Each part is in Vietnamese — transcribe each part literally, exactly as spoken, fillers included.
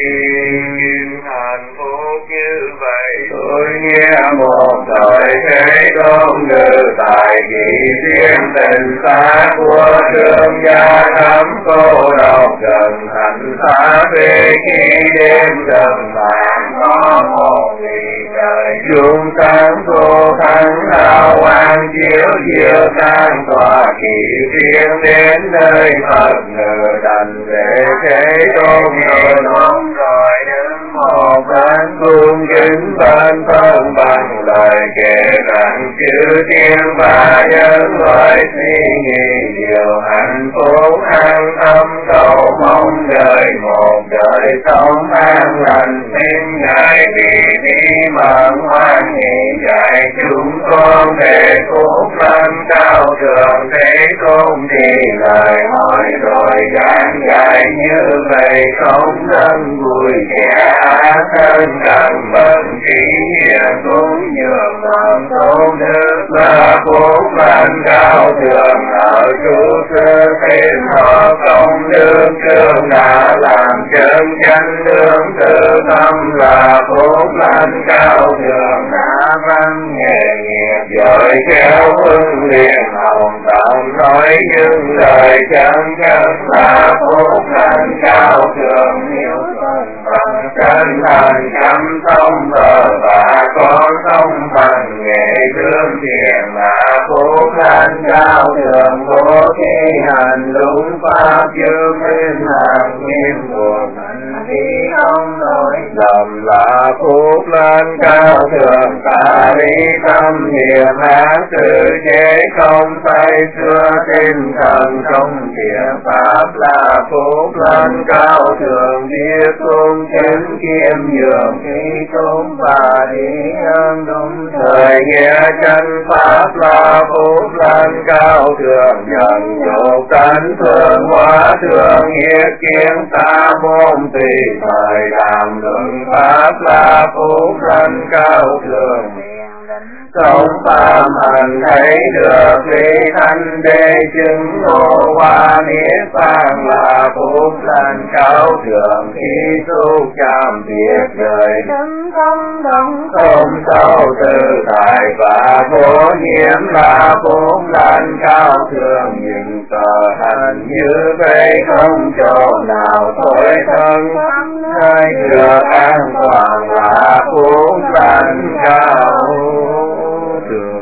hạnh phúc như vậy. Tôi nghe một thời thế tôn ngự tại kỳ thiên tình xa của thương gia thắm cô độc gần thành xa về khi đêm gần vàng có một vị trời chung sáng cô thắng hào quang chiếu diệu sang tòa kỳ thiên đến nơi Phật ngự đảnh lễ thế tôn rồi đúng rồi đứng một bên cung kính bên thân bằng lời kể rằng chư thiên ba nhân loại suy nghĩ nhiều hạnh phúc an tâm cầu mong đời một đời sống an lành nên ngài vì đi mừng hoan hỷ dạy chúng con về phúc lành cao thượng thế tôn thì lời hỏi rồi giảng dạy như vậy không thân vui kẻ thân cần bận trí hiền cũng nhường lòng tôn đức là phúc lành cao thượng ở chủ sơ thêm họ công đức trường đã làm chân chánh lương tự tâm là phúc lành cao thượng đã văn nghề nghiệp giỏi khéo hưng liền hồng tâm nói những lời chân chất là phúc lành cao thượng hiểu tuần bằng chân thành chăm thông thờ và con thông bằng nghệ thương thiện là phúc lành cao thượng vô thi hành đúng pháp chư minh hàng nguyên buồn hành đi không nổi lầm là phúc lành cao thượng ta đi tâm hiền ác tự chế không say xưa tinh thần không thiện pháp là phúc lành cao thượng biết cung chánh kiêm nhường khi chúng và đi hơn đúng thời nghe chân pháp là phúc lành cao thượng nhận dục tánh thương hóa thượng hiết kiến ta môn tùy thời đàm luận pháp là phúc lành cao thượng sống phạm hành thấy được lý thanh đế chứng ngộ hoa niết bàn là phúc lành cao thượng khi tu chạm việc đời đứng không động không sâu tự tại và vô nhiễm là phúc lành cao thượng những tờ hành như vậy không chỗ nào thối thân nơi được an toàn là phúc lành cao thượng.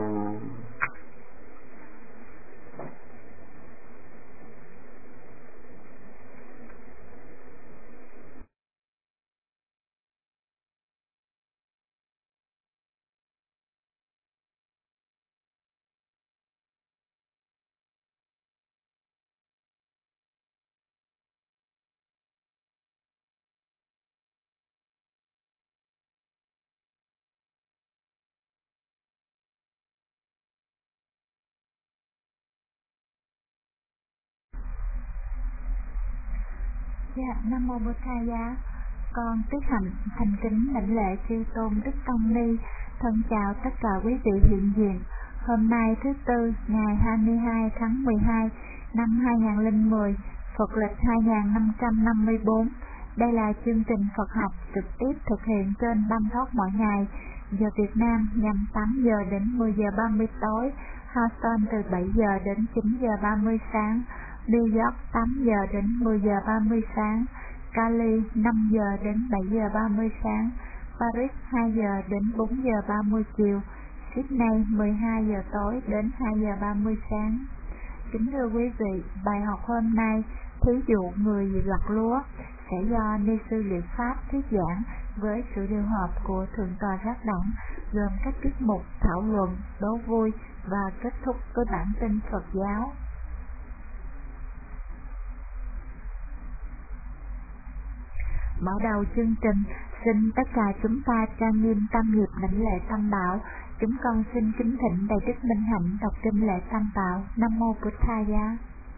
Dạ, Nam Mô Bổn Thầy Giá. Con Tuyết Hạnh thành kính lãnh lễ chư tôn Đức Tông Ni, thân chào tất cả quý vị hiện diện. Hôm nay thứ Tư, ngày hai mươi hai tháng mười hai năm hai nghìn không trăm mười, Phật lịch hai nghìn năm trăm năm mươi tư. Đây là chương trình Phật học trực tiếp thực hiện trên Băng Thoát mỗi ngày, giờ Việt Nam nhằm tám giờ đến mười giờ ba mươi tối, Houston từ bảy giờ đến chín giờ ba mươi sáng, New York tám giờ đến mười giờ ba mươi sáng, Cali năm giờ đến bảy giờ ba mươi sáng, Paris hai giờ đến bốn giờ ba mươi chiều, Sydney mười hai giờ tối đến hai giờ ba mươi sáng. Kính thưa quý vị, bài học hôm nay, thí dụ người gặt lúa, sẽ do Ni sư Liệu Pháp thuyết giảng với sự điều hợp của Thượng tọa Giác Đẳng, gồm các tiết mục thảo luận, đố vui và kết thúc với bản tin Phật giáo. Mở đầu chương trình, xin tất cả chúng ta trang nghiêm tam nghiệp lãnh lễ tam bảo. Chúng con xin kính thỉnh Đại Đức Minh Hạnh đọc kinh lễ tam bảo. Nam Mô Bổn Thầy Giá.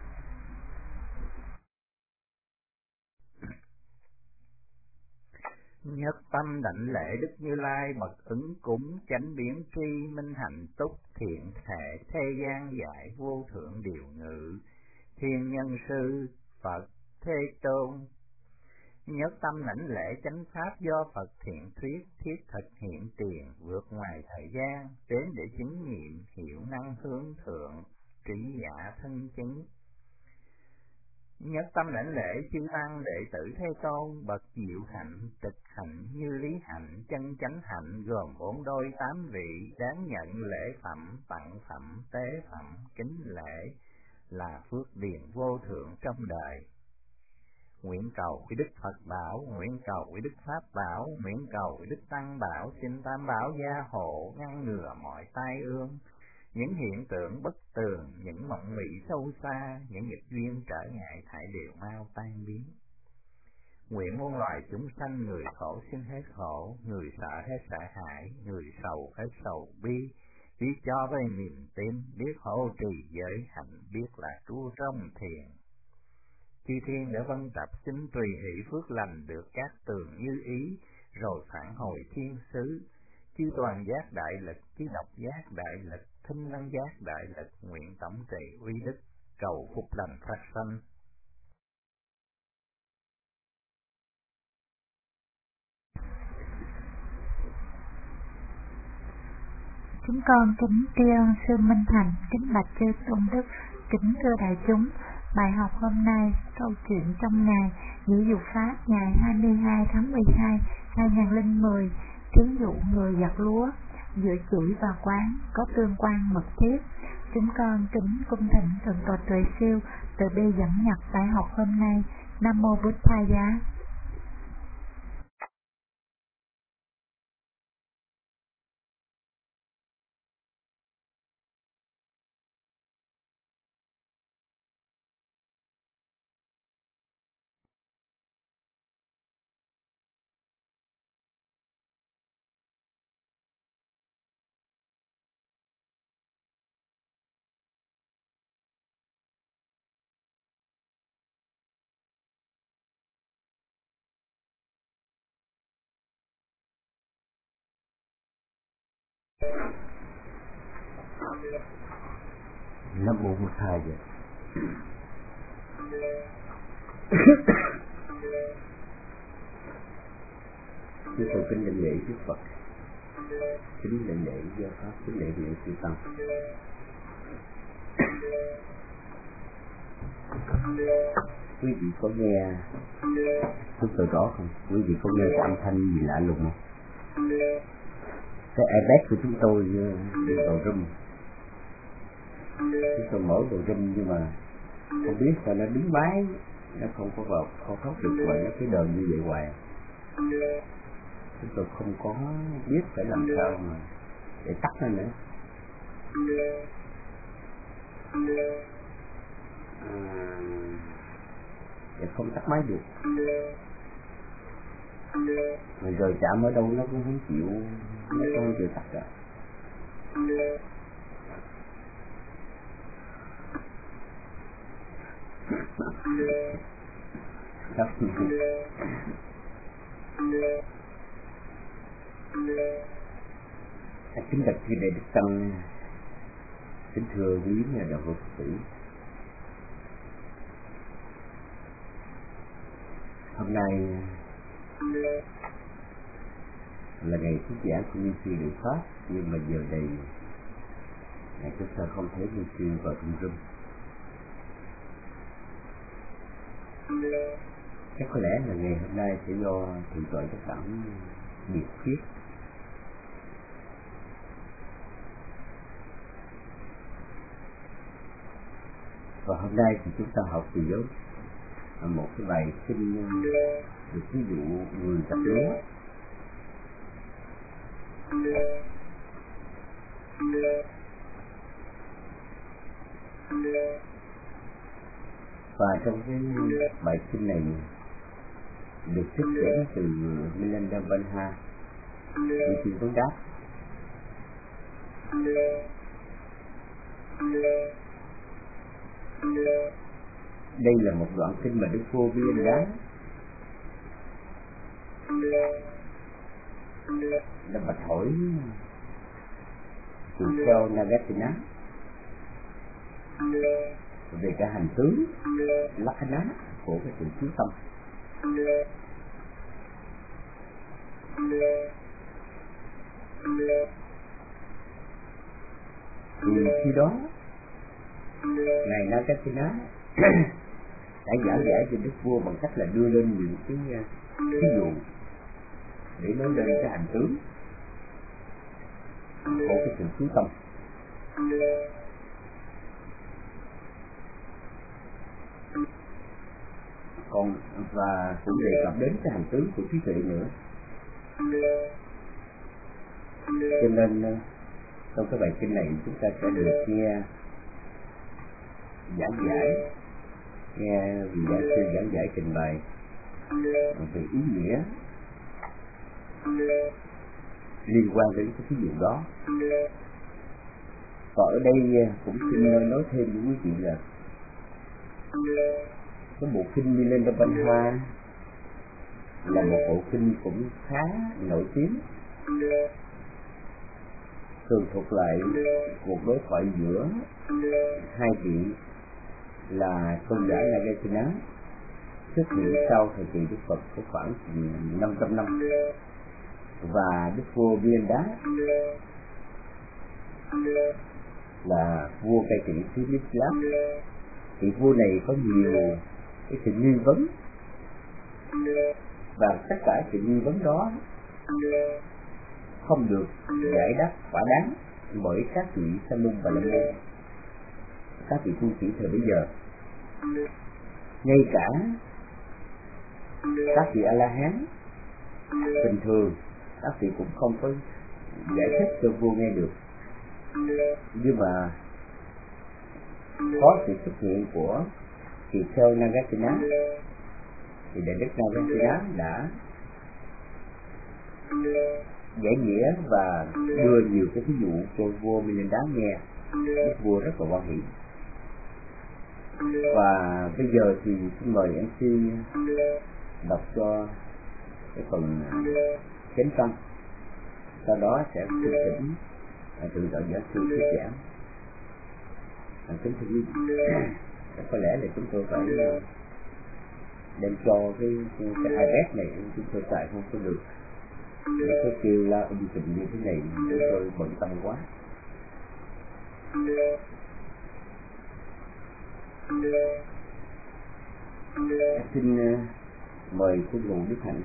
Nhất tâm đảnh lễ Đức Như Lai bậc ứng cúng chánh biến tri minh hạnh túc thiện thể thế gian dạy vô thượng điều ngự thiên nhân sư Phật Thế Tôn. Nhất tâm lãnh lễ chánh pháp do Phật thiện thuyết, thiết thực hiện tiền, vượt ngoài thời gian, đến để chứng nghiệm, hiệu năng hướng thượng, trí giả thân chứng. Nhất tâm lãnh lễ chư tăng đệ tử Thế Tôn, bậc diệu hạnh, tịch hạnh, như lý hạnh, chân chánh hạnh, gồm bốn đôi tám vị, đáng nhận lễ phẩm, tặng phẩm, tế phẩm, kính lễ, là phước điền vô thượng trong đời. Nguyện cầu với Đức Phật bảo, nguyện cầu với Đức Pháp bảo, nguyện cầu với Đức Tăng bảo, xin Tam bảo gia hộ, ngăn ngừa mọi tai ương, những hiện tượng bất tường, những mộng mị sâu xa, những nghịch duyên trở ngại thải đều mau tan biến. Nguyện muôn loài chúng sanh, người khổ xin hết khổ, người sợ hết sợ hãi, người sầu hết sầu bi, biết cho với niềm tin, biết hộ trì giới hạnh, biết là trú trong thiền. Chư thiên đã vân tập xin tùy hỷ phước lành được các tường như ý, rồi phản hồi thiên xứ. Chư toàn giác đại lực, chư độc giác đại lực, thinh năng giác đại lực, nguyện tổng trì uy đức, cầu phúc lành phát sanh. Chúng con kính tri ân sư Minh Thành, kính bạch chư tôn đức, kính thưa đại chúng. Bài học hôm nay, câu chuyện trong ngày Nhĩ Dục Pháp ngày hai mươi hai tháng mười hai, hai nghìn không trăm lẻ mười. Thí dụ người giặt lúa, giữa chỉ và quán có tương quan mật thiết. Chúng con kính cung thỉnh Thượng tọa Tuệ Siêu từ bi dẫn nhập bài học hôm nay. Nam mô Bụt Tha Giá. Nam mô Bụt Tha Giá. Chúng tôi kính đảnh lễ Đức Phật, kính đảnh lễ giáo pháp, kính đảnh lễ chư tăng. Quý vị có nghe chúng tôi rõ không? Quý vị có nghe cái âm thanh gì lạ lùng không? Cái iPad của chúng tôi đi vào room, chúng tôi mở vào room nhưng mà không biết sao nó đứng mái, nó không có vào không thoát được ngoài nó cái đờn như vậy hoài. Chúng tôi không có biết phải làm sao mà để tắt nó nữa. À, để không tắt máy được. Rồi rồi chạm ở đâu nó cũng không chịu, nó không chịu tắt cả. Kính bạch chư Đại Đức Tăng, kính thưa quý nhà đạo Phật tử. Hôm nay là ngày thuyết giảng của Nguyên Sư Điều Pháp, nhưng mà giờ này ngày chúng ta không thể Nguyên Sư vào trong room. Chắc có lẽ là ngày hôm nay sẽ do thượng tọa Giác Đẳng biệt thuyết. Và hôm nay thì chúng ta học từ dấu một cái bài kinh được ví dụ người giặt lúa. Và trong cái bài kinh này được trích dẫn từ Milinda Vanha, vị chuyên vấn đáp. Đây là một đoạn kinh mà Đức Vô Vi Anh Đán đã bạch hỏi tỳ kheo Nagatina về cái hành tướng Lakkhana của cái sự chú tâm. Thì khi đó ngài Nagasena đã giảng giải cho đức vua bằng cách là đưa lên những cái ví dụ để nói lên cái hành tướng của cái sự chú tâm. Còn và cũng đề cập đến cái hành tướng của trí tuệ nữa. Cho nên trong cái bài kinh này chúng ta sẽ được nghe giảng giải, nghe vị giáo sư giảng giải trình bày về ý nghĩa liên quan đến cái ví dụ đó. Và ở đây cũng xin nói thêm với quý vị là cái bộ kinh Milena Văn Hoa là một bộ kinh cũng khá nổi tiếng, thường thuộc lại cuộc đối thoại giữa hai vị là tôn giả Nagasena xuất hiện sau thời kỳ Đức Phật có khoảng năm trăm năm, và đức vua Bienda là vua cai trị xứ Mislab. Thì vua này có nhiều cái sự nghi vấn, và tất cả sự nghi vấn đó không được giải đáp thỏa đáng bởi các vị sa môn và la môn, các vị tu sĩ thời bấy giờ. Ngay cả các vị A La Hán bình thường các vị cũng không có giải thích cho vua nghe được. Nhưng mà có sự xuất hiện của vị thơ Nagasena, thì đại đức Nagasena đã giải nghĩa và đưa nhiều cái ví dụ cho vua Milinda nghe. Đức vua rất là hoan hỷ. Và bây giờ thì xin mời em xê đọc cho cái phần chánh tâm, sau đó sẽ xin thỉnh tự đạo giáo sư thuyết giảng. Kính thưa quý vị, có lẽ là chúng tôi phải đem cho cái cái iPad này chúng tôi xài không có được. Nó có kêu la âm trình như thế này chúng tôi bận tâm quá. Xin mời sư phụ Đức Hạnh.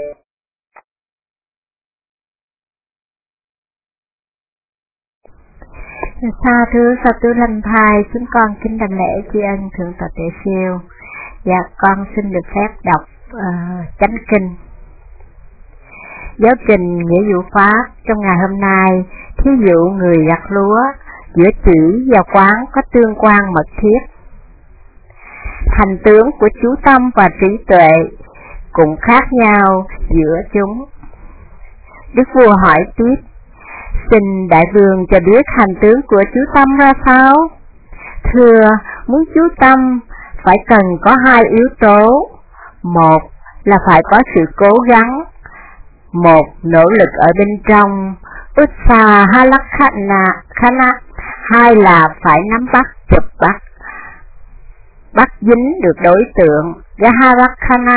Sa thưa sa tu lành thai, chúng con kính đảnh lễ tri ân thượng tọa Tuệ Siêu. Dạ, con xin được phép đọc uh, chánh kinh. Giáo trình nghĩa vụ pháp trong ngày hôm nay, thí dụ người gặt lúa, giữa chỉ và quán có tương quan mật thiết. Thành tướng của chú tâm và trí tuệ cũng khác nhau giữa chúng. Đức vua hỏi tiếp: xin đại vương cho biết hành tướng của chú tâm ra sao? Thưa, muốn chú tâm phải cần có hai yếu tố. Một là phải có sự cố gắng, một nỗ lực ở bên trong, Utsa Halakhana, khana. Hai là phải nắm bắt, chụp bắt, bắt dính được đối tượng, Gaharakhana.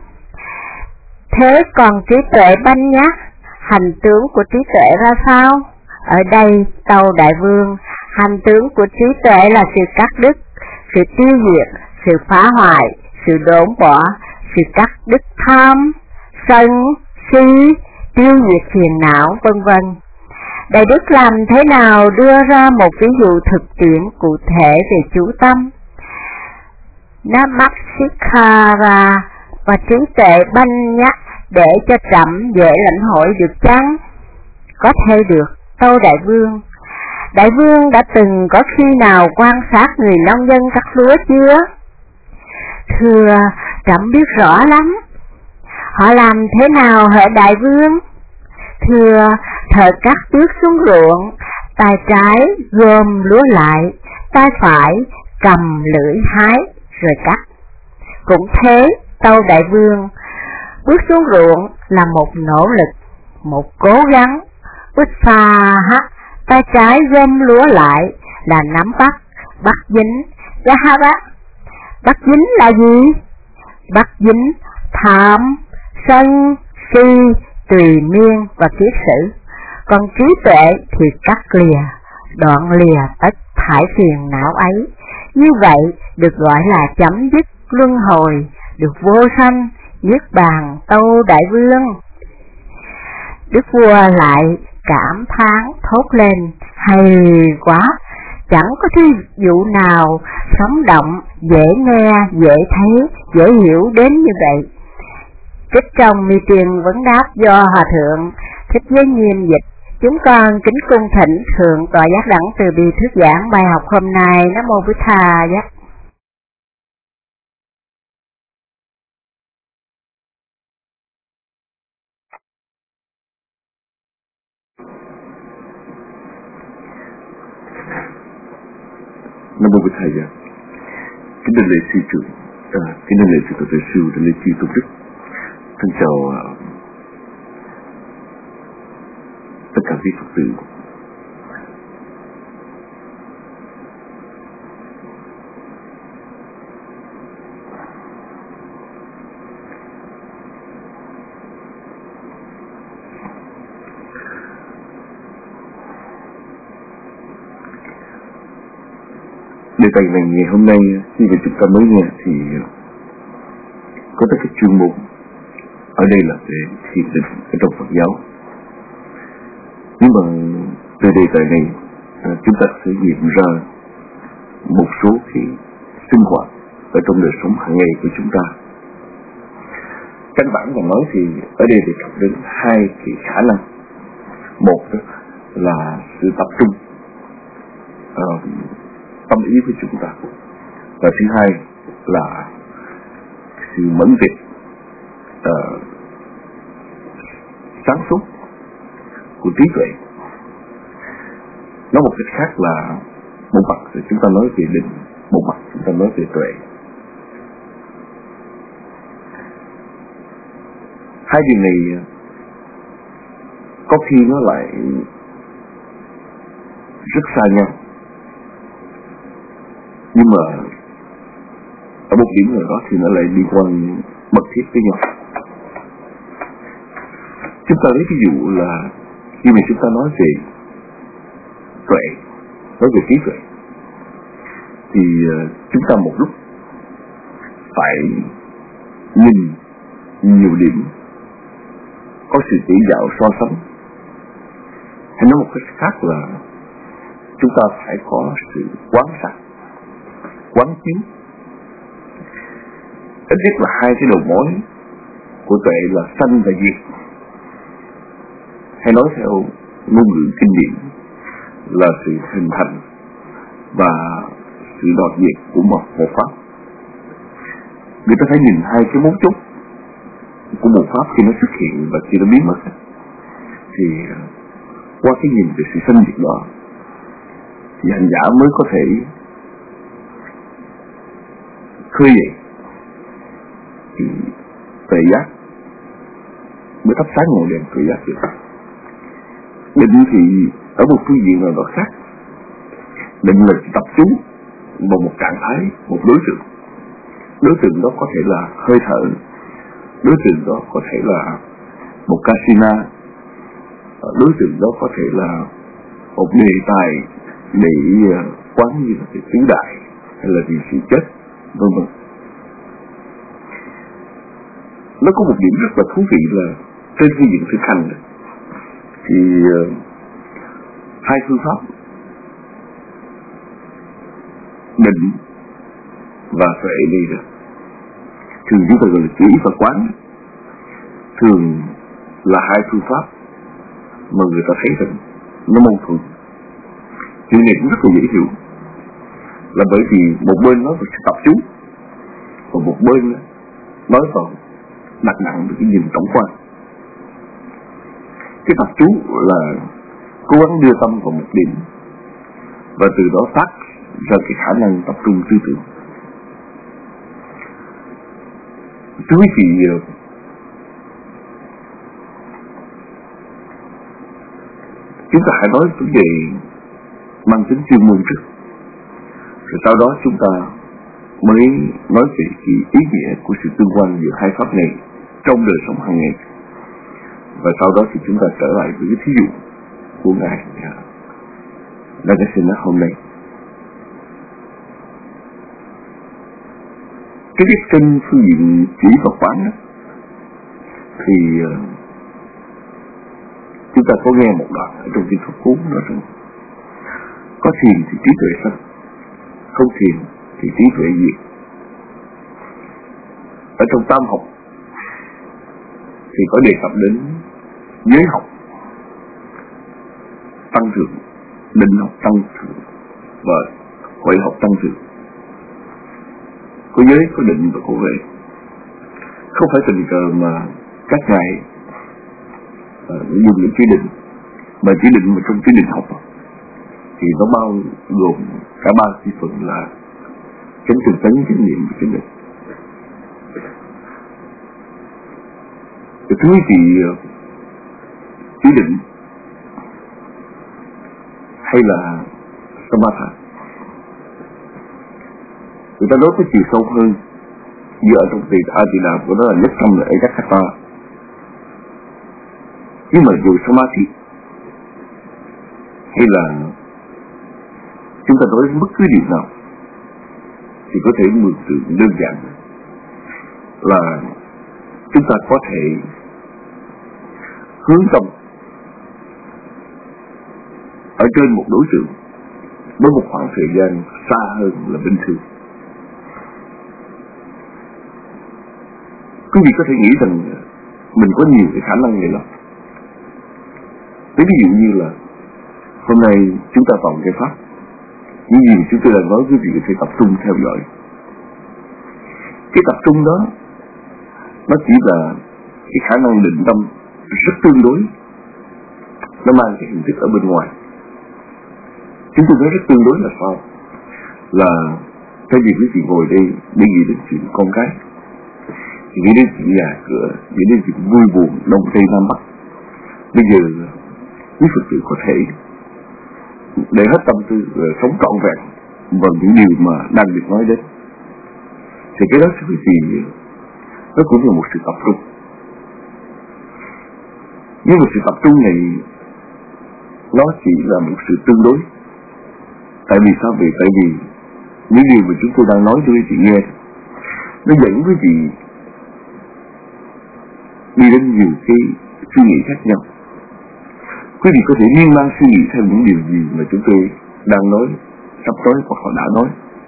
Thế còn trí tuệ banh nhá, hành tướng của trí tuệ ra sao? Ở đây, tâu đại vương, hành tướng của trí tuệ là sự cắt đứt, sự tiêu diệt, sự phá hoại, sự đốn bỏ, sự cắt đứt tham, sân, si, tiêu diệt phiền não, vân vân. Đại đức làm thế nào đưa ra một ví dụ thực tiễn cụ thể về chú tâm? Namaskara và trí tuệ banh nhắc để cho trẫm dễ lãnh hội được chăng? Có thể được, tâu đại vương. Đại vương đã từng có khi nào quan sát người nông dân cắt lúa chưa? Thưa, trẫm biết rõ lắm. Họ làm thế nào hả đại vương? Thưa, thợ cắt bước xuống ruộng, tay trái gom lúa lại, tay phải cầm lưỡi hái rồi cắt. Cũng thế, tâu đại vương, bước xuống ruộng là một nỗ lực, một cố gắng. Utsaha, tay trái gom lúa lại là nắm bắt, bắt dính. Gahara, bắt dính là gì? Bắt dính tham, sân, si, tùy miên và kiết sử, còn trí tuệ thì cắt lìa, đoạn lìa tất thải phiền não ấy. Như vậy được gọi là chấm dứt luân hồi, được vô sanh, niết bàn tâu đại vương. Đức vua lại cảm thán thốt lên, hay quá, chẳng có thí dụ nào sống động, dễ nghe, dễ thấy, dễ hiểu đến như vậy. Trích trong Mi Tiền Vấn Đáp do Hòa Thượng Thích Giới Nghiêm dịch. Chúng con kính cung thỉnh Thượng Tọa Giác Đẳng Từ Bi thuyết giảng bài học hôm nay. Nam mô Bụt Thà Giác. Nam mô Bụt Thầy. Kính đảnh lễ sư trưởng, à, kính đảnh lễ sư tổ đại sư, đảnh lễ chư tôn đức. Thân chào uh, tất cả quý Phật tử. Đề tài này ngày hôm nay khi mà chúng ta mới nghe thì có tất cả chuyên môn ở đây là về thiền định ở trong Phật giáo, nhưng mà từ đề tài này chúng ta sẽ nghiệm ra một số cái sinh hoạt ở trong đời sống hàng ngày của chúng ta. Căn bản mà nói thì ở đây đề cập đến hai cái khả năng. Một là sự tập trung uh, tâm ý của chúng ta, và thứ hai là sự mẫn tiệp uh, sáng suốt của trí tuệ. Nói một cách khác là một mặt thì chúng ta nói về định, một mặt chúng ta nói về tuệ. Hai điều này có khi nó lại rất xa nhau, nhưng mà ở một điểm nào đó thì nó lại liên quan mật thiết với nhau. Chúng ta lấy ví dụ là khi mà chúng ta nói về tuệ, nói về trí tuệ, thì chúng ta một lúc phải nhìn nhiều điểm, có sự chỉ đạo so sánh. Hay nói một cách khác là chúng ta phải có sự quan sát, quán chiếu. Ít nhất là hai cái đầu mối của tuệ là sanh và diệt. Hay nói theo ngôn ngữ kinh điển là sự hình thành và sự đọt diệt của một một pháp. Người ta phải nhìn hai cái mấu chốt của một pháp khi nó xuất hiện và khi nó biến mất, thì qua cái nhìn về sự sanh diệt đó thì hành giả mới có thể khơi dậy thì tuệ giác, mới thắp sáng ngọn đèn tuệ giác được. Định thì ở một phương diện nào đó khác. Định là tập trung vào một trạng thái, một đối tượng. Đối tượng đó có thể là hơi thở, đối tượng đó có thể là một casino, đối tượng đó có thể là một đề tài để quán như là cái tứ đại hay là vì sự chết, vân vân. Nó có một điểm rất là thú vị là trên phương diện thực hành thì uh, hai phương pháp định và tuệ đi được thường chúng ta gọi là chỉ và quán, thường là hai phương pháp mà người ta thấy rằng nó mâu thuẫn. Chuyện này cũng rất là dễ hiểu, là bởi vì một bên nói về sự tập trung và một bên nói vào đặt nặng về cái nhìn tổng quan. Cái tập trung là cố gắng đưa tâm vào một điểm và từ đó phát ra cái khả năng tập trung tư tưởng. Thưa quý vị, chúng ta hãy nói vấn đề mang tính chuyên môn trước, rồi sau đó chúng ta mới nói về cái ý nghĩa của sự tương quan giữa hai pháp này trong đời sống hàng ngày. Và sau đó thì chúng ta trở lại với cái thí dụ của Ngài đã đã sinh ra hôm nay. Cái viết trên phương diện chỉ và quán đó, thì uh, chúng ta có nghe một đoạn ở trong kinh Pháp Cú nói rằng có thiền thì trí tuệ sanh, không thiền thì trí tuệ diệt. Ở trong tam học thì có đề cập đến giới học tăng trưởng, định học tăng trưởng và huệ học tăng trưởng. Có giới, có định và có huệ. Không phải tình cờ mà các ngài uh, dùng những chỉ định, mà chỉ định mà trong chỉ định học thì nó bao gồm cả ba chi phần là chánh tinh tấn, chánh niệm và chánh định. Thứ thì chỉ định hay là samatha, người ta nói có chiều sâu hơn, như ở trong tiền A Di Đà của nó là nhất tâm là Ekaggata. Nhưng mà dù samadhi hay là chúng ta nói bất cứ điều nào thì có thể mường tượng đơn giản là chúng ta có thể hướng tâm ở trên một đối tượng với một khoảng thời gian xa hơn là bình thường. Quý vị có thể nghĩ rằng mình có nhiều cái khả năng này lắm. Ví dụ như là hôm nay chúng ta vào cái pháp, những gì chúng tôi đã nói quý vị phải tập trung theo dõi. Cái tập trung đó nó chỉ là cái khả năng định tâm rất tương đối, nó mang cái hình thức ở bên ngoài. Chúng tôi nói rất tương đối là sao? Là thay vì quý vị ngồi đây để nghĩ đến chuyện con cái, nghĩ đến chuyện nhà cửa, nghĩ đến chuyện vui buồn đông tây nam bắc, bây giờ quý Phật tử có thể để hết tâm tư sống trọn vẹn bằng những điều mà đang được nói đến, thì cái đó sẽ phải gì? Nó cũng là một sự tập trung. Nhưng mà sự tập trung này nó chỉ là một sự tương đối. Tại vì sao vậy? Tại vì những điều mà chúng tôi đang nói cho quý vị nghe, nó dẫn quý vị đi đến nhiều cái suy nghĩ khác nhau. Quý vị có thể miên man suy nghĩ theo những điều gì mà chúng tôi đang nói, sắp nói hoặc là đã nói.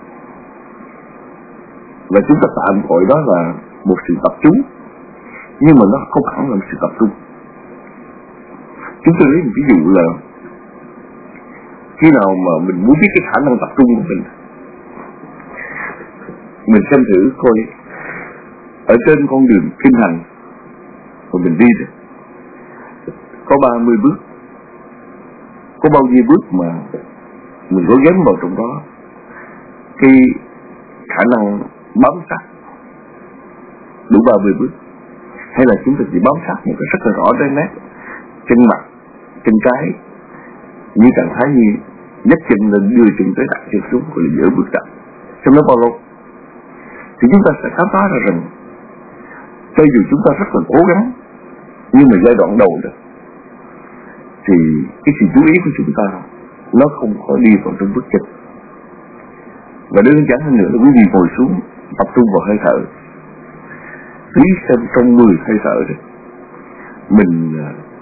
Và chúng ta tạm gọi đó là một sự tập trung, nhưng mà nó không hẳn là một sự tập trung. Chúng tôi lấy một ví dụ là khi nào mà mình muốn biết cái khả năng tập trung của mình, mình xem thử coi ở trên con đường kinh hành mà mình đi được có ba mươi bước, có bao nhiêu bước mà mình có gắn vào trong đó cái khả năng bám sát đủ ba mươi bước, hay là chúng ta chỉ bám sát một cái rất là rõ ràng nét chân mặt, chân trái, như trạng thái như nhấc chân lên đưa chân tới đặt chân xuống rồi dỡ bước đặt trong đó bao lâu, thì chúng ta sẽ khám phá ra rằng cho dù chúng ta rất là cố gắng, nhưng mà giai đoạn đầu đó thì cái sự chú ý của chúng ta nó không có đi vào trong bước chân. Và đơn giản hơn nữa là quý vị ngồi xuống tập trung vào hơi thở, ý xem trong mười hơi thở đó mình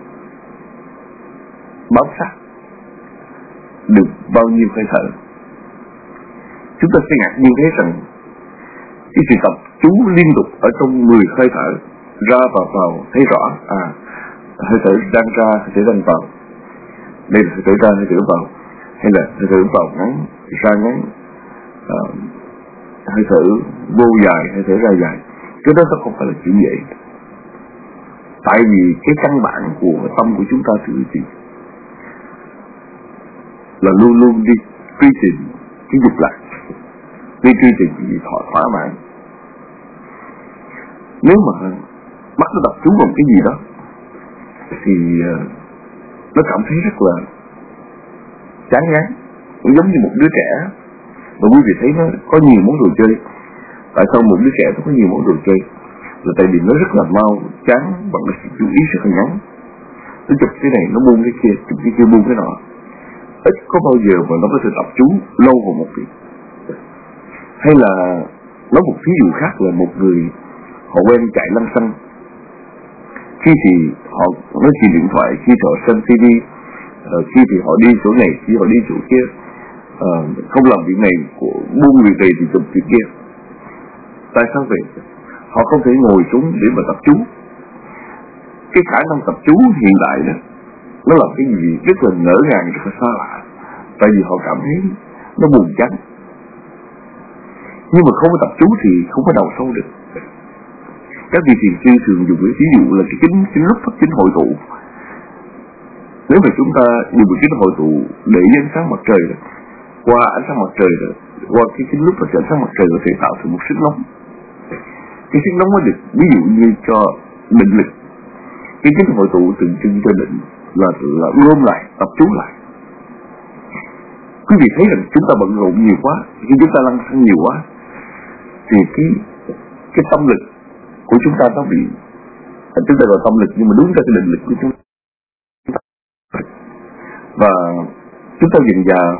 bám sát được bao nhiêu hơi thở. Chúng ta sẽ ngạc nhiên thấy rằng cái sự tập chú liên tục ở trong mười hơi thở ra vào vào thấy rõ, à hơi thở đang ra, hơi thở đang vào, đây là hơi thở ra, hơi thở vào, hay là hơi thở vào ngắn, ra ngắn, à, hơi thở vô dài, hơi thở ra dài. Cái đó không phải là chuyện dễ, tại vì cái căn bản của tâm của chúng ta thì gì là luôn luôn đi truy tìm cái dục lạc, đi truy tìm cái gì thỏa thỏa mãn. Nếu mà bắt nó tập trung vào cái gì đó thì nó cảm thấy rất là chán ngán, cũng giống như một đứa trẻ mà quý vị thấy nó có nhiều món đồ chơi. Tại sao một đứa trẻ nó có nhiều món đồ chơi? Là tại vì nó rất là mau chán bằng cái sự chú ý rất là ngắn. nó chụp cái này nó buông cái kia, chụp cái kia buông cái nọ. Ít có bao giờ mà nó có thể tập chú lâu vào một việc. Hay là nói một ví dụ khác là một người họ quen chạy lăng xăng, khi thì họ nói chuyện điện thoại, khi thì họ xem ti vi, khi thì họ đi chỗ này, khi họ đi chỗ kia, à, không làm việc này, buông việc này thì chụp việc kia. Tại sao vậy? Họ không thể ngồi xuống để mà tập chú. Cái khả năng tập chú hiện đại đó, nó là cái gì rất là ngỡ ngàng, rất là xa lạ. Tại vì họ cảm thấy nó buồn chán. Nhưng mà không có tập chú thì không có đào sâu được. Các vị thiền sư thường dùng cái ví dụ là cái kính, kính lúc phát kính hội tụ. Nếu mà chúng ta dùng cái kính hội tụ để ánh sáng mặt trời đó, qua ánh sáng mặt trời đó, qua cái kính lúc phát ánh sáng mặt trời có thể tạo thành một sức nóng. Cái sức nóng nó được ví dụ như cho định lực. Cái kính hội tụ tượng trưng cho định là là gom lại, tập trung lại. Quý vị thấy rằng chúng ta bận rộn nhiều quá, khi chúng ta lăn xăng nhiều quá, thì cái cái tâm lực của chúng ta nó bị, chúng ta gọi tâm lực nhưng mà đúng ra cái định lực của chúng ta. Và chúng ta dần dà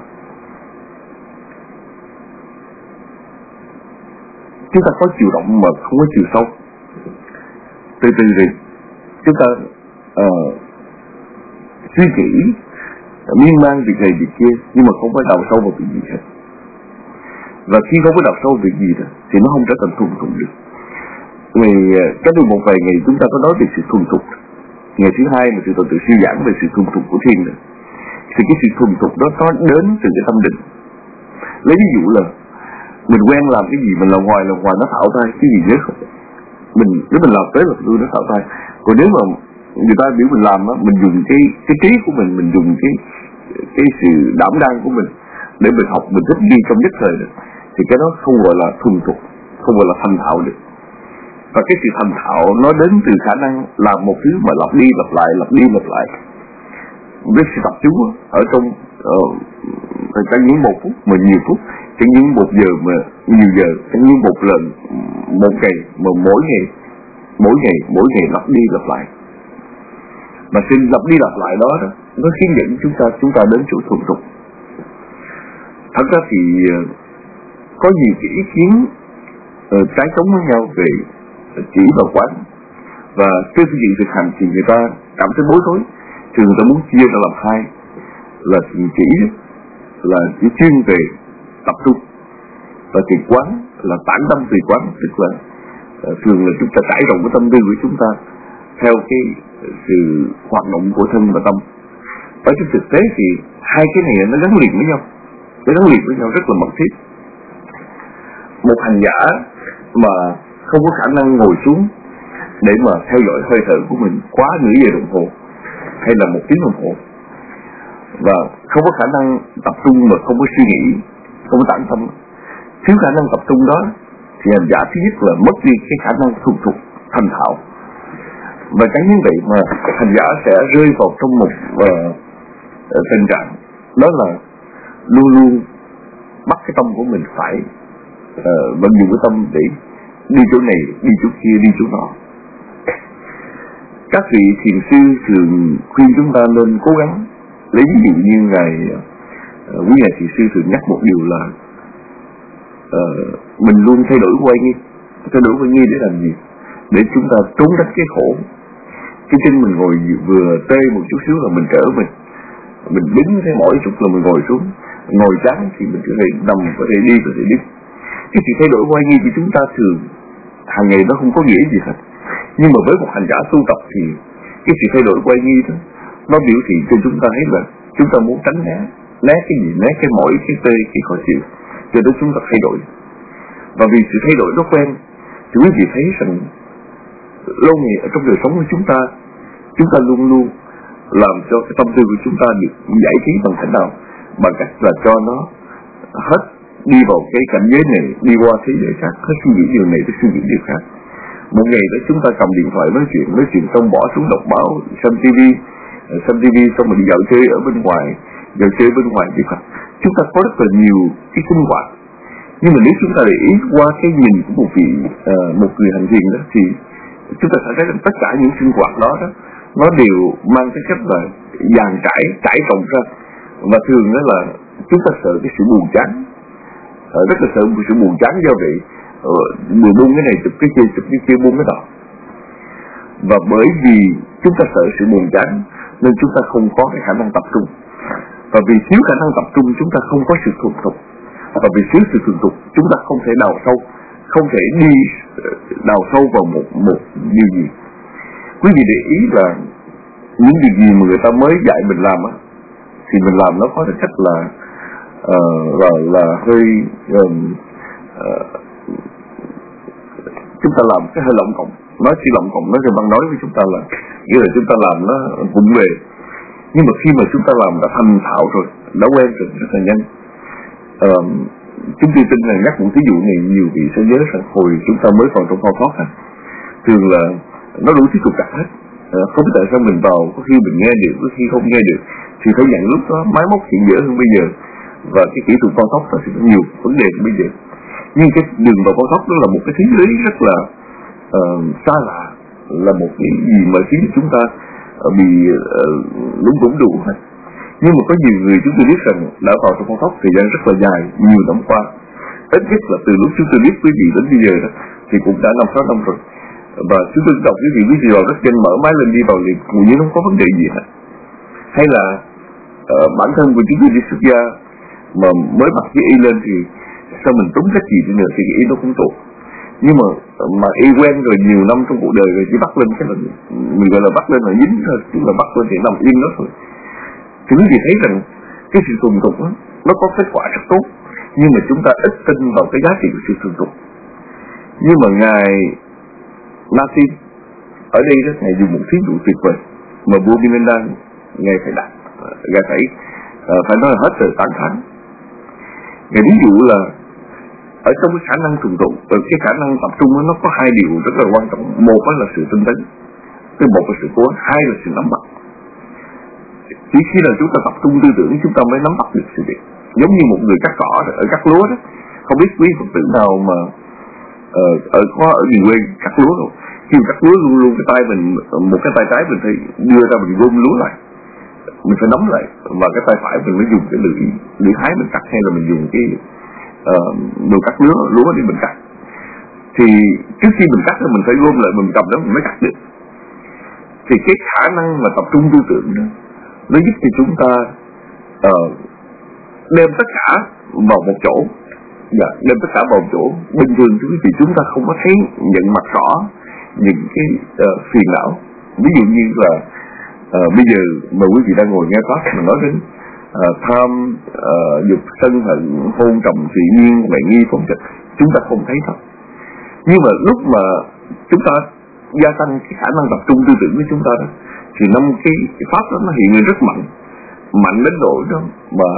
chúng ta có chiều rộng mà không có chiều sâu. Từ từ thì chúng ta uh, suy nghĩ miên man việc này việc kia, nhưng mà không phải đào sâu vào việc gì hết. Và khi không có đào sâu việc gì đó thì nó không trở thành thuần thục được. Ngày cách đây một vài ngày chúng ta có nói về sự thuần thục. Ngày thứ hai mà sự tự suy giảng về sự thuần thục của thiên nữa. Thì cái sự thuần thục đó nó đến từ cái tâm định. Lấy ví dụ là mình quen làm cái gì mình làm hoài làm hoài nó thạo tay cái gì nhớ không. Mình nếu mình làm tới là tôi nó thạo tay. Còn nếu mà người ta biểu mình làm á, mình dùng cái cái trí của mình, mình dùng cái cái sự đảm đang của mình để mình học, mình thích đi trong nhất thời được, thì cái đó không gọi là thuần thục, không gọi là thành thạo được. Và cái sự thành thạo nó đến từ khả năng làm một thứ mà lặp đi lặp lại, lặp đi lặp lại. Với sự tập trung ở trong uh, chẳng những một phút mà nhiều phút, chẳng những một giờ mà nhiều giờ, chẳng những một lần một ngày mà mỗi ngày, mỗi ngày, mỗi ngày lặp đi lặp lại. Mà sự lặp đi lặp lại đó, đó nó khiến dẫn chúng ta chúng ta đến chỗ thuần thục. Thật ra thì uh, có nhiều cái ý kiến uh, trái chống với nhau về chỉ và quán, và trên phương diện thực hành thì người ta cảm thấy bối rối. Thường người ta muốn chia ra làm hai, là thiền chỉ là chỉ chuyên về tập trung, và thiền quán là tản tâm tùy quán, tức là uh, thường là chúng ta trải rộng cái tâm tư của chúng ta theo cái sự hoạt động của thân và tâm. Ở trong thực tế thì hai cái này nó gắn liền với nhau, nó gắn liền với nhau rất là mật thiết. Một hành giả mà không có khả năng ngồi xuống để mà theo dõi hơi thở của mình quá nửa giờ đồng hồ hay là một tiếng đồng hồ, và không có khả năng tập trung mà không có suy nghĩ, không có tản tâm, thiếu khả năng tập trung đó, thì hành giả thứ nhất là mất đi cái khả năng thuần thục thành thạo. Và chẳng những vậy mà hành giả sẽ rơi vào trong một uh, tình trạng đó là luôn luôn bắt cái tâm của mình phải uh, vận dụng cái tâm để đi chỗ này, đi chỗ kia, đi chỗ nọ. Các vị thiền sư thường khuyên chúng ta nên cố gắng. Lấy ví dụ như ngài uh, quý ngài thiền sư thường nhắc một điều là uh, mình luôn thay đổi quay nghi. Thay đổi quay nghi để làm gì? Để chúng ta trốn tránh cái khổ. Cái chân mình ngồi vừa tê một chút xíu là mình trở mình, mình đứng thấy mỏi chút là mình ngồi xuống, ngồi chán thì mình có thể nằm, có thể đi, có thể đứng. Cái sự thay đổi quay nghi của chúng ta thường hàng ngày nó không có nghĩa gì hết. Nhưng mà với một hành giả tu tập thì cái sự thay đổi quay nghi đó nó biểu thị cho chúng ta thấy là chúng ta muốn tránh né, né cái gì, né cái mỏi, cái tê, cái khó chịu, cho đến chúng ta thay đổi. Và vì sự thay đổi nó quen thì quý vị thấy rằng lâu ngày ở trong đời sống của chúng ta, chúng ta luôn luôn làm cho cái tâm tư của chúng ta được giải trí bằng cách nào? Bằng cách là cho nó hết đi vào cái cảnh giới này, đi qua thế giới khác, hết suy nghĩ điều này tới suy nghĩ điều khác. Một ngày đó chúng ta cầm điện thoại nói chuyện, nói chuyện xong bỏ xuống đọc báo, xem tivi, xem tivi xong rồi đi dạo chơi ở bên ngoài, dạo chơi bên ngoài gì khác. Chúng ta có rất là nhiều cái sinh hoạt. Nhưng mà nếu chúng ta để ý qua cái nhìn của một vị uh, một người hành thiền đó thì chúng ta sẽ thấy rằng tất cả những sinh hoạt đó, đó nó đều mang cái cách là dàn trải trải rộng ra, và thường đó là chúng ta sợ cái sự buồn chán, rất là sợ sự buồn chán. Do vậy vừa buông cái này chụp cái kia, chụp cái kia buông cái đó, và bởi vì chúng ta sợ sự buồn chán nên chúng ta không có cái khả năng tập trung, và vì thiếu khả năng tập trung chúng ta không có sự thuần thục, và vì thiếu sự thuần thục chúng ta không thể đào sâu, không thể đi đào sâu vào một một điều gì. Quý vị để ý là những điều gì mà người ta mới dạy mình làm á, thì mình làm nó có cái cách là uh, là, là hơi uh, uh, chúng ta làm cái hơi lộng cộng, nói chỉ lộng cộng, nói cho băng nói với chúng ta là nghĩa là chúng ta làm nó vụng về, nhưng mà khi mà chúng ta làm đã thành thạo rồi, đã quen rồi rất là nhanh. Uh, chúng tôi tin là nhắc một ví dụ này nhiều vị sẽ nhớ rằng hồi chúng ta mới còn trong kho thoát ha, thường là nó đủ thuyết phục cả hết. Uh, không biết tại sao mình vào có khi mình nghe được, có khi không nghe được, thì phải nhận lúc đó máy móc hiện dở hơn bây giờ, và cái kỹ thuật kho thoát nó sẽ có nhiều vấn đề hơn bây giờ. Nhưng cái đường vào kho thoát đó là một cái thế giới rất là uh, xa lạ, là một cái gì mà khiến chúng ta uh, bị uh, lúng túng đủ hết. Nhưng mà có nhiều người chúng tôi biết rằng đã vào trong kho thoát thời gian rất là dài, nhiều năm qua, ít nhất là từ lúc chúng tôi biết quý vị đến bây giờ đó thì cũng đã năm sáu năm rồi. Và chúng tôi đọc quý vị quý vị vào rất nhanh, mở máy lên đi vào liền hầu như không có vấn đề gì hết. Hay là uh, bản thân của chúng tôi đi xuất gia mà mới mặc cái y lên thì sao mình trúng cách gì đi nữa thì cái y nó cũng tốt. Nhưng mà mà y quen rồi nhiều năm trong cuộc đời rồi, chỉ bắt lên cái là mình gọi là bắt lên là dính thôi, chứ là bắt lên thì nằm yên đó thôi. Thì quý vị thấy rằng cái sự thuần thục đó, nó có kết quả rất tốt, nhưng mà chúng ta ít tin vào cái giá trị của sự thuần thục. Nhưng mà ngài Nassim ở đây đó, ngài dùng một thí dụ tuyệt vời mà vua Vinanda ngài phải đặt, ngài phải uh, phải nói hết từ tán thán. Ngài ví dụ là ở trong cái khả năng thuần thục và cái khả năng tập trung đó, nó có hai điều rất là quan trọng. Một là sự tinh tấn, cái một là sự cố, hai là sự nắm bắt. Chỉ khi nào chúng ta tập trung tư tưởng chúng ta mới nắm bắt được sự việc. Giống như một người cắt cỏ ở cắt lúa đó, không biết quý Phật tử nào mà uh, ở có ở miền quê cắt lúa không? Khi cắt lúa luôn luôn cái tay mình, một cái tay trái mình phải đưa ra mình gom lúa lại, mình phải nắm lại, và cái tay phải mình mới dùng cái lưỡi lưỡi hái mình cắt, hay là mình dùng cái uh, đồ cắt lúa lúa để mình cắt. Thì trước khi mình cắt thì mình phải gom lại, mình cầm đó mình mới cắt được. Thì cái khả năng mà tập trung tư tưởng đó nó giúp cho chúng ta uh, đem tất cả vào một chỗ, dạ, đem tất cả vào một chỗ. Bình thường thì chúng ta không có thấy nhận mặt rõ những cái uh, phiền não. Ví dụ như là uh, bây giờ mà quý vị đang ngồi nghe pháp mà nói đến uh, tham, uh, dục, sân, hận, hôn, trầm, tùy nhiên, mẹ nghi, phóng trịch, chúng ta không thấy thật. Nhưng mà lúc mà chúng ta gia tăng cái khả năng tập trung tư tưởng của chúng ta đó, thì năm cái, cái pháp đó nó hiện lên rất mạnh, mạnh đến độ đó mà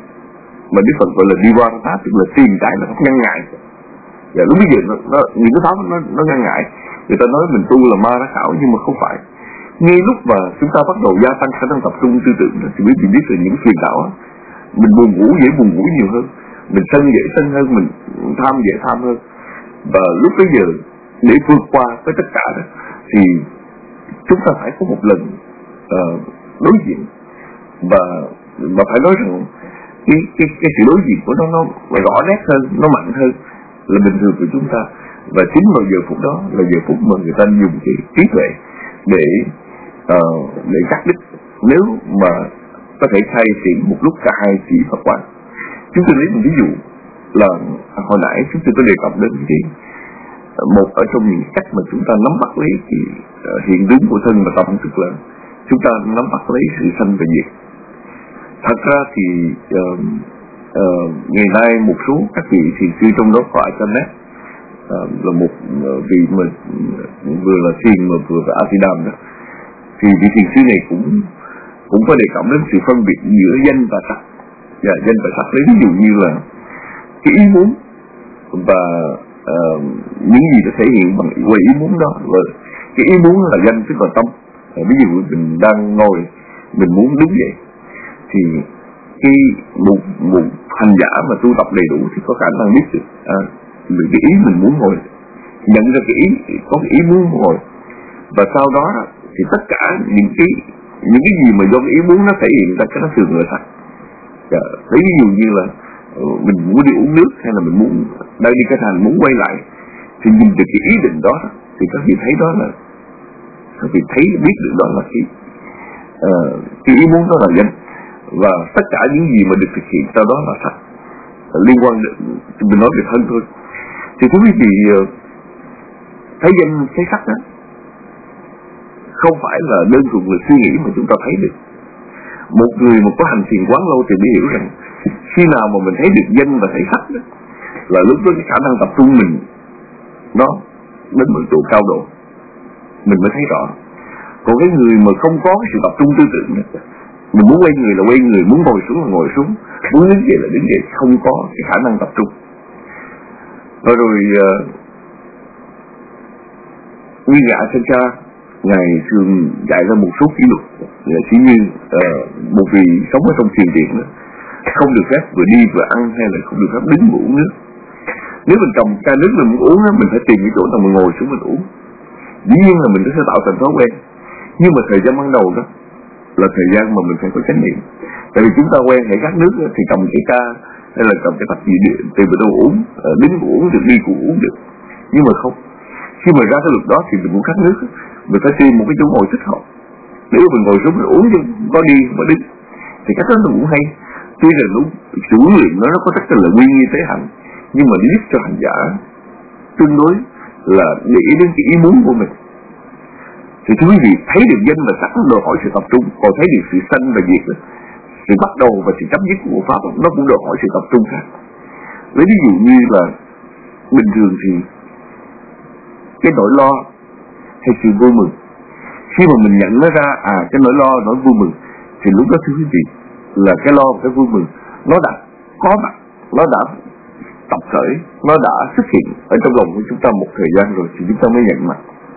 mà Đức Phật gọi là Nivarata, tức là tìm cái nó ngăn ngại. Và lúc bây giờ nó, nó những cái pháp nó nó ngăn ngại. Người ta nói mình tu là ma đã khảo, nhưng mà không phải. Ngay lúc mà chúng ta bắt đầu gia tăng khả năng tập trung tư tưởng đó, thì quý vị biết là những phiền não đó, mình buồn ngủ dễ buồn ngủ nhiều hơn, mình sân dễ sân hơn, mình tham dễ tham hơn. Và lúc bây giờ để vượt qua với tất cả đó thì chúng ta phải có một lần uh, đối diện, và và phải nói rằng cái cái cái sự đối diện của nó nó rõ nét hơn, nó mạnh hơn là bình thường của chúng ta. Và chính vào giờ phút đó là giờ phút mà người ta dùng cái trí tuệ để uh, để cắt đứt, nếu mà có thể khai triển một lúc cả hai chỉ Phật quán. Chúng tôi lấy một ví dụ là hồi nãy chúng tôi có đề cập đến cái một ở trong những cách mà chúng ta nắm bắt lấy cái uh, hiện đứng của thân và tâm, tức là chúng ta nắm bắt lấy sự sanh và diệt. Thật ra thì uh, uh, ngày nay một số các vị thiền sư trong đó có Achanet uh, là một uh, vị mà uh, vừa là thiền mà vừa là Atidam đó, thì vị thiền sư này cũng cũng có đề cập đến sự phân biệt giữa danh và sắc. Và danh và sắc lấy ví dụ như là cái ý muốn và uh, những gì đã thể hiện bằng qua ý muốn đó. Và cái ý muốn là danh, tức là tâm. Uh, ví dụ mình đang ngồi, mình muốn đứng dậy, thì cái một, một hành giả mà tu tập đầy đủ thì có khả năng biết được à, về cái ý mình muốn ngồi, nhận ra cái ý, có cái ý muốn ngồi, và sau đó thì tất cả những cái những cái gì mà do cái ý muốn nó thể hiện ra cái nó thường là thật. Ví dụ như là mình muốn đi uống nước hay là mình muốn đang đi cái thành muốn quay lại, thì nhìn được cái ý định đó thì các vị thấy đó là các vị thấy biết được đó là cái uh, cái ý muốn đó là danh, và tất cả những gì mà được thực hiện sau đó là thật, liên quan đến mình nói về thân thôi. Thì quý vị uh, thấy danh thấy sắc đó không phải là đơn thuần là suy nghĩ mà chúng ta thấy được. Một người mà có hành thiền quán lâu thì mới hiểu rằng khi nào mà mình thấy được danh và thấy sắc đó, là lúc đó cái khả năng tập trung mình nó đến một độ cao độ mình mới thấy rõ. Còn cái người mà không có sự tập trung tư tưởng đó, mình muốn quay người là quay người, muốn ngồi xuống là ngồi xuống, muốn đứng dậy là đứng dậy, không có cái khả năng tập trung. Và rồi uh, Nguyên Ngạ Sơn Cha Ngài thường dạy ra một số kỷ luật, chỉ như uh, một vị sống ở trong thiền viện đó, không được phép vừa đi vừa ăn, hay là không được phép đứng mà uống nước. Nếu mình cầm chai nước mình muốn uống đó, mình phải tìm cái chỗ nào mình ngồi xuống mình uống. Dĩ nhiên là mình sẽ tạo thành thói quen, nhưng mà thời gian ban đầu đó là thời gian mà mình phải có chánh niệm. Tại vì chúng ta quen hãy khát nước đó, thì cầm cái ca hay là cầm cái tách gì để tìm vào đâu uống, đứng cũng uống được, đi cũng uống được. Nhưng mà không, khi mà ra cái luật đó thì mình muốn khát nước, mình phải tìm một cái chỗ ngồi thích hợp. Nếu mình ngồi xuống mình uống chứ có đi mà đứng thì cách đó nó cũng hay. Tuy là đúng sự huấn luyện nó có rất là quy nghi tế hạnh, nhưng mà giúp cho hành giả tương đối là để ý đến cái ý muốn của mình. Thì quý vị thấy được danh và sắc nó đòi hỏi sự tập trung, còn thấy được sự sanh và diệt, sự bắt đầu và sự chấm dứt của pháp nó cũng đòi hỏi sự tập trung khác. Lấy ví dụ như là bình thường thì cái nỗi lo hay sự vui mừng, khi mà mình nhận nó ra, à cái nỗi lo nỗi vui mừng, thì lúc đó thưa quý vị là cái lo và cái vui mừng nó đã có mặt, nó đã tập khởi, nó đã xuất hiện ở trong lòng của chúng ta một thời gian rồi thì chúng ta mới nhận mặt.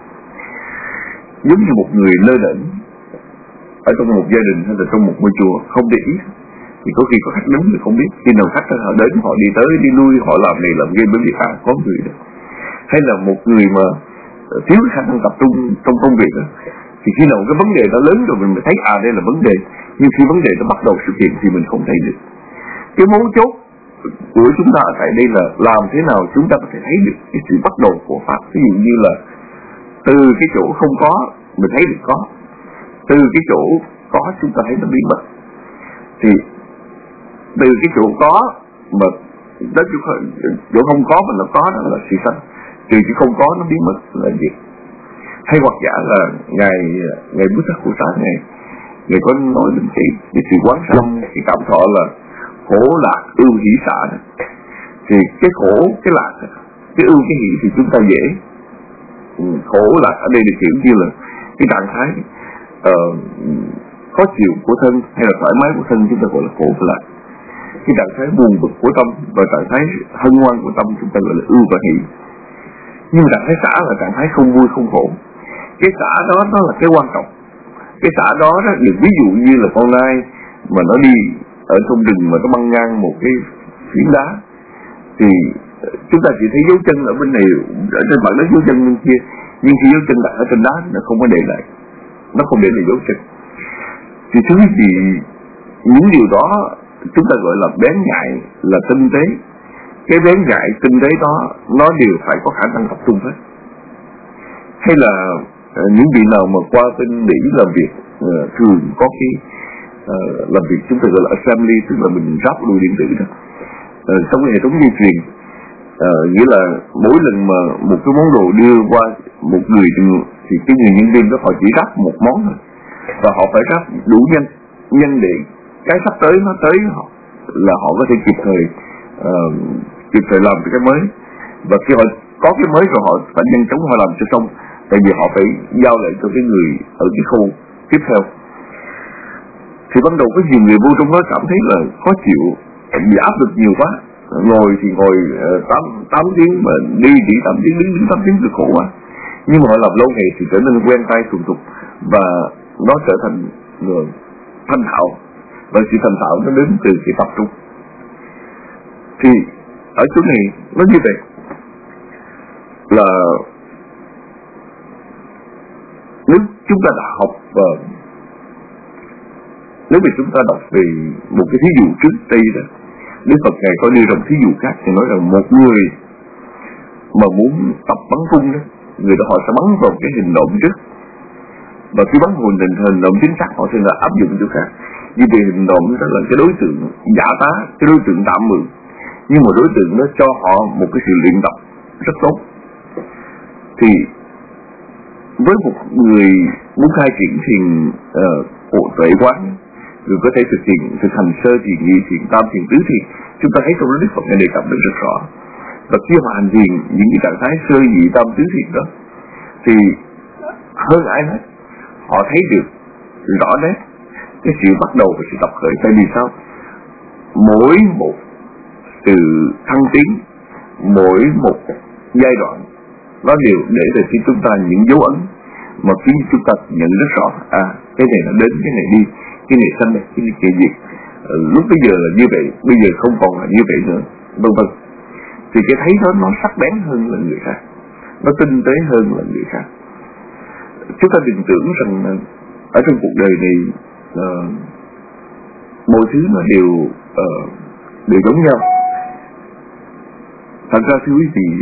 Giống như một người lơ đễnh ở trong một gia đình hay là trong một ngôi chùa không để ý, thì có khi có khách đến thì không biết, khi nào khách họ đến họ đi tới đi lui, họ làm này làm kia, bởi vì à có người đó. Hay là một người mà thiếu khả năng tập trung trong công việc đó, thì khi nào cái vấn đề nó lớn rồi mình mới thấy à đây là vấn đề, nhưng khi vấn đề nó bắt đầu xuất hiện thì mình không thấy được. Cái mấu chốt của chúng ta tại đây là làm thế nào chúng ta có thể thấy được cái sự bắt đầu của pháp. Ví dụ như là từ cái chỗ không có mình thấy được có, từ cái chỗ có chúng ta thấy nó biến mất, thì từ cái chỗ có mà đến chỗ, chỗ không có mà nó có đó là sự sanh, từ cái không có nó biến mất là gì. Hay hoặc giả là ngày ngày Bút Thất của sáng này người có nói đến cái, cái sự quán sanh, cái cảm thọ là khổ lạc ưu hỷ xả đó. Thì cái khổ cái lạc, cái ưu cái hỷ thì chúng ta dễ. Ừ, khổ lạc ở đây được hiểu như là cái trạng thái uh, khó chịu của thân hay là thoải mái của thân, chúng ta gọi là khổ và lạc. Cái trạng thái buồn bực của tâm và trạng thái hân hoan của tâm chúng ta gọi là ưu và hỷ. Nhưng trạng thái xả là trạng thái không vui không khổ. Cái xả đó nó là cái quan trọng. Cái xả đó, đó được ví dụ như là con nai mà nó đi ở trong rừng mà nó băng ngang một cái phiến đá, thì chúng ta chỉ thấy dấu chân ở bên này, ở trên mặt đất dấu chân bên kia, nhưng khi dấu chân đặt ở trên đá nó không có để lại, nó không để lại dấu chân. Thì thứ gì những điều đó chúng ta gọi là bén nhạy, là tinh tế. Cái bén nhạy tinh tế đó nó đều phải có khả năng tập trung hết. Hay là uh, những vị nào mà qua bên Mỹ làm việc uh, thường có cái uh, làm việc chúng ta gọi là assembly, tức là mình ráp đồ điện tử đó, uh, trong cái hệ thống dây chuyền, uh, nghĩa là mỗi lần mà một cái món đồ đưa qua một người thì cái người nhân viên đó họ chỉ ráp một món thôi, và họ phải ráp đủ nhanh nhanh để cái sắp tới nó tới họ là họ có thể kịp thời uh, kịp thời làm cái mới, và khi họ có cái mới rồi họ phải nhanh chóng họ làm cho xong, tại vì họ phải giao lại cho cái người ở cái khâu tiếp theo. Thì ban đầu có nhiều người vô trong đó cảm thấy là khó chịu, bị áp lực nhiều quá, ngồi thì ngồi tám tiếng mà đi chỉ tám tiếng, đứng đứng tám tiếng thì khổ quá. Nhưng mà họ làm lâu ngày thì trở nên quen tay thuần thục và nó trở thành người thanh thạo, và sự thành thạo nó đến từ sự tập trung. Thì ở chỗ này nó như vậy là nếu chúng ta đã học uh, nếu mà chúng ta đọc về một cái thí dụ trước đây đó, Đức Phật Ngài có đưa ra một thí dụ khác thì nói rằng một người mà muốn tập bắn cung đó, người đó họ sẽ bắn vào cái hình nộm trước, và khi bắn vào hình hình nộm chính xác họ sẽ là áp dụng chỗ khác. Như vì hình nộm đó là cái đối tượng giả tá, cái đối tượng tạm mượn, nhưng mà đối tượng nó cho họ một cái sự luyện tập rất tốt. Thì với một người muốn khai triển thiền hộ uh, tuệ quán, người có thể thực hiện thực hành sơ thiền, nhị thiền, tam thiền, tứ thiền, chúng ta thấy trong đó Đức Phật này đề cập đến rất rõ. Và khi họ hành thiền những cái trạng thái sơ, nhị, tam, tứ thiền đó, thì hơn ai hết họ thấy được rõ nét cái sự bắt đầu và sự tập khởi. Tại vì sao? Mỗi một sự thăng tiến, mỗi một giai đoạn nó đều để lại cho chúng ta những dấu ấn mà khiến chúng ta nhận rất rõ, à cái này nó đến, cái này đi, cái này sanh, cái này kia diệt. Ừ, lúc bây giờ là như vậy, bây giờ không còn là như vậy nữa, vân vân. Thì cái thấy đó nó sắc bén hơn là người khác, nó tinh tế hơn là người khác. Chúng ta đừng tưởng rằng ở trong cuộc đời này uh, mọi thứ nó đều uh, đều giống nhau. Thật ra thưa quý vị,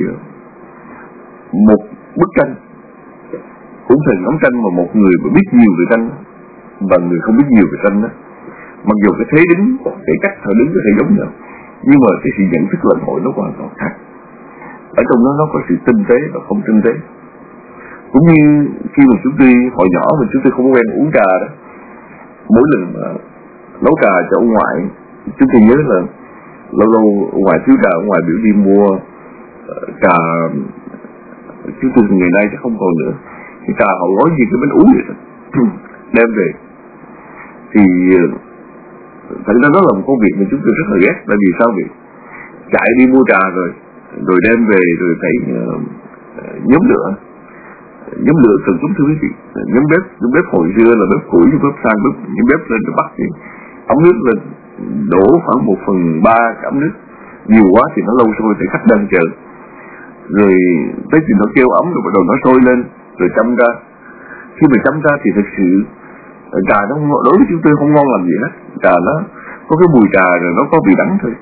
một bức tranh cũng thành ngắm tranh mà một người mà biết nhiều về tranh và người không biết nhiều về tranh đó, mặc dù cái thế đứng, cái cách họ đứng có thể giống nhau, nhưng mà cái sự nhận thức lĩnh hội nó hoàn toàn khác. Ở trong đó nó có sự tinh tế và không tinh tế. Cũng như khi mà chúng tôi hồi nhỏ mà chúng tôi không quen uống trà đó, mỗi lần mà nấu trà cho ông ngoại, chúng tôi nhớ là lâu lâu ngoài thiếu trà, ông ngoại biểu đi mua uh, trà, chúng tôi ngày nay chắc không còn nữa, cái trà họ gói gì cái bánh uống vậy đó, đem về. Thì uh, thật ra đó là một công việc mà chúng tôi rất là ghét. Tại vì sao vậy? Chạy đi mua trà rồi rồi đem về rồi phải uh, nhóm lửa nhóm lửa từng chúng thưa quý vị, nhóm bếp nhóm bếp hồi xưa là bếp củi, bếp sang bếp nhóm bếp lên rồi bắt thì ống nước lên, đổ khoảng một phần ba cái ống nước, nhiều quá thì nó lâu sôi thì khách đang chờ, rồi tới khi nó kêu ấm rồi bắt đầu nó sôi lên rồi châm ra. Khi mà châm ra thì thực sự trà nó không, đối với chúng tôi không ngon làm gì hết, trà nó có cái mùi trà rồi nó có vị đắng thôi.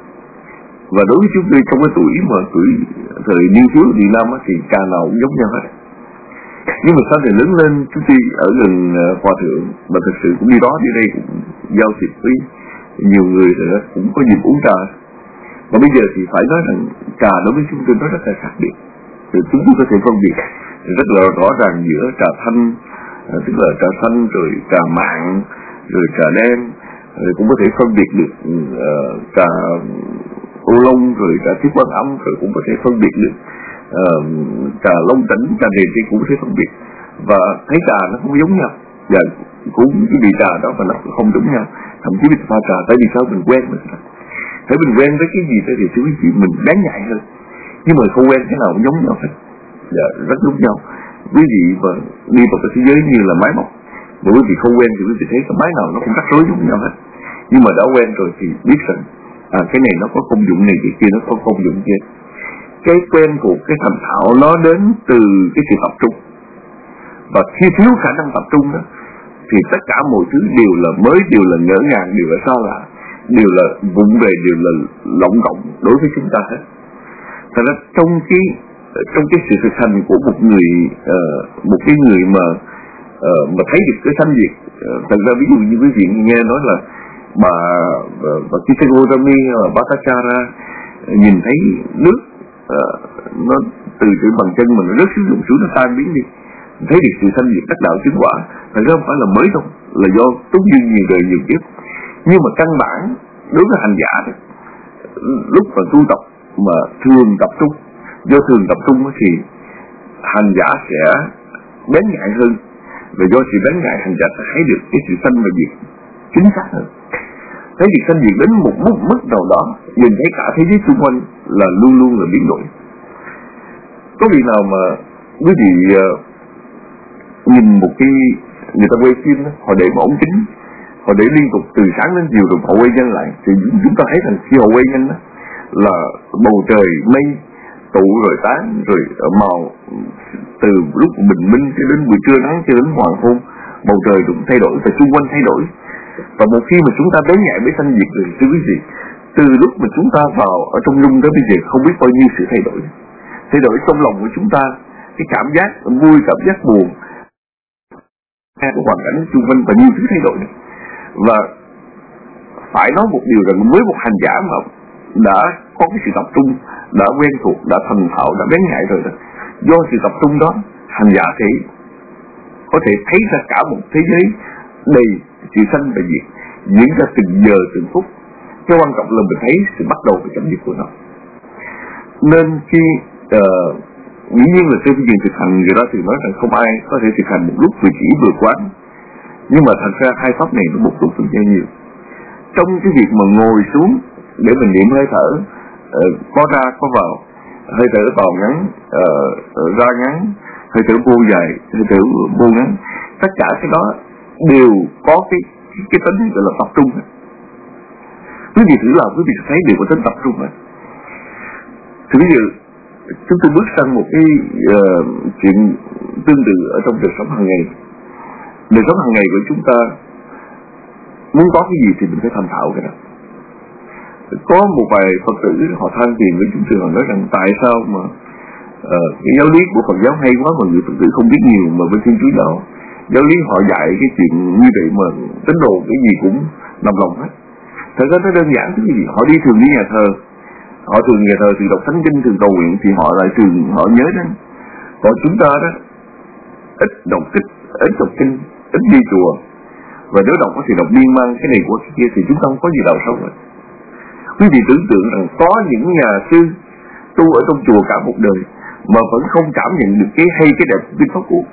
Và đối với chúng tôi trong cái tuổi mà tuổi thời niên thiếu Việt Nam thì trà nào cũng giống nhau hết. Nhưng mà sau này lớn lên chúng tôi ở gần uh, hòa thượng, và thực sự cũng đi đó đi đây cũng giao thiệp với nhiều người rồi đó, cũng có dịp uống trà. Và bây giờ thì phải nói rằng trà đối với chúng tôi nó rất là khác biệt. Thì chúng tôi có thể phân biệt rất là rõ ràng giữa trà thanh, uh, tức là trà xanh, rồi trà mạn, rồi trà đen, rồi cũng có thể phân biệt được uh, trà ô long, rồi trà thiết quan âm, rồi cũng có thể phân biệt được Uh, trà long tỉnh, trà điền thì cũng sẽ phân biệt, và thấy trà nó không giống nhau, và cũng cái vị trà đó và nó không giống nhau. Thậm chí mình pha trà, tại vì sao mình quen mình thấy mình quen với cái gì đó thì thưa quý vị mình đáng nhạy hơn, nhưng mà không quen cái nào cũng giống nhau hết, dạ, rất giống nhau. Quý vị và đi vào cái thế giới như là máy móc, mà quý vị không quen thì quý vị thấy cái máy nào nó cũng rắc rối giống nhau hết, nhưng mà đã quen rồi thì biết rằng à, cái này nó có công dụng này, cái kia nó có công dụng kia. Cái quen thuộc, cái thành thạo nó đến từ cái sự tập trung, và khi thiếu khả năng tập trung đó thì tất cả mọi thứ đều là mới, đều là ngỡ ngàng, đều là xa lạ, đều là vụng về, đều là lộng cộng đối với chúng ta hết. Thật ra trong cái trong cái sự thực hành của một người uh, một cái người mà uh, mà thấy được cái sanh diệt, uh, thật ra ví dụ như quý vị nghe nói là bà bà Kisagorami và Bhattacharya nhìn thấy nước Uh, nó từ cái bằng chân mà nó rớt xuống dụng xuống, nó tan biến đi, thấy được sự sanh diệt đắc đạo chứng quả. Thật ra không phải là mới đâu, là do túc duyên nhiều đời nhiều kiếp. Nhưng mà căn bản đối với hành giả đó, lúc mà tu tập mà thường tập trung, do thường tập trung thì hành giả sẽ bén nhạy hơn, và do sự bén nhạy hành giả sẽ thấy được cái sự sanh và diệt chính xác hơn. Thấy việc sanh diệt đến một mức mức nào đó, nhìn thấy cả thế giới xung quanh là luôn luôn là biến đổi. Có vị nào mà quý vị uh, nhìn một cái người ta quay phim đó, họ để một ống kính, họ để liên tục từ sáng đến chiều rồi họ quay nhanh lại, thì chúng ta thấy rằng khi họ quay nhanh đó là bầu trời mây tụ rồi tán, rồi màu từ lúc bình minh cho đến buổi trưa nắng cho đến hoàng hôn, bầu trời cũng thay đổi và xung quanh thay đổi. Và một khi mà chúng ta bén nhạy với sanh diệt rồi, thưa quý vị, từ lúc mà chúng ta vào ở trong nhung đó bây giờ không biết bao nhiêu sự thay đổi, thay đổi trong lòng của chúng ta, cái cảm giác vui, cảm giác buồn, của hoàn cảnh xung quanh và nhiều thứ thay đổi. Và phải nói một điều rằng với một hành giả mà đã có cái sự tập trung, đã quen thuộc, đã thành thạo, đã bén nhạy rồi đó, do sự tập trung đó, hành giả thì có thể thấy ra cả một thế giới đầy sự sanh và diệt diễn ra từng giờ từng phút. Cái quan trọng là mình thấy sự bắt đầu và chấm dứt của nó. Nên khi uh, dĩ nhiên là trên phương diện thực hành, người ta thường nói rằng không ai có thể thực hành một lúc vừa chỉ vừa quán, nhưng mà thật ra hai pháp này nó một lúc tương nhau nhiều. Trong cái việc mà ngồi xuống để mình niệm hơi thở, uh, có ra có vào, hơi thở vào ngắn, uh, ra ngắn, hơi thở vô dài, hơi thở vô ngắn, tất cả cái đó đều có cái cái tính gọi là tập trung. Quý vị thử làm, quý vị thấy đều có tính tập trung này. Thì ví dụ chúng tôi bước sang một cái uh, chuyện tương tự ở trong đời sống hàng ngày. Đời sống hàng ngày của chúng ta muốn có cái gì thì mình phải thành thạo cái đó. Có một vài Phật tử họ than phiền với chúng tôi, họ nói rằng tại sao mà uh, cái giáo lý của Phật giáo hay quá mà người Phật tử không biết nhiều, mà bên Thiên Chúa giáo giáo lý họ dạy cái chuyện như vậy mà tín đồ cái gì cũng nằm lòng hết. Thật ra nó đơn giản cái gì, họ đi thường đi nhà thờ, họ thường nhà thờ thường đọc thánh kinh, thường cầu nguyện thì họ lại thường họ nhớ đến. Còn chúng ta đó ít đọc kinh, ít đọc kinh, ít đi chùa, và nếu đọc thì đọc liên mang cái này của cái kia thì chúng ta không có gì đào sâu rồi. Quý vị tưởng tượng rằng có những nhà sư tu ở trong chùa cả một đời mà vẫn không cảm nhận được cái hay cái đẹp của kinh pháp cú.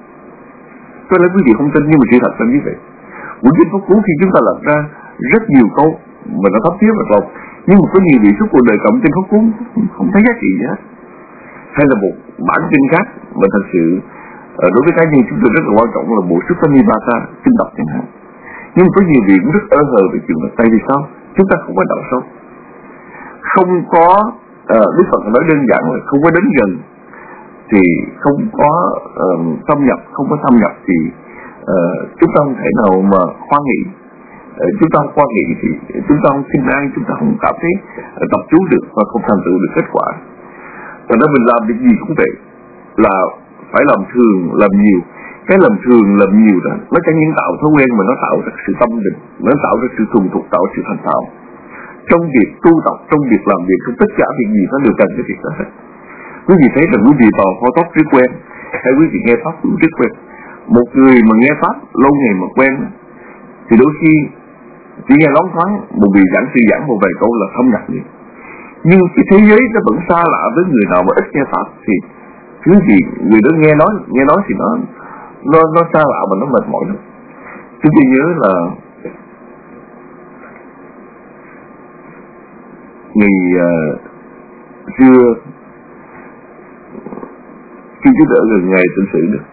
Có lẽ quý vị không tin nhưng mà sự thật là như vậy. Quyển kinh pháp cú khi chúng ta lật ra rất nhiều câu mà nó thấp thiếu và tốt, nhưng mà có nhiều vị suốt cuộc đời cầm kinh pháp cú không thấy giá trị gì hết. Hay là một bản kinh khác mà thật sự đối với cá nhân chúng tôi rất là quan trọng là bộ Suppanipata kinh đọc chẳng hạn. Nhưng mà có nhiều vị cũng rất ơ hờ về chuyện này. Tại vì sao? Chúng ta không có đạo sâu, không có uh, Đức Phật nói đơn giản là không có đến gần thì không có uh, xâm nhập, không có xâm nhập thì uh, chúng ta không thể nào mà khoan nghĩ. Uh, chúng ta không khoan nghĩ thì chúng ta không tin ai, chúng ta không cảm thấy uh, tập chú được và không thành tựu được kết quả. Và đó mình làm việc gì cũng vậy, là phải làm thường, làm nhiều. Cái làm thường, làm nhiều đó nó chẳng những tạo thói quen mà nó tạo ra sự tâm định, nó tạo ra sự thuần thục, tạo sự thành thạo. Trong việc tu tập, trong việc làm việc, trong tất cả việc gì nó đều cần cái việc đó hết. Quý vị thấy rằng quý vị vào kho tóc rất quen, hay quý vị nghe pháp cũng rất quen. Một người mà nghe pháp lâu ngày mà quen thì đôi khi chỉ nghe loáng thoáng một vị giảng sư giảng một vài câu là không nhập gì. Nhưng cái thế giới nó vẫn xa lạ với người nào mà ít nghe pháp thì thứ gì người đó nghe nói nghe nói thì nó nó nó xa lạ mà nó mệt mỏi lắm. Chúng tôi nhớ là ngày uh, xưa khi chúng tôi ở gần ngày tự sự được,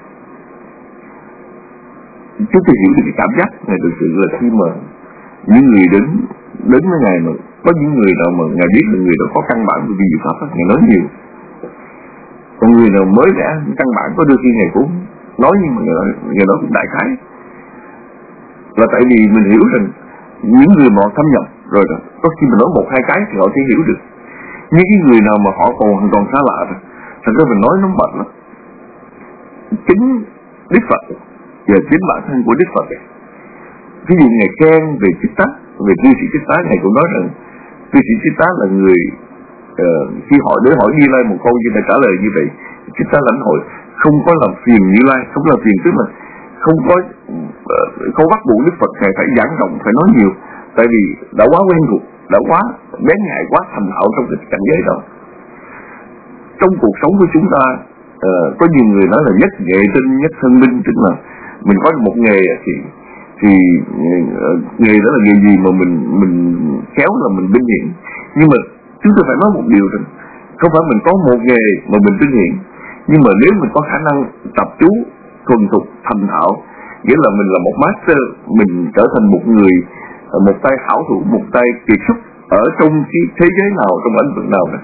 chúng tôi hiểu được cái cảm giác ngày tự sự là khi mà những người đến đến với ngày mà có những người nào mà ngài biết là người đó có căn bản của vi diệu pháp, ngài nói nhiều. Còn người nào mới đã căn bản có đôi khi ngài cũng nói, nhưng mà người đó cũng đại khái. Là tại vì mình hiểu rằng những người mà thâm nhập rồi đó, có khi mình nói một hai cái thì họ sẽ hiểu được. Nhưng cái người nào mà họ còn hoàn toàn xa lạ rồi, thật ra mình nói nó mệt lắm. Chính Đức Phật và chính bản thân của Đức Phật, ví dụ ngài khen về Chích Tá, về cư sĩ Chích Tá, ngài cũng nói rằng cư sĩ Chích Tá là người uh, khi hỏi để hỏi Như Lai một câu như là trả lời như vậy, Chích Tá lãnh hội, không có làm phiền Như Lai, không làm phiền, tức là không có uh, không bắt buộc Đức Phật ngài phải giảng rộng, phải nói nhiều, tại vì đã quá quen thuộc, đã quá bén nhạy, quá thành thạo trong cái cảnh giới đó. Trong cuộc sống của chúng ta uh, có nhiều người nói là nhất nghệ tinh, nhất thân minh, tức là mình có một nghề thì thì uh, nghề đó là nghề gì mà mình mình khéo là mình vinh hiển. Nhưng mà chúng tôi phải nói một điều rằng không phải mình có một nghề mà mình vinh hiển, nhưng mà nếu mình có khả năng tập chú thuần thục thành thạo, nghĩa là mình là một master, mình trở thành một người một tay hảo thủ, một tay kiệt xuất ở trong cái thế giới nào, trong lĩnh vực nào đó,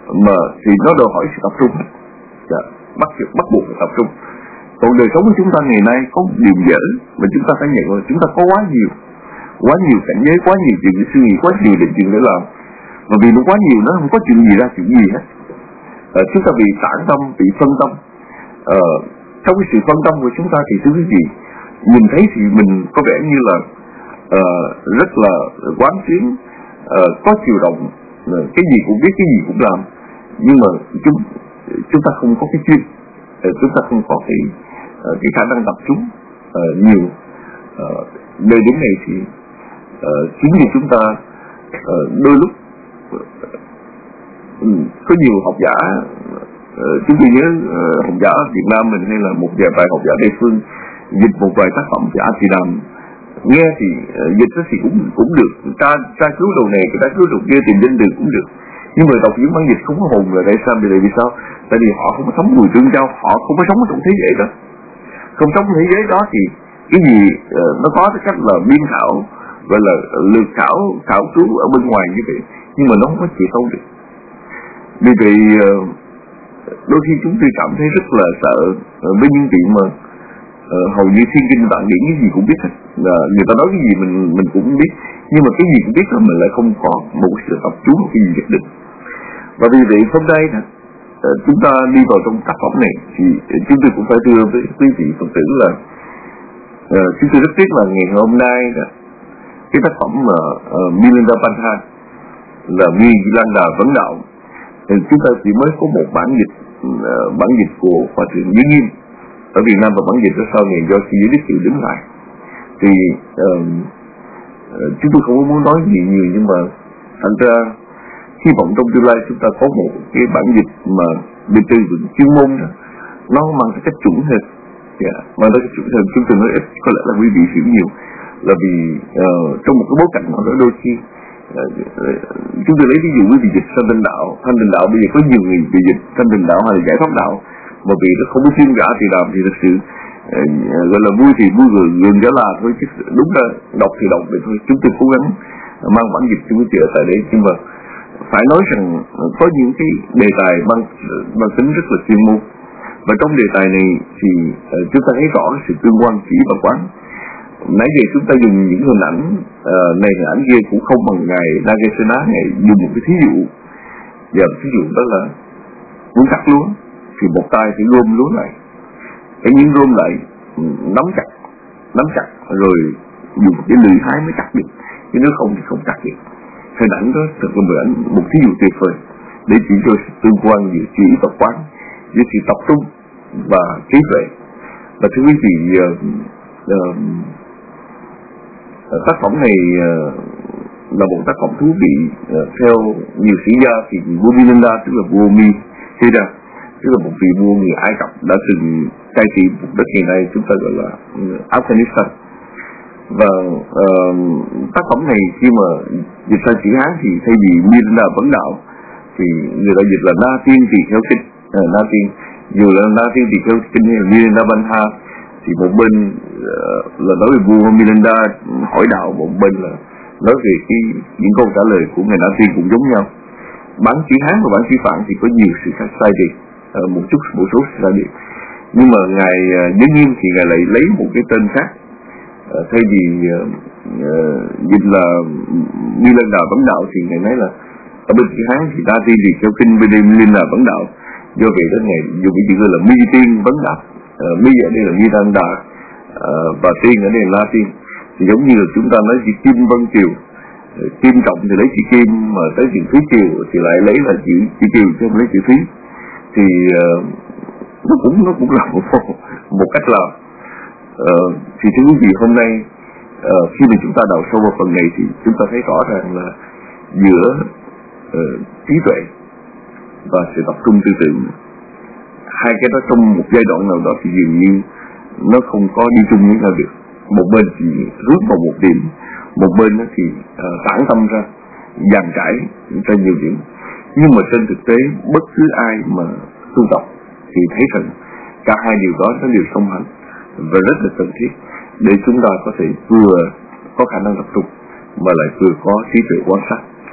mà thì nó đòi hỏi sự tập trung, dạ, bắt bắt buộc phải tập trung. Còn đời sống của chúng ta ngày nay có điều dở mà chúng ta phải nhận là chúng ta có quá nhiều, quá nhiều cảnh giới, quá nhiều chuyện để suy nghĩ, quá nhiều định chuyện để làm. Mà vì nó quá nhiều, nó không có chuyện gì ra chuyện gì hết. Ờ, chúng ta bị tản tâm, bị phân tâm. Ờ, trong cái sự phân tâm của chúng ta thì thưa quý vị, nhìn thấy thì mình có vẻ như là uh, rất là quán xuyến, uh, có chiều động, uh, cái gì cũng biết, cái gì cũng làm. Nhưng mà chúng chúng ta không có cái chuyên, uh, chúng ta không có cái uh, cái khả năng tập trung uh, nhiều. Uh, nơi đến này thì uh, chính vì chúng ta uh, đôi lúc uh, có nhiều học giả, uh, chúng tôi nhớ uh, học giả Việt Nam mình hay là một vài bài học giả Tây phương dịch một vài tác phẩm thì A Thì Đàm nghe thì uh, dịch đó thì cũng cũng được, tra tra cứu đầu này, tra cứu đầu kia, tìm danh từ cũng được. Nhưng mà đọc những bản dịch không có hồn là tại sao? Vì sao? Tại vì họ không có sống mùi tương giao, họ không có sống trong thế giới đó. Không sống trong thế giới đó thì cái gì uh, nó có cái cách là biên khảo, gọi là lược khảo, khảo cứu ở bên ngoài như vậy, nhưng mà nó không có chịu sâu được. Vì vậy uh, đôi khi chúng tôi cảm thấy rất là sợ uh, với những chuyện mà uh, hầu như thiên kinh vạn điển cái gì cũng biết hết. Uh, người ta nói cái gì mình mình cũng biết, nhưng mà cái gì cũng biết đó mình lại không có một sự tập trung một cái gì nhất định. Và vì vậy hôm nay uh, chúng ta đi vào trong tác phẩm này thì chúng tôi cũng phải thưa với quý vị Phật tử là uh, chúng tôi rất tiếc là ngày hôm nay uh, cái tác phẩm mà uh, Milinda Bantha là Milinda Vấn Đạo thì chúng ta chỉ mới có một bản dịch, uh, bản dịch của Hòa thượng Như Nghiêm ở Việt Nam, và bản dịch đó sau này do sư Giới Đức Hiệu đứng lại. Thì uh, uh, chúng tôi không muốn nói gì nhiều, nhưng mà thành ra hy vọng trong tương lai chúng ta có một cái bản dịch mà bên tư vựng chuyên môn đó, nó mang cái cách chuẩn hơn, yeah, mang cái cách chuẩn hơn. Chúng tôi nói ít có lẽ là quý vị hiểu nhiều, là vì uh, trong một cái bối cảnh nào đó đôi khi uh, chúng tôi lấy ví dụ quý vị dịch Thanh Tịnh Đạo, Thanh Tịnh Đạo bây giờ có nhiều người bị dịch Thanh Tịnh Đạo hay là Giải Thoát Đạo, mà vì nó không có chuyên cả thì làm thì thật sự uh, gọi là vui thì vui, rồi gừng giả là thôi, chứ đúng là đọc thì đọc vậy thôi. Chúng tôi cố gắng mang bản dịch cho quý vị ở tại đây, nhưng mà phải nói rằng có những cái đề tài mang mang tính rất là chuyên môn, và trong đề tài này thì uh, chúng ta thấy rõ sự tương quan chỉ và quán. Nãy giờ chúng ta dùng những hình ảnh uh, này hình ảnh kia cũng không bằng ngài Nagasena, ngài dùng một cái thí dụ, và thí dụ đó là muốn cắt lúa thì một tay thì gom lúa lại, cái miếng gom lại nắm chặt nắm chặt rồi dùng cái lưỡi hái mới cắt được, chứ nếu không thì không cắt được. Hình ảnh đó thật là một ảnh một thí dụ tuyệt vời để chỉ cho sự tương quan giữa chỉ và quán, giữa sự tập trung và trí tuệ. Và thưa quý vị, uh, uh, tác phẩm này uh, là một tác phẩm thú vị. Uh, theo nhiều sử gia thì vua Milinda, tức là vua Mi Hira, tức là một vị vua người Ai Cập đã từng cai trị một đất ngày nay chúng ta gọi là Afghanistan. Và uh, tác phẩm này khi mà dịch sang chữ Hán thì thay vì Milinda Vấn Đạo thì người ta dịch là Na Tiên Tỳ Kheo Kinh. uh, Na Tiên, dù là Na Tiên Tỳ Kheo Kinh hay là Milinda Bantha, thì một bên uh, là nói về vua Milinda hỏi đạo, một bên là nói về cái những câu trả lời của ngài Na Tiên cũng giống nhau. Bản chữ Hán và bản chữ Phạn thì có nhiều sự khác sai biệt, uh, một chút một số sai biệt, nhưng mà ngài uh, Giới Nghiêm thì ngài lại lấy một cái tên khác. Uh, thay vì uh, uh, dịch là Milinda Vấn Đạo thì ngài nói là ở bên chữ Hán thì Na Tiên Tỳ Kheo Kinh, bên đây Milinda Vấn Đạo. Do vậy đó ngài dùng cái chữ gọi là Mi Tiên Vấn Đạo. Uh, Mi ở đây là Milinda, uh, và Tiên ở đây là Na Tiên. Thì giống như là chúng ta nói chữ Kim Vân Kiều, uh, Kim trọng thì lấy chữ Kim, mà tới chữ Thúy Kiều thì lại lấy là chữ chữ Kiều chứ không lấy chữ Thúy. Thì uh, nó cũng nó cũng là một, một cách làm. Uh, thì thưa quý vị, hôm nay uh, khi mà chúng ta đào sâu vào phần này thì chúng ta thấy rõ ràng là giữa uh, trí tuệ và sự tập trung tư tưởng, hai cái đó trong một giai đoạn nào đó thì dường như nó không có đi chung với nhau được. Một bên thì rút vào một điểm, một bên thì uh, tản tâm ra, dàn trải ra nhiều điểm. Nhưng mà trên thực tế bất cứ ai mà tu tập thì thấy rằng cả hai điều đó nó đều song hành và rất là cần thiết để chúng ta có thể vừa có khả năng tập trung mà lại vừa có trí tuệ quan sát.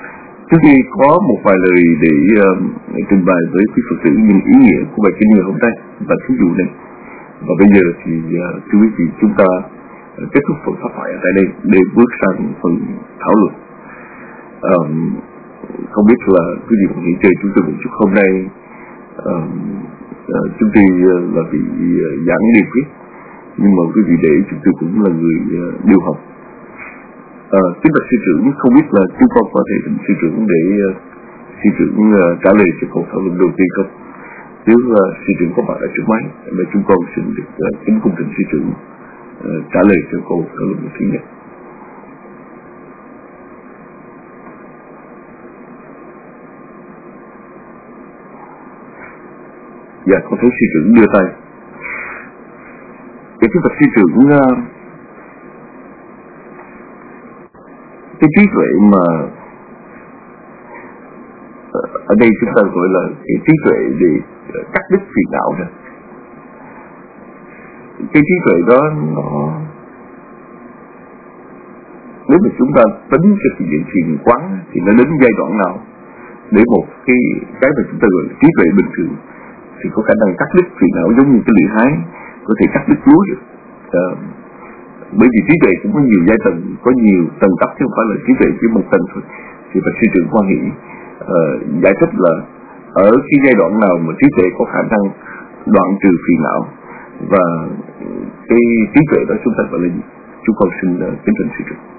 Trước khi có một vài lời để uh, trình bày với quý Phật tử những ý nghĩa của bài kinh ngày hôm nay và thí dụ này, và bây giờ thì uh, thưa quý vị, chúng ta uh, kết thúc phần pháp thoại ở tại đây để bước sang phần thảo luận. Um, không biết là quý vị có nghĩ chơi chúng tôi một chút hôm nay um, uh, chúng tôi uh, là bị uh, giảng điều quyết, nhưng mà quý vị để chúng tôi cũng là người uh, điều học. À, kính bạch sư trưởng, không biết là chúng con có thể thỉnh sư trưởng để uh, sư trưởng uh, trả lời cho câu thảo luận đầu tiên không? Nếu uh, sư trưởng có mặt ở trước máy, để chúng con xin được uh, kính cung thỉnh sư trưởng uh, trả lời cho câu thảo luận đầu tiên nhất. Dạ, con thấy sư trưởng đưa tay. Để kính bạch sư trưởng, uh, cái trí tuệ mà ở đây chúng ta gọi là cái trí tuệ để cắt đứt phiền não đó. Cái trí tuệ đó nó, nếu mà chúng ta tính cho cái chuyện thiền quán thì nó đến giai đoạn nào để một cái cái mà chúng ta gọi là trí tuệ bình thường thì có khả năng cắt đứt phiền não giống như cái lưỡi hái có thể cắt đứt lúa được. À, bởi vì trí tuệ cũng có nhiều giai tầng, có nhiều tầng cấp chứ không phải là trí tuệ chỉ một tầng thôi. Thì Phật sư trưởng Quan Hỷ uh, giải thích là ở cái giai đoạn nào mà trí tuệ có khả năng đoạn trừ phiền não, và cái trí tuệ đó chúng ta gọi là gì? Chúng con xin uh, kính thỉnh sư trưởng.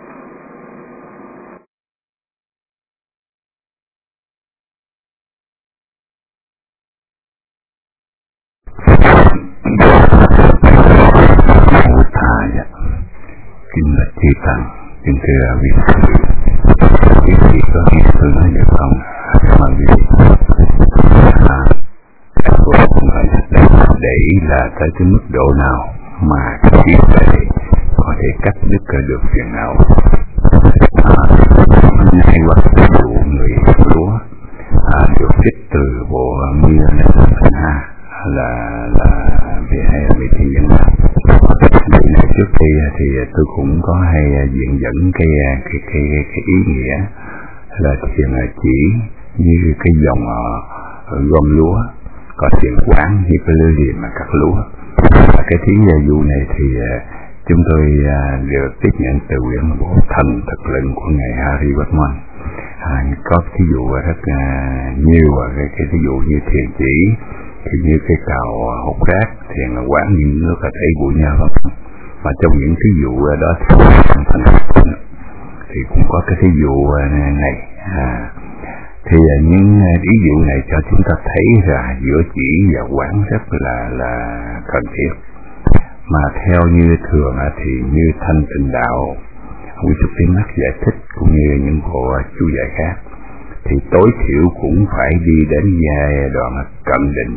Kính bạch chư tăng, kính thưa quý vị, quý vị có biết tôi nói được không? Cảm ơn quý vị. À, tôi không phải là để là tới cái mức độ nào mà trí tuệ có thể cắt đứt được phiền não. À, nay hoặc ví dụ người lúa à, được trích từ bộ mưa này ha là là về hay là về thiên nhân nào. Trước khi thì tôi cũng có hay diễn dẫn cái cái cái cái ý nghĩa là thiền chỉ như cái dòng gom lúa, có thiền quán như cái lưới liềm mà cắt lúa. Và cái thí dụ này thì chúng tôi được tiếp nhận từ quyển bộ Thần Thực Lệnh của ngài Hari Bachman. À, có thí dụ rất nhiều cái cái thí dụ như thiền chỉ thì như cái cầu hút rác, thiền quán như nước là thấy bụi nhau lắm. Mà trong những thí dụ đó thì, thì cũng có cái thí dụ này. À, thì những ví dụ này cho chúng ta thấy là giữa chỉ và quán rất là là cần thiết. Mà theo như thường thì như Thanh Tịnh Đạo, Quý Trúc Tiến Mắt giải thích cũng như những bộ chú giải khác, thì tối thiểu cũng phải đi đến giai đoạn cận định,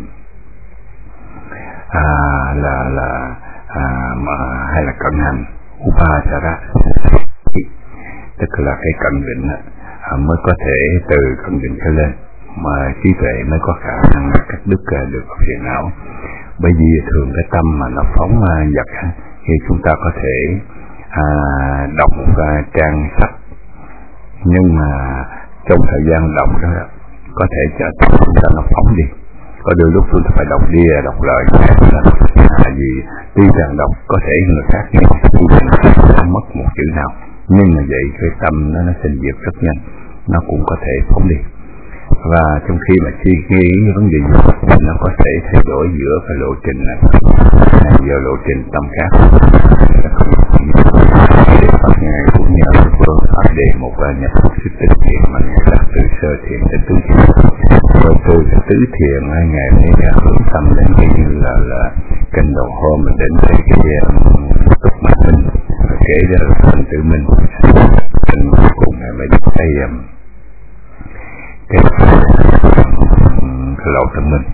à, là là à, mà hay là cận hành upasara, tức là cái cận định à, mới có thể từ cận định trở lên mà trí tuệ mới có khả năng cắt đứt được phiền não. Bởi vì thường cái tâm mà nó phóng dật thì chúng ta có thể à, đọc một trang sách, nhưng mà trong thời gian đọc đó có thể cho chúng ta nó phóng đi. Có đôi lúc chúng ta phải đọc đi đọc lời khác là à, vì tuy rằng đọc có thể người khác nghe không mất một chữ nào, nhưng mà vậy cái tâm nó nó sinh diệt rất nhanh, nó cũng có thể phóng đi. Và trong khi mà suy nghĩ vấn đề gì nó có thể thay đổi giữa cái lộ trình này giữa lộ trình tâm khác. Để Phật ngài cũng nhờ phương pháp để một nhập thức sức tích thiện mà ngài đặt từ sơ thiện đến tứ thiện, rồi từ cái tứ thiện ngài mới hướng tâm đến cái như là là kênh đầu hôm mình đến cái cái tục mặt minh, và kể ra là phần tự minh, đến cuối cùng ngài mới được cái cái cái lộ tâm minh.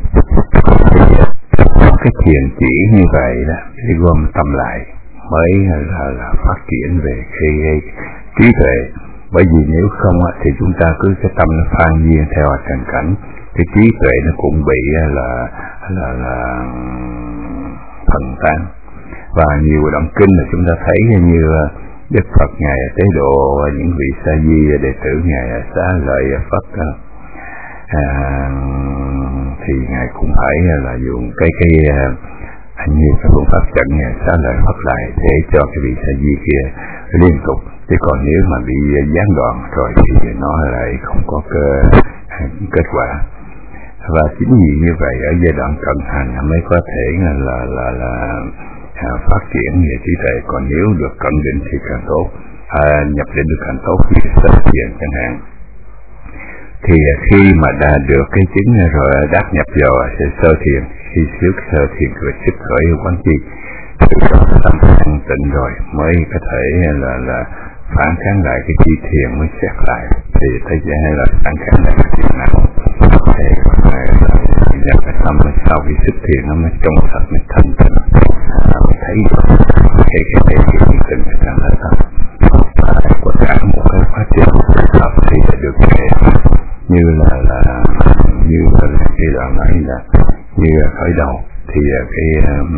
Cái thiền chỉ như vậy đó, để gom tâm lại mới là, là phát triển về cái, cái trí tuệ. Bởi vì nếu không thì chúng ta cứ cái tâm nó phan nhiên theo trần cảnh, cái trí tuệ nó cũng bị là là là phần tan. Và nhiều đoạn kinh là chúng ta thấy như Đức Phật ngài tế độ những vị sa di đệ tử ngài xá lợi Phật à, thì ngài cũng phải là dùng cái cái hình như cái phương pháp chặn ngài xá lợi Phật lại để cho cái vị sa di kia liên tục, chứ còn nếu mà bị gián đoạn rồi thì nó lại không có cơ, kết quả. Và chính vì như vậy ở giai đoạn cận hành mới có thể là là là, là à, phát triển về trí tuệ, còn nếu được cận định thì càng tốt, à, nhập định được càng tốt, như sơ thiền chẳng hạn. Thì khi mà đã được cái chứng rồi đắc nhập vào sơ thiền, khi trước sơ thiền rồi sức khởi quán chi, từ đó tâm an tịnh rồi mới có thể là là phản kháng lại cái chi thiền, mới xét lại thì thấy hay là phản kháng lại cái thiền nào thì là nhập cái tâm sau khi sức thiền nó mới trong sạch, mới thanh tịnh, mới thấy cái cái cái cái hiện tượng cái trạng thái tâm của cả một cái quá trình tập thì được thể như là là như là cái đoạn nói là như khởi đầu thì cái um,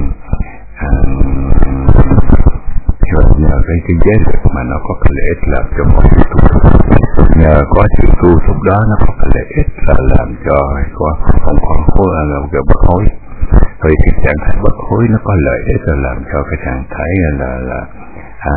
um, nhờ cái cái giới lực mà nó có cái lợi ích làm cho mọi sự tu thúc, nhờ có sự tu thúc đó nó có cái lợi ích là làm cho có không còn khối là cái bất hối. Vì cái trạng thái bất hối nó có lợi ích là làm cho cái trạng thái là là à,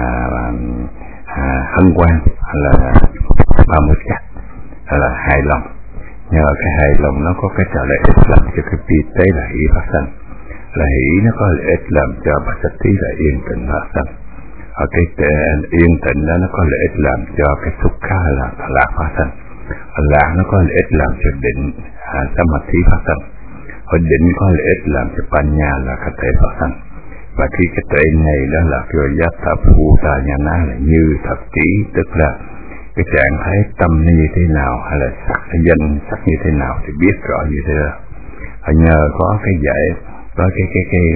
à, hân hoan là ba mươi cách là hài lòng. Nhờ cái hài lòng nó có cái lợi ích làm cho cái vi tế là hỷ phát sanh, là hỷ nó có lợi ích làm cho bát sát tí là yên tĩnh phát sanh. Ở cái yên tĩnh đó nó có lợi ích làm cho cái xúc khá là lạc phát sanh. Lạc nó có lợi ích làm cho định à, samadhi phát sanh. Ở định có lợi ích làm cho panya là có thể phát sanh. Và khi cái tuệ này đó là kêu giác thập vụ ta nhà ná là như thập trí, tức là cái trạng thái tâm như thế nào hay là sắc danh sắc như thế nào thì biết rõ như thế đó. Và nhờ có cái giải có cái cái cái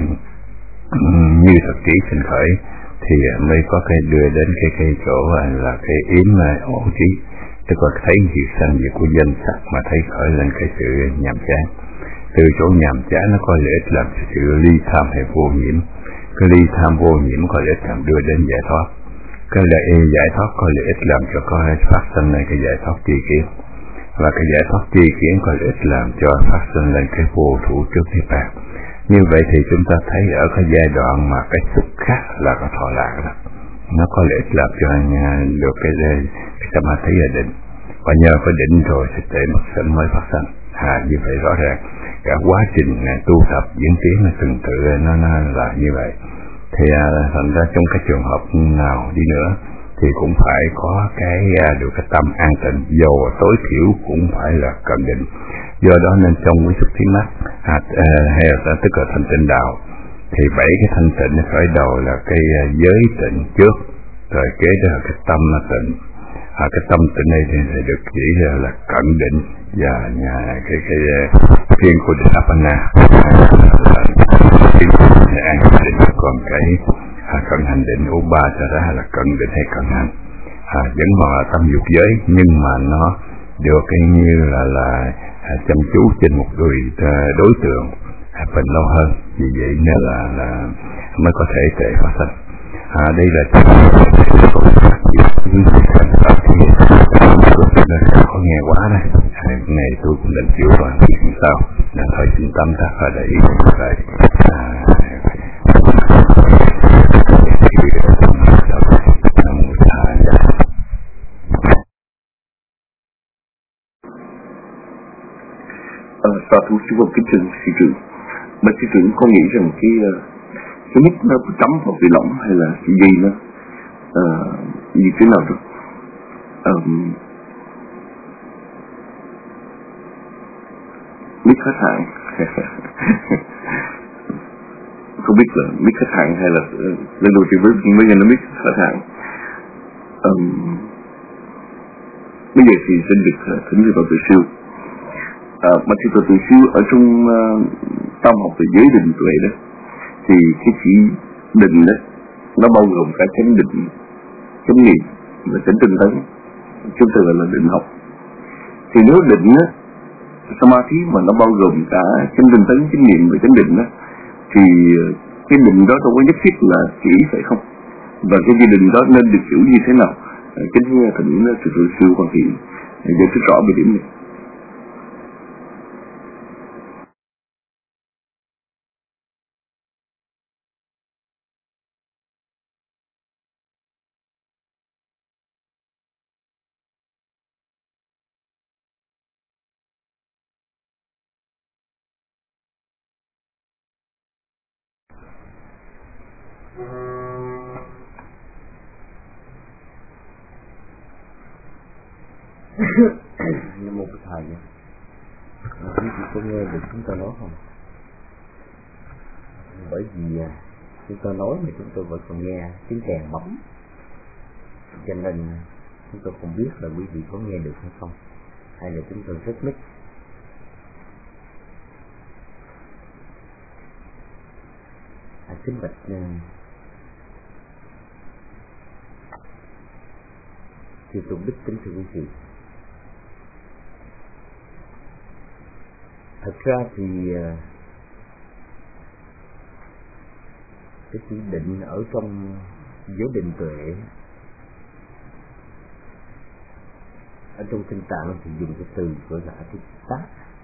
như thực trí sinh khởi thì mới có cái đưa đến cái cái chỗ là cái yếm ổn trí, tức là thấy việc sanh việc của danh sắc mà thấy khởi lên cái sự nhàm chán. Từ chỗ nhàm chán nó có lợi ích làm sự ly tham hay vô nhiễm, cái ly tham vô nhiễm có lợi ích làm đưa đến giải thoát, cái lợi giải thoát có lợi ích làm cho có phát sinh lên cái giải thoát tri kiến, và cái giải thoát tri kiến có lợi ích làm cho phát sinh lên cái vô thủ trước niết bàn. Như vậy thì chúng ta thấy ở cái giai đoạn mà cái xúc khác là cái thọ lạc đó, nó có lợi ích làm cho được cái cái samadhi là định, và nhờ cái định rồi thì tuệ mất sanh mới phát sinh. À, như vậy rõ ràng cả quá trình tu tập diễn tiến là từng tự nó, nó là như vậy. Thì à, thành ra trong cái trường hợp nào đi nữa thì cũng phải có cái à, được cái tâm an tịnh, dầu tối thiểu cũng phải là cận định. Do đó nên trong cái xuất thí mắt à, à, hay là tức là thanh tịnh đạo thì bảy cái thanh tịnh khởi đầu là cái à, giới tịnh trước, rồi kế đó là cái tâm là tịnh. À, cái tâm tịnh này thì được chỉ là, là cận định và nhà cái cái phiên của Đức Apana là phiên của an định, còn cái à, cận hành định Uba sẽ ra là cận định hay cận hành à, vẫn còn là tâm dục giới, nhưng mà nó được cái như là là à, chăm chú trên một người à, đối tượng à, phần lâu hơn, vì vậy nên là là mới có thể tệ phát sinh. À, đây là có nghe quá đây, ngày tôi cũng định chịu rồi, làm sao là thôi xin tâm ta phải để ý lại Sa thú chú vào kính trường sĩ trưởng. Bạch sĩ trưởng có nghĩ rằng cái cái nít nó cắm vào vị lỏng hay là cái gì nó uh, như thế nào được? Um, mít khách hàng không biết là mít khách hàng hay là lần đầu tiên với mấy người nó mít khách hàng. Um, bây giờ thì xin được thỉnh về vào tự siêu. À, mà thì tự siêu ở trong uh, tâm học về giới định tuệ đó, thì cái chỉ định đó nó bao gồm cả chánh định, chánh niệm và chánh tinh tấn, chúng ta gọi là định học. Thì nếu định á, samadhi mà nó bao gồm cả chánh tinh tấn, chánh niệm và chánh định đó, thì cái định đó đâu có nhất thiết là chỉ phải không, và cái gia đình đó nên được hiểu như thế nào. Kính thỉnh sự sự sư Hoàng Hiển giải thích rõ về điểm này. Nam mô Bụt Thầy nhé. Quý vị có nghe được chúng ta nói không? Bởi vì chúng ta nói mà chúng tôi vẫn còn nghe tiếng kèn bấm, cho nên chúng tôi không biết là quý vị có nghe được hay không, hay là chúng tôi rất mít. À, kính bạch Sư Tôn Đức, kính thưa quý vị, thật ra thì cái chỉ định ở trong giới định tuệ, ở trong kinh tạng thì dùng cái từ gọi là Atthita.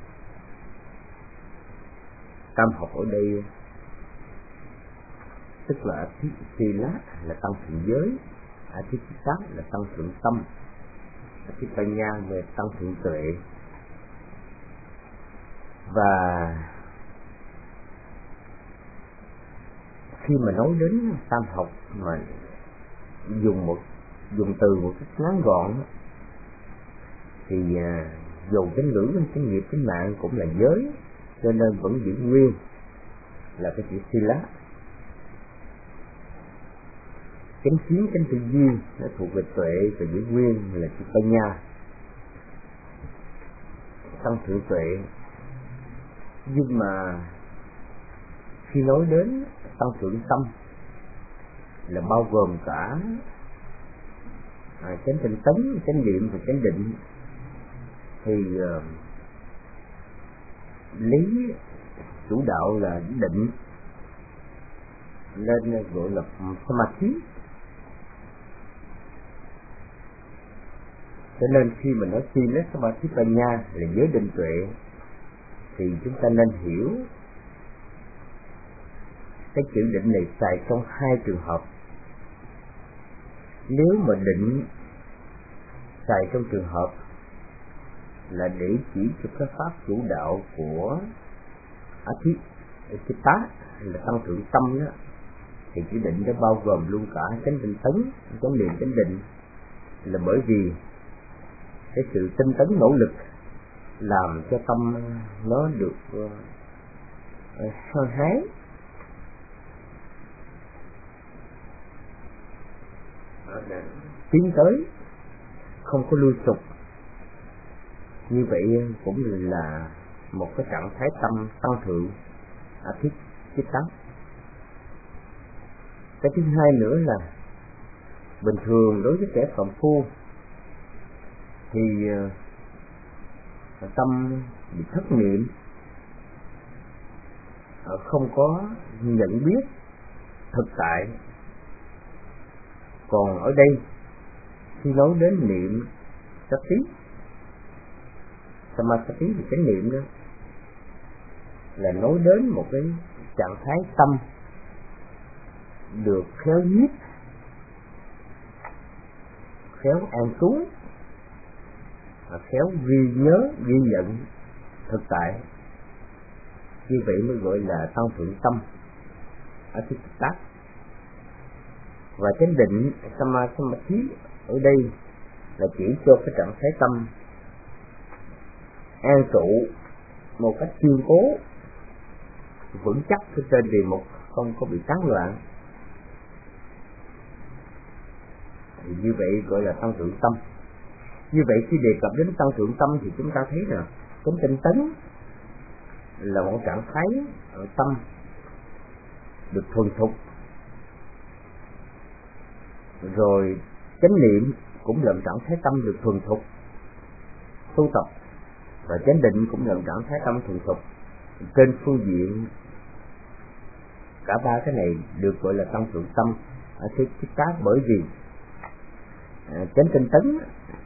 Tam học ở đây tức là Atthila là tăng thượng giới, Atthita là tăng thượng tâm, Atthipanya là tăng thượng tuệ. Và khi mà nói đến tam học mà dùng một dùng từ một cách ngắn gọn thì à, dù cái ngữ, cái nghiệp, cái mạng cũng là giới, cho nên vẫn giữ nguyên là cái chữ Sila. Chánh kiến, chánh tư duy nó thuộc về tuệ, và giữ nguyên là chữ Panya, tăng thượng tuệ. Nhưng mà khi nói đến tăng thượng tâm là bao gồm cả à, chánh tinh tấn, chánh niệm và chánh định, thì uh, lý chủ đạo là định nên gọi là samadhi. Cho nên khi mình nói chi lấy samadhi panya là giới định tuệ, thì chúng ta nên hiểu cái chữ định này xài trong hai trường hợp. Nếu mà định xài trong trường hợp là để chỉ cho cái pháp chủ đạo của Atthita là tăng thượng tâm đó, thì chữ định đã bao gồm luôn cả chánh tinh tấn, chánh niệm, chánh định, là bởi vì cái sự tinh tấn nỗ lực làm cho tâm nó được hăng uh, hái, tiến tới, không có lui sụp. Như vậy cũng là một cái trạng thái tâm tăng thượng Atthita. Cái thứ hai nữa là bình thường đối với kẻ phạm phu thì uh, tâm bị thất niệm, không có nhận biết thực tại. Còn ở đây khi nói đến niệm sati, samasati thì chánh niệm đó, là nói đến một cái trạng thái tâm được khéo nhiếp, khéo an trú, khéo ghi nhớ, ghi nhận thực tại. Như vậy mới gọi là tăng thượng tâm Atthita. Và chánh định samadhi ở đây là chỉ cho cái trạng thái tâm an trụ một cách kiên cố, vững chắc cái trên đề mục, không có bị tán loạn. Thì như vậy gọi là tăng thượng tâm. Như vậy khi đề cập đến tăng thượng tâm thì chúng ta thấy là chánh tinh tấn là một trạng thái ở tâm được thuần thục, rồi chánh niệm cũng là một trạng thái tâm được thuần thục tu tập, và chánh định cũng là một trạng thái tâm thuần thục. Trên phương diện cả ba cái này được gọi là tăng thượng tâm. ở thiết thiết tác, bởi vì à, chánh tinh tấn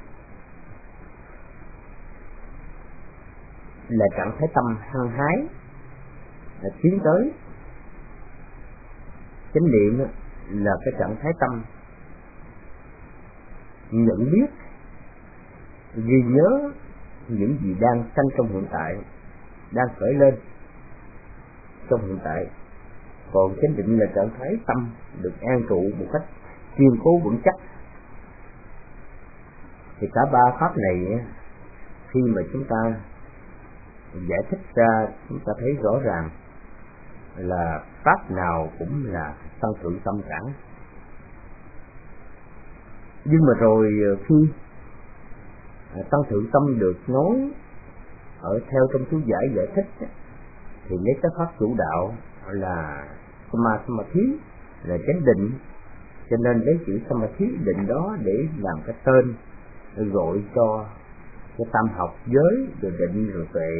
là trạng thái tâm hăng hái là tiến tới, chánh niệm là cái trạng thái tâm nhận biết, ghi nhớ những gì đang sanh trong hiện tại, đang khởi lên trong hiện tại. Còn chánh định là trạng thái tâm được an trụ một cách kiên cố vững chắc. Thì cả ba pháp này khi mà chúng ta giải thích ra, chúng ta thấy rõ ràng là pháp nào cũng là tăng thượng tâm cả. Nhưng mà rồi khi tăng thượng tâm được nói ở theo trong chú giải giải thích thì lấy cái pháp chủ đạo là Samadhi là chánh định, cho nên lấy chữ Samadhi định đó để làm cái tên gọi cho cái tam học giới rồi định rồi tuệ.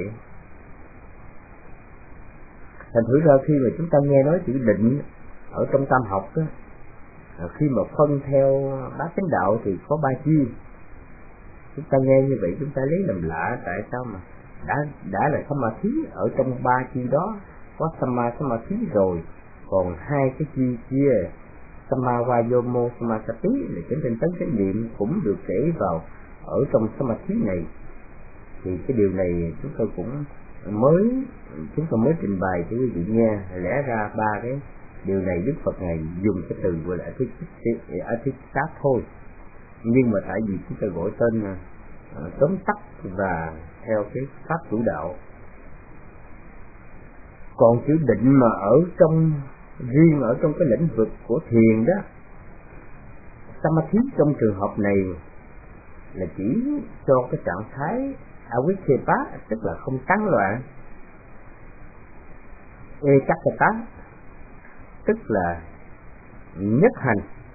Thành thử ra khi mà chúng ta nghe nói chữ định ở trong tam học đó, khi mà phân theo bát chánh đạo thì có ba chi. Chúng ta nghe như vậy chúng ta lấy làm lạ, tại sao mà đã đã là Samadhi ở trong ba chi đó có Samma Samadhi rồi, còn hai cái chi kia Samma Vayomo Samasati là chánh tinh tấn chánh niệm cũng được kể vào ở trong Samadhi này. Thì cái điều này chúng tôi cũng mới chúng tôi mới trình bày cho quý vị nghe. Lẽ ra ba cái điều này Đức Phật Ngài dùng cái từ gọi là Athiktat thôi, nhưng mà tại vì chúng tôi gọi tên uh, tóm tắt và theo cái pháp chủ đạo. Còn chữ định mà ở trong riêng ở trong cái lĩnh vực của thiền đó, Samadhi trong trường hợp này là chỉ cho cái trạng thái Avikhepa, tức là không tán loạn, Ekakata tức là nhất hành.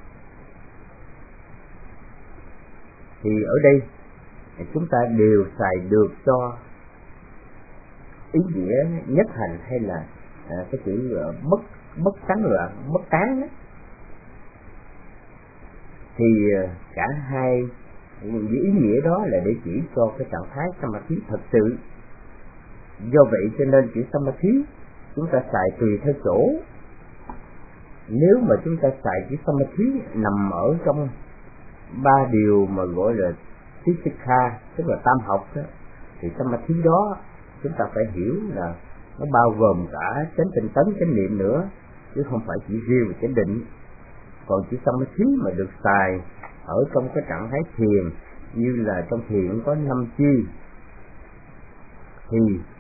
Thì ở đây chúng ta đều xài được cho ý nghĩa nhất hành hay là à, cái chữ bất bất tán loạn, bất tán đó. Thì cả hai những ý nghĩa đó là để chỉ cho cái trạng thái Samadhi thật sự. Do vậy cho nên chữ Samadhi chúng ta xài tùy theo chỗ. Nếu mà chúng ta xài chữ Samadhi nằm ở trong ba điều mà gọi là Tisikha, tức là tam học đó, thì Samadhi đó chúng ta phải hiểu là nó bao gồm cả chánh tinh tấn chánh niệm nữa, chứ không phải chỉ riêng về chánh định. Còn chữ Samadhi mà được xài ở trong cái trạng thái thiền, như là trong thiền có năm chi, thì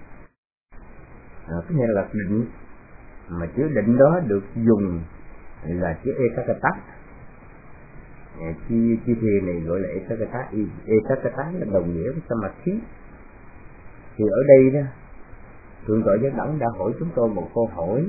à, cái này là định, mà chữ định đó được dùng là chữ Ekakata. À, chi chi thiền này gọi là Ekakata, Ekakata là đồng nghĩa với Samadhi. Thì ở đây đó, Thượng tọa Giác Đẳng đã hỏi chúng tôi một câu hỏi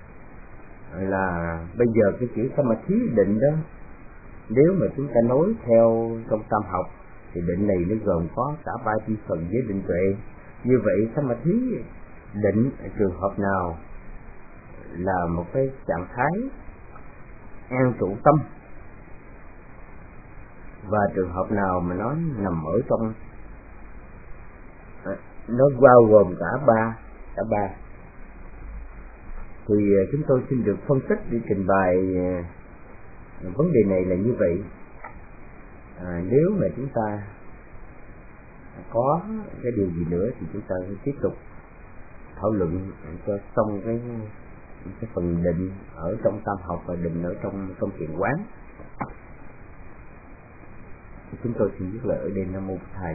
là bây giờ cái chữ Samadhi định đó, nếu mà chúng ta nói theo trong tam học thì định này nó gồm có cả ba chi phần với định tuệ. Như vậy Samadhi định trường hợp nào là một cái trạng thái an trụ tâm, và trường hợp nào mà nó nằm ở trong nó bao gồm cả ba cả ba thì chúng tôi xin được phân tích để trình bày vấn đề này là như vậy. À, nếu mà chúng ta có cái điều gì nữa thì chúng ta sẽ tiếp tục thảo luận cho xong cái cái phần định ở trong tam học và định ở trong trong thiền quán. Chúng tôi xin dứt lời ở đây. Nam mô Bổn Thầy.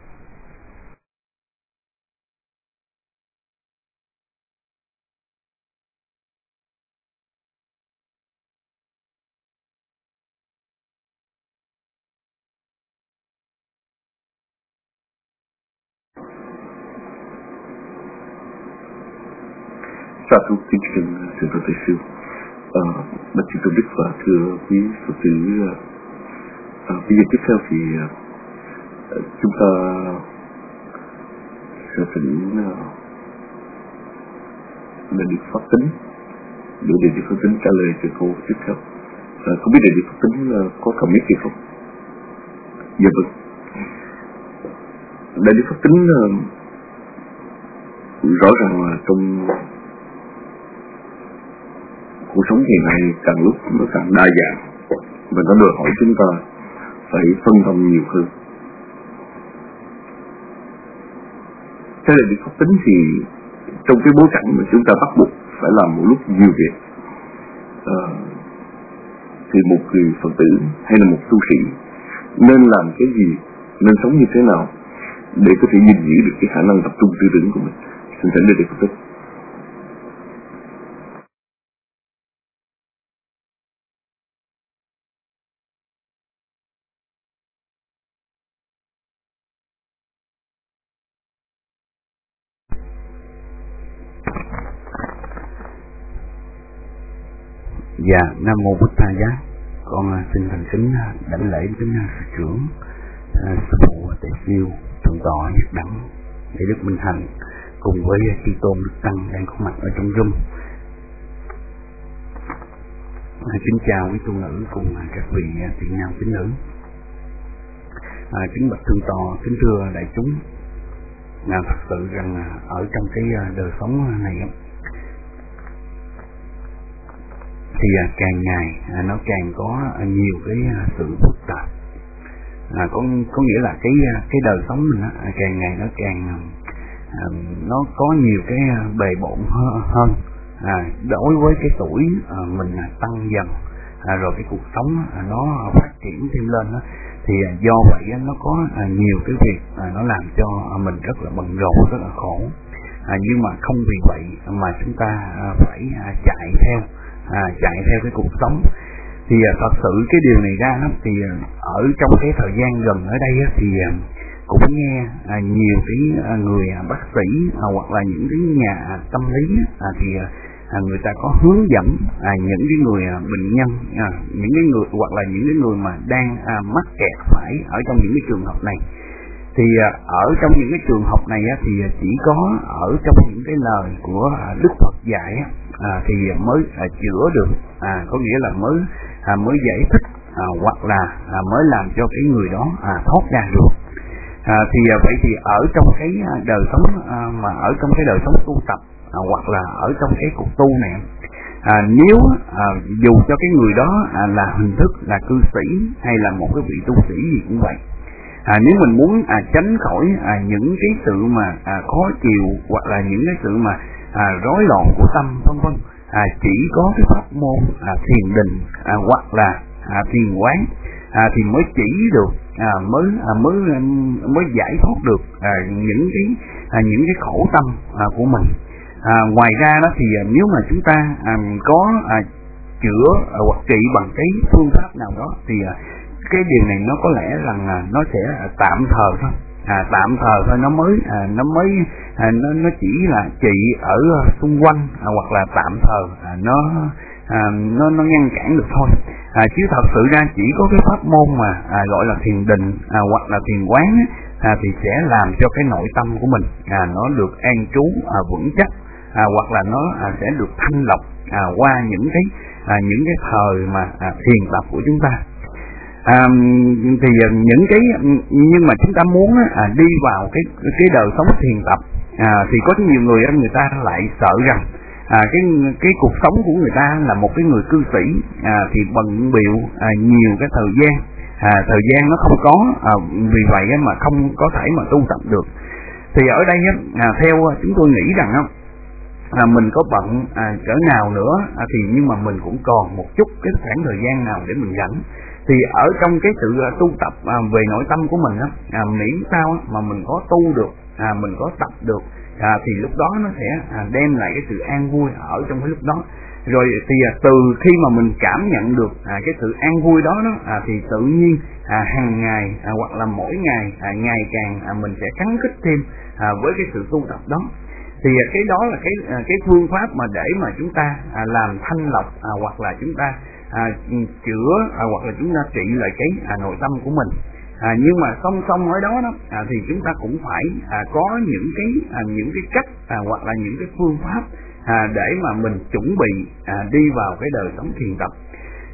Sa thú kính trình sự thật thầy sư, bạch chị tôn đức và thưa quý Phật tử. À, bây giờ tiếp theo thì à, chúng ta sẽ thỉnh à, là được phát tính để để được phát tính trả lời cho câu tiếp theo. À, không biết Đại Đức Pháp Tính uh, có comment gì không? Dạ vâng. Đại Đức Pháp Tính uh, rõ ràng là trong cuộc sống hiện nay càng lúc nó càng đa dạng và nó đòi hỏi chúng ta phải phân tâm nhiều hơn. Thế là Đức Pháp Tính thì trong cái bối cảnh mà chúng ta bắt buộc phải làm một lúc nhiều việc, à, thì một người Phật tử hay là một tu sĩ nên làm cái gì, nên sống như thế nào để có thể gìn giữ được cái khả năng tập trung tư tưởng của mình. Xin thỉnh Đức Phật Tính. Dạ, Nam Mô Bụt Tha Giá. Con xin thành kính đảnh lễ đến sư trưởng, sư phụ Tề Siêu, thượng tọa Nhất Đẳng, Đại Đức Minh Thành cùng với chư tôn Đức Tăng đang có mặt ở trong room. Kính chào quý tu nữ cùng các vị thiện nam tín nữ. À, kính bạch thượng tọa, kính thưa đại chúng. À, thật sự rằng ở trong cái đời sống này thì càng ngày nó càng có nhiều cái sự phức tạp, à, có có nghĩa là cái cái đời sống mình á, càng ngày nó càng à, nó có nhiều cái bề bộn hơn, à, đối với cái tuổi à, mình tăng dần, à, rồi cái cuộc sống à, nó phát triển thêm lên á, thì à, do vậy á, nó có à, nhiều cái việc à, nó làm cho à, mình rất là bận rộn, rất là khổ, à, nhưng mà không vì vậy mà chúng ta à, phải à, chạy theo À, chạy theo cái cuộc sống. Thì à, thật sự cái điều này ra đó, thì à, ở trong cái thời gian gần ở đây á, thì à, cũng nghe à, nhiều cái à, người à, bác sĩ à, hoặc là những cái nhà à, tâm lý à, thì à, người ta có hướng dẫn à, những cái người à, bệnh nhân, à, những cái người hoặc là những cái người mà đang à, mắc kẹt phải ở trong những cái trường hợp này. Thì à, ở trong những cái trường hợp này á, thì chỉ có ở trong những cái lời của à, Đức Phật dạy á, À, thì mới à, chữa được, à, có nghĩa là mới à, mới giải thích à, hoặc là à, mới làm cho cái người đó à, thoát ra được. À, thì à, vậy thì ở trong cái đời sống à, mà ở trong cái đời sống tu tập à, hoặc là ở trong cái cuộc tu này, à, nếu à, dù cho cái người đó à, là hình thức là cư sĩ hay là một cái vị tu sĩ gì cũng vậy, à, nếu mình muốn à, tránh khỏi à, những cái sự mà à, khó chịu hoặc là những cái sự mà à, rối loạn của tâm vân vân, à, chỉ có cái pháp môn à, thiền định à, hoặc là à, thiền quán à, thì mới chỉ được à, mới à, mới mới giải thoát được à, những cái à, những cái khổ tâm à, của mình. À, ngoài ra đó thì à, nếu mà chúng ta à, có à, chữa à, hoặc trị bằng cái phương pháp nào đó thì à, cái điều này nó có lẽ rằng à, nó sẽ à, tạm thời thôi. À, tạm thời thôi, nó mới à, nó mới à, nó nó chỉ là trị ở uh, xung quanh à, hoặc là tạm thời à, nó à, nó nó ngăn cản được thôi, à, chứ thật sự ra chỉ có cái pháp môn mà à, gọi là thiền định à, hoặc là thiền quán à, thì sẽ làm cho cái nội tâm của mình à, nó được an trú à, vững chắc, à, hoặc là nó à, sẽ được thanh lọc à, qua những cái à, những cái thời mà à, thiền tập của chúng ta. À, thì những cái nhưng mà chúng ta muốn à, đi vào cái cái đời sống thiền tập à, thì có nhiều người người ta lại sợ rằng à, cái cái cuộc sống của người ta là một cái người cư sĩ à, thì bận bịu à, nhiều cái thời gian à, thời gian nó không có à, vì vậy mà không có thể mà tu tập được. Thì ở đây à, theo chúng tôi nghĩ rằng à, mình có bận à, cỡ nào nữa à, thì nhưng mà mình cũng còn một chút cái khoảng thời gian nào để mình rảnh. Thì ở trong cái sự uh, tu tập uh, về nội tâm của mình á, à, miễn sao á, mà mình có tu được, à, mình có tập được, à, thì lúc đó nó sẽ à, đem lại cái sự an vui ở trong cái lúc đó. Rồi thì à, từ khi mà mình cảm nhận được à, cái sự an vui đó, đó à, thì tự nhiên à, hàng ngày à, hoặc là mỗi ngày à, ngày càng à, mình sẽ khắng khích thêm à, với cái sự tu tập đó. Thì à, cái đó là cái à, cái phương pháp mà để mà chúng ta à, làm thanh lọc à, hoặc là chúng ta À, chữa à, hoặc là chúng ta trị lại cái à, nội tâm của mình. À, nhưng mà song song ở đó đó à, thì chúng ta cũng phải à, có những cái à, những cái cách à, hoặc là những cái phương pháp à, để mà mình chuẩn bị à, đi vào cái đời sống thiền tập.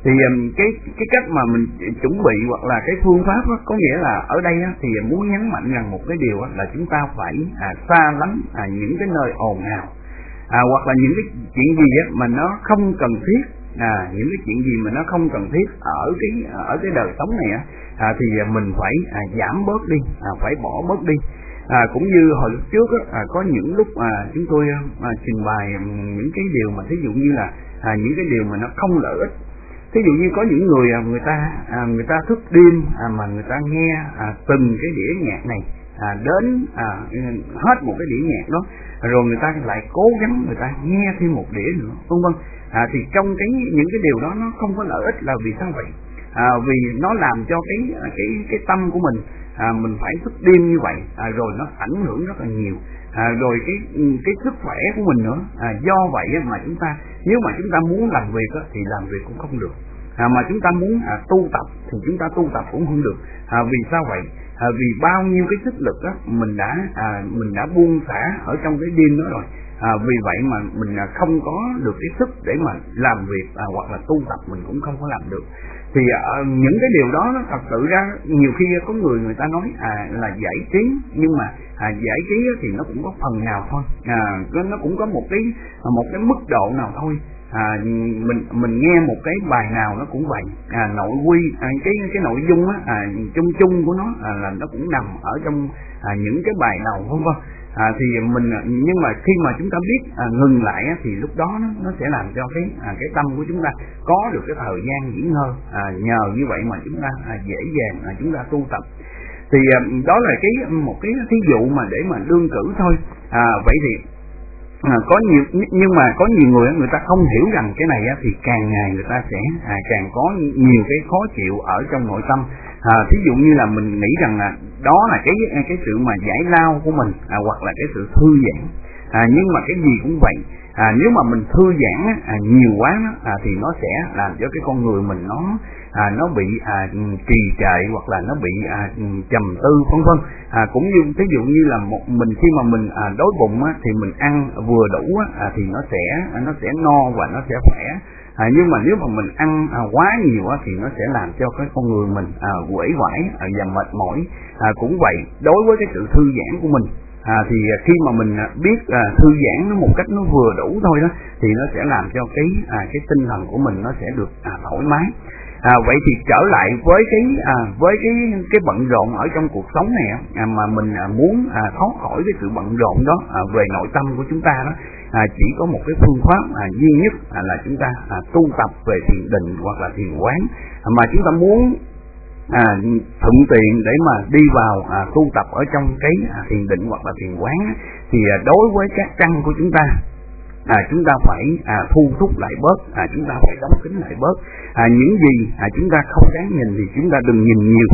Thì cái cái cách mà mình chuẩn bị hoặc là cái phương pháp đó, có nghĩa là ở đây á, thì muốn nhấn mạnh rằng một cái điều á, là chúng ta phải à, xa lánh à, những cái nơi ồn ào, à, hoặc là những cái chuyện gì á, mà nó không cần thiết, à, những cái chuyện gì mà nó không cần thiết ở cái ở cái đời sống này á, à, thì mình phải à, giảm bớt đi, à, phải bỏ bớt đi. À, cũng như hồi lúc trước á, à, có những lúc à, chúng tôi à, trình bày những cái điều mà thí dụ như là à, những cái điều mà nó không lợi ích. Thí dụ như có những người người ta à, người ta thức đêm à, mà người ta nghe à, từng cái đĩa nhạc này à, đến à, hết một cái đĩa nhạc đó, rồi người ta lại cố gắng người ta nghe thêm một đĩa nữa, vân vân. À, thì trong cái những cái điều đó nó không có lợi ích là vì sao vậy? À, vì nó làm cho cái cái cái tâm của mình à, mình phải thức đêm như vậy, à, rồi nó ảnh hưởng rất là nhiều. À, rồi cái cái sức khỏe của mình nữa. À, do vậy mà chúng ta nếu mà chúng ta muốn làm việc á, thì làm việc cũng không được. À, mà chúng ta muốn à, tu tập thì chúng ta tu tập cũng không được. À, vì sao vậy? À, vì bao nhiêu cái sức lực á, mình đã à, mình đã buông xả ở trong cái đêm đó rồi. À, vì vậy mà mình à, không có được cái sức để mà làm việc à, hoặc là tu tập mình cũng không có làm được. Thì à, những cái điều đó nó thật sự ra nhiều khi có người người ta nói à, là giải trí, nhưng mà à, giải trí thì nó cũng có phần nào thôi, à, nó cũng có một cái một cái mức độ nào thôi. À, mình mình nghe một cái bài nào nó cũng vậy, à, nội quy à, cái cái nội dung á, à, chung chung của nó à, là nó cũng nằm ở trong à, những cái bài đầu, vân vân. À, thì mình nhưng mà khi mà chúng ta biết à, ngừng lại á, thì lúc đó nó, nó sẽ làm cho cái à, cái tâm của chúng ta có được cái thời gian nghỉ ngơi. À, nhờ như vậy mà chúng ta à, dễ dàng à, chúng ta tu tập. Thì à, đó là cái một cái thí dụ mà để mà đương cử thôi. À, vậy thì à, có nhiều nhưng mà có nhiều người người ta không hiểu rằng cái này á, thì càng ngày người ta sẽ à, càng có nhiều cái khó chịu ở trong nội tâm. À, thí dụ như là mình nghĩ rằng là đó là cái cái sự mà giải lao của mình, à, hoặc là cái sự thư giãn. À, nhưng mà cái gì cũng vậy. À, nếu mà mình thư giãn à, nhiều quá à, thì nó sẽ làm cho cái con người mình nó à, nó bị à, trì trệ, hoặc là nó bị à, trầm tư, vân vân. À, cũng như ví dụ như là một mình khi mà mình à, đói bụng á, thì mình ăn vừa đủ á, à, thì nó sẽ nó sẽ no và nó sẽ khỏe. À, nhưng mà nếu mà mình ăn à, quá nhiều á, thì nó sẽ làm cho cái con người mình à, uể oải à, và mệt mỏi. À, cũng vậy đối với cái sự thư giãn của mình. À, thì khi mà mình biết à, thư giãn nó một cách nó vừa đủ thôi đó, thì nó sẽ làm cho cái à, cái tinh thần của mình nó sẽ được à, thoải mái. À, vậy thì trở lại với cái à, với cái cái bận rộn ở trong cuộc sống này à, mà mình à, muốn à, thoát khỏi cái sự bận rộn đó à, về nội tâm của chúng ta đó, à, chỉ có một cái phương pháp à, duy nhất à, là chúng ta à, tu tập về thiền định hoặc là thiền quán. À, mà chúng ta muốn à, thuận tiện để mà đi vào à, tu tập ở trong cái à, thiền định hoặc là thiền quán á, thì à, đối với các căn của chúng ta, à, chúng ta phải à, thu thúc lại bớt, à, chúng ta phải đóng kín lại bớt. À, những gì à, chúng ta không đáng nhìn thì chúng ta đừng nhìn nhiều.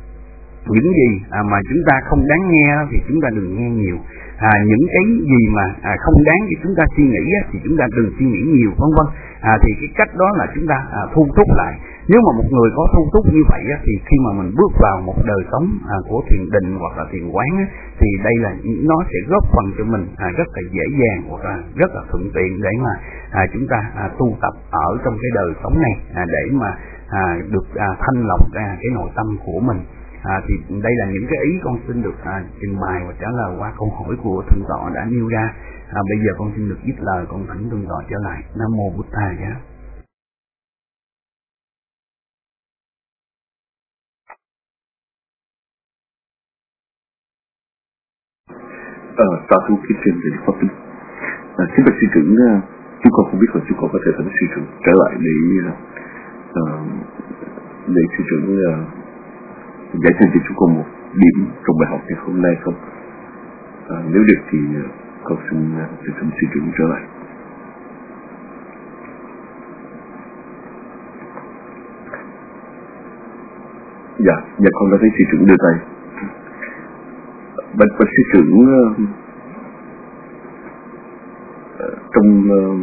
Những gì à, mà chúng ta không đáng nghe thì chúng ta đừng nghe nhiều. À, những cái gì mà à, không đáng cho chúng ta suy nghĩ á, thì chúng ta đừng suy nghĩ nhiều, vân vân. À, thì cái cách đó là chúng ta à, thu thúc lại. Nếu mà một người có thu thúc như vậy á, thì khi mà mình bước vào một đời sống à, của thiền định hoặc là thiền quán á, thì đây là nó sẽ góp phần cho mình à, rất là dễ dàng hoặc là rất là thuận tiện để mà à, chúng ta à, tu tập ở trong cái đời sống này, à, để mà à, được à, thanh lọc ra cái nội tâm của mình. À, thì đây là những cái ý con xin được à, trình bày và trả lời qua câu hỏi của thượng tọa đã nêu ra. À, bây giờ con xin được dứt lời, con thỉnh thượng tọa trở lại. Nam mô Bụt Thầy giá. Ờ, ta thu khi trên về pháp tính. À, xin bạch sư trưởng, chúng con không biết là chúng con có thể thỉnh sư trưởng trở lại để uh, để sư trưởng uh, giải thích cho chúng con một điểm trong bài học ngày hôm nay không? À, nếu được thì uh, con xin uh, thỉnh sư trưởng trở lại. Dạ, dạ con đã thấy sư trưởng đưa tay. Bạch bạch sư trưởng, uh, trong uh,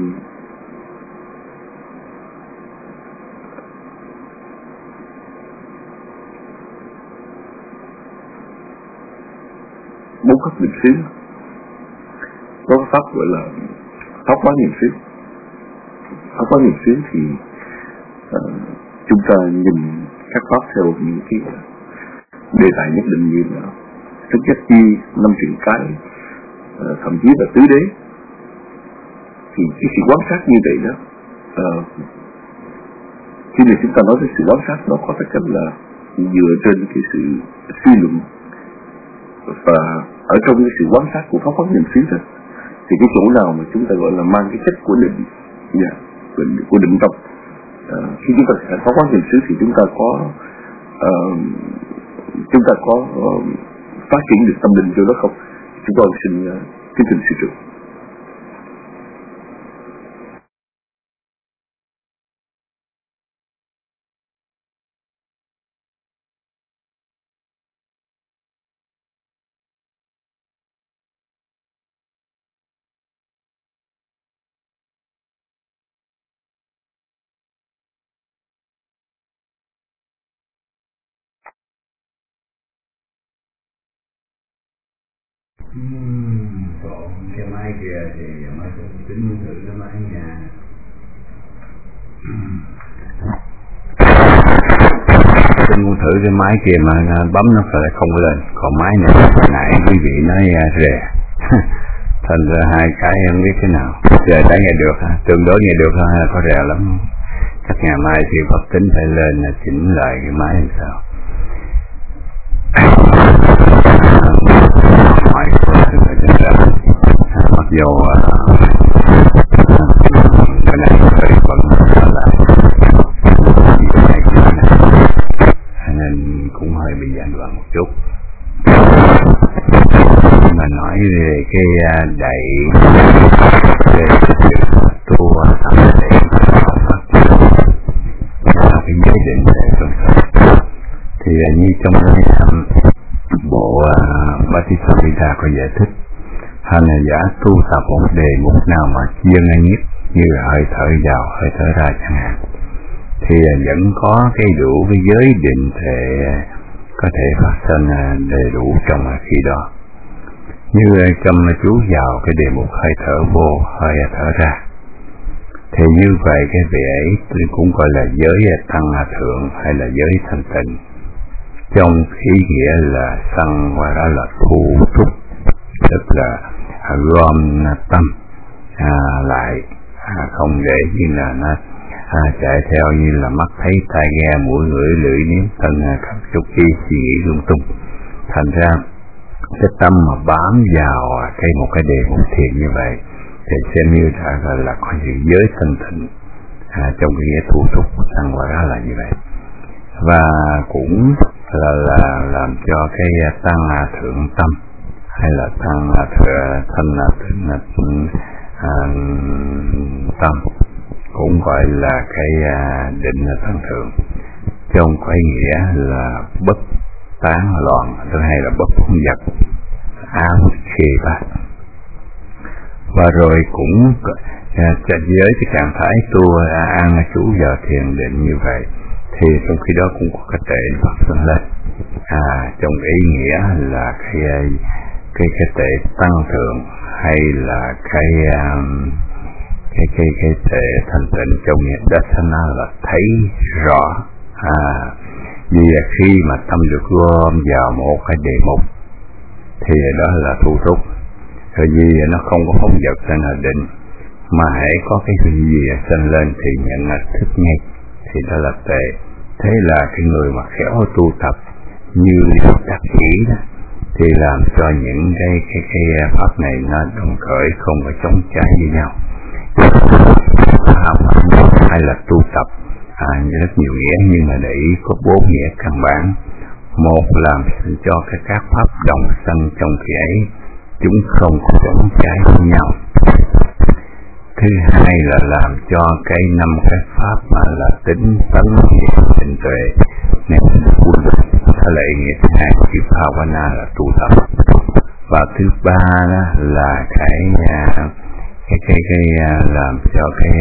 bốn cấp niệm xứ có pháp gọi là pháp quán niệm xứ. Pháp quán niệm xứ thì uh, chúng ta nhìn các pháp theo những cái đề tài nhất định như là thức giác chi, năm truyền cái, thậm chí là tứ đế, thì cái sự quan sát như vậy đó, uh, khi mà chúng ta nói tới sự quan sát, nó có tất cả là dựa trên cái sự suy luận, và ở trong cái sự quan sát của pháp quán niệm xứ đó, thì cái chỗ nào mà chúng ta gọi là mang cái chất của định, yeah, của định tâm, uh, khi chúng ta sẽ pháp quán niệm xứ thì chúng ta có uh, chúng ta có uh, phát triển được tâm định cho nó không? Chúng tôi xin uh, kính trình sư trưởng. Còn cái máy kia thì máy cũng tính thử cái máy nhà. Tính muốn thử cái máy kia mà bấm nó phải không có lên. Còn máy này nãy quý vị nói rè. Thành ra hai cái em biết thế nào. Giờ đã nghe được ha, tương đối nghe được ha, có rè lắm. Chắc ngày mai thì Phật tính phải lên là chỉnh lại cái máy làm sao. Hỏi của chúng ta mặc dù cái này phải vẫn là nên cũng hơi bị gián đoạn một chút. Mà nói về cái đẩy về cái việc tu tập để phát triển cái giới định để tuân thủ thì như trong cái bộ uh, Bhattisamhita có giải thích, hành giả tu tập một đề mục nào mà chia ngay nhất như là hơi thở vào, hơi thở ra chẳng hạn, thì uh, vẫn có cái đủ cái giới định thể có thể phát sinh uh, đầy đủ trong uh, khi đó. Như uh, trong uh, chú vào cái đề mục hơi thở vô, hơi thở ra, thì như vậy cái vị ấy cũng gọi là giới uh, tăng uh, thượng hay là giới thanh tịnh, trong ý nghĩa là sân và đó là thu thúc, tức là à, gom tâm à, lại, à, không để như là nó à, chạy theo như là mắt thấy tai nghe mũi ngửi lưỡi nếm thân cảm xúc ý suy nghĩ lung tung. Thành ra cái tâm mà bám vào cái một cái đề mục thiền như vậy thì xem như là gọi là có sự giới thanh tịnh à, trong cái nghĩa thu thúc sân và đó là như vậy, và cũng là là làm cho cái tăng thượng tâm hay là tăng thượng thanh thượng à, tâm cũng gọi là cái định tăng thượng, trong cái nghĩa là bất tán loạn hay là bất giật áo khê bát. Và rồi cũng với cái trạng thái tu an trú vào thiền định như vậy thì trong khi đó cũng có cái tệ phát sinh lên, à, trong ý nghĩa là cái cái cái tệ tăng thượng hay là cái um, cái cái cái tệ thanh tịnh trong nghĩa dasana là thấy rõ, à, vì khi mà tâm được gom vào một cái đề mục thì đó là thu thúc, rồi vì nó không có phóng dật nên là định, mà hãy có cái gì sinh lên thì nhận là thức ngay, thì đó là tệ. Thế là cái người mà khéo tu tập như đặc chỉ đó thì làm cho những cái cái cái pháp này nó đồng khởi, không có chống trái với nhau. Hay là tu tập à, rất nhiều nghĩa, nhưng mà để ý có bốn nghĩa căn bản. Một, làm cho cái các pháp đồng sanh trong khi ấy chúng không có chống trái với nhau. Thứ hai là làm cho cái năm cái pháp mà là tính tấn hiện định tuệ nên quân lực. Thế lại nghĩa thứ hai của chữ Bhavana là tu tập. Và thứ ba đó là cái cái cái cái làm cho cái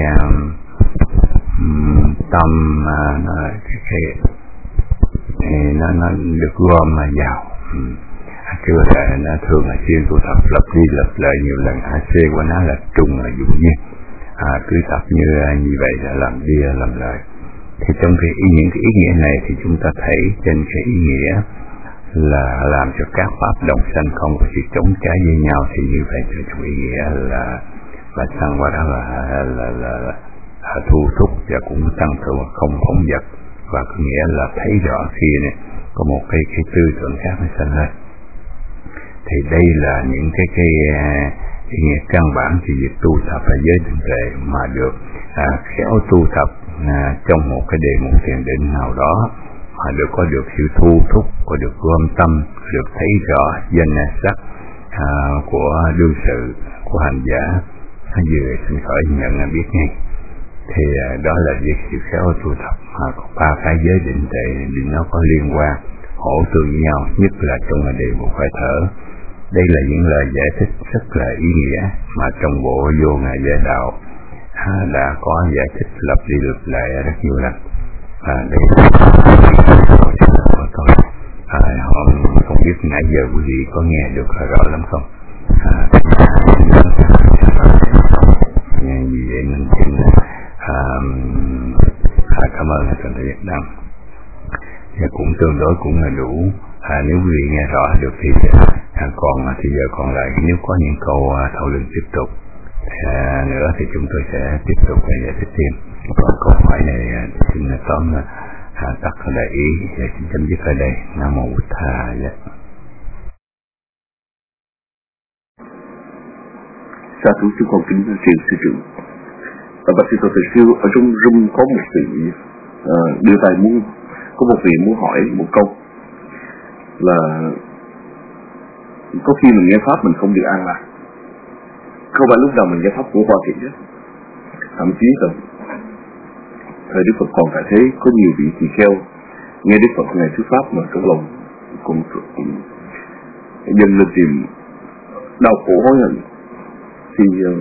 um, tâm uh, nó cái, cái nó nó được gom mà vào. Um, Chưa là nó thường là chuyên tu tập lặp đi lặp lại nhiều lần, a xê của nó là trùng là dụ nhiên, à, cứ tập như như vậy là làm đi làm lại Thì trong cái ý, những cái ý nghĩa này thì chúng ta thấy trên cái ý nghĩa là làm cho các pháp đồng sanh không có sự chống trái với nhau, thì như vậy thì trong ý nghĩa là là sang qua đó là là là, là, là thu thúc và cũng tăng thượng không phóng dật, và có nghĩa là thấy rõ khi này có một cái cái tư tưởng khác nó sanh lên. Thì đây là những cái cái ý nghĩa căn bản thì việc tu tập là giới định tuệ mà được à, khéo tu tập à, trong một cái đề mục thiền định nào đó, mà được có được sự thu thúc, có được gom tâm, được thấy rõ danh sắc à, của đương sự, của hành giả vừa sinh khởi nhận biết ngay. Thì à, đó là việc sự khéo tu tập mà có ba cái giới định tuệ thì nó có liên quan hỗ tương với nhau, nhất là trong đề mục hơi thở. Đây là những lời giải thích rất là ý nghĩa mà trong bộ Vô Ngã Giải Đạo à, đã có giải thích lặp đi lặp lại rất nhiều lần. À, đây là của tôi. À, họ không biết nãy giờ quý vị có nghe được rõ lắm không? À, nghe gì vậy nên xin à, à, cảm ơn Thượng Thầy Việt Nam. Và cũng tương đối cũng là đủ. À, nếu quý vị nghe rõ được thì à, còn thì giờ còn lại nếu có những câu à, thảo luận tiếp tục à, nữa thì chúng tôi sẽ tiếp tục và giải thích thêm. Còn câu hỏi này à, xin tóm là à, tắt ở đây ý và xin chấm dứt ở đây. Nam Mô Bụt Thà. Sa thú sư con kính truyền sư trưởng. Và bác sĩ Tổ Thầy Siêu ở trong room có một vị uh, đưa tay muốn có một vị muốn hỏi một câu là có khi mình nghe pháp mình không được an lạc, không phải lúc nào mình nghe pháp của Hoa Thị chứ. Thậm chí là thời Đức Phật còn tại thế có nhiều vị tỳ kheo nghe Đức Phật ngày thuyết pháp mà trong lòng cũng, cũng dần lên tìm đau khổ hối hận. Thì uh,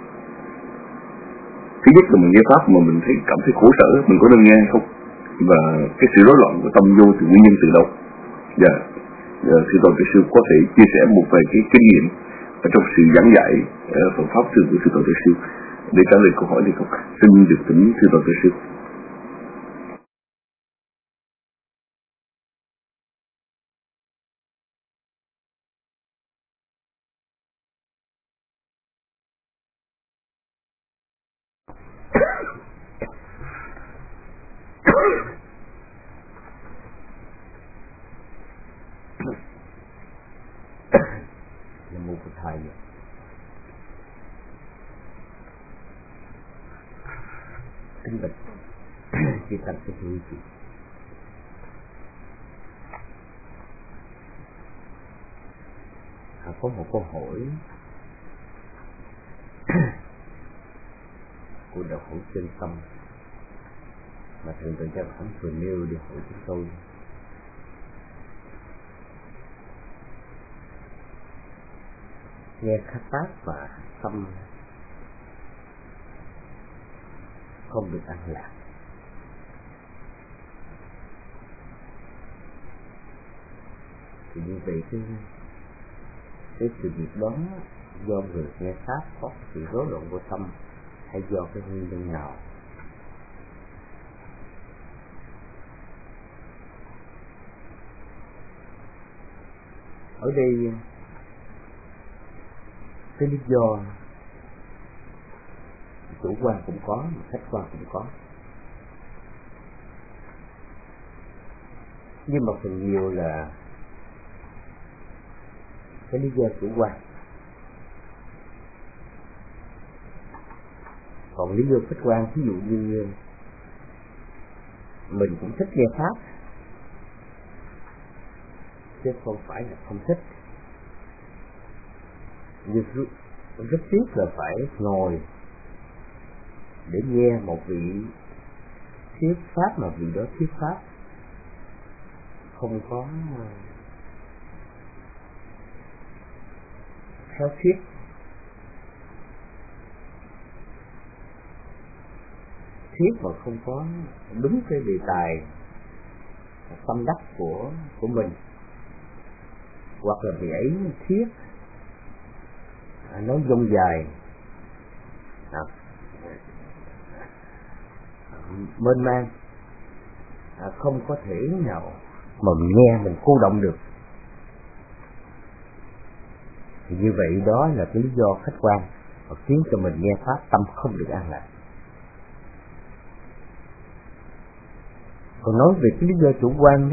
thứ nhất là mình nghe pháp mà mình thấy cảm thấy khổ sở, mình có nên nghe hay không, và cái sự rối loạn của tâm vô thì nguyên nhân từ đâu? Dạ, yeah. Sư Tổ Thầy Sư có thể chia sẻ một vài cái kinh nghiệm ở trong sự giảng dạy uh, Phật pháp thường của Sư Tổ Thầy Sư để trả lời câu hỏi này không? Xin được thỉnh Sư Tổ Thầy Sư. Nam Mô Bụt Thầy. Kính bạch chư tăng kính thưa quý vị. À, có một câu hỏi của đạo hữu Chân Tâm mà thượng tọa Giác Thánh vừa nêu để hỏi chúng tôi. Nghe khát tác và tâm không được an lạc, thì như vậy cái cái sự việc đó do người nghe pháp có sự rối loạn của tâm hay do cái nguyên nhân nào? Ở đây cái lý do chủ quan cũng có, khách quan cũng có, nhưng mà phần nhiều là cái lý do chủ quan. Còn lý do khách quan, ví dụ như mình cũng thích nghe pháp chứ không phải là không thích, nhưng rất tiếc là phải ngồi để nghe một vị thuyết pháp mà vị đó thuyết pháp không có theo thuyết, thuyết mà không có đúng cái đề tài tâm đắc của của mình, hoặc là vị ấy thuyết à, nói dông dài à, mênh mang à, không có thể nào mà mình nghe mình cô động được. Thì như vậy đó là cái lý do khách quan và khiến cho mình nghe pháp tâm không được an lạc. Còn nói về cái lý do chủ quan đó,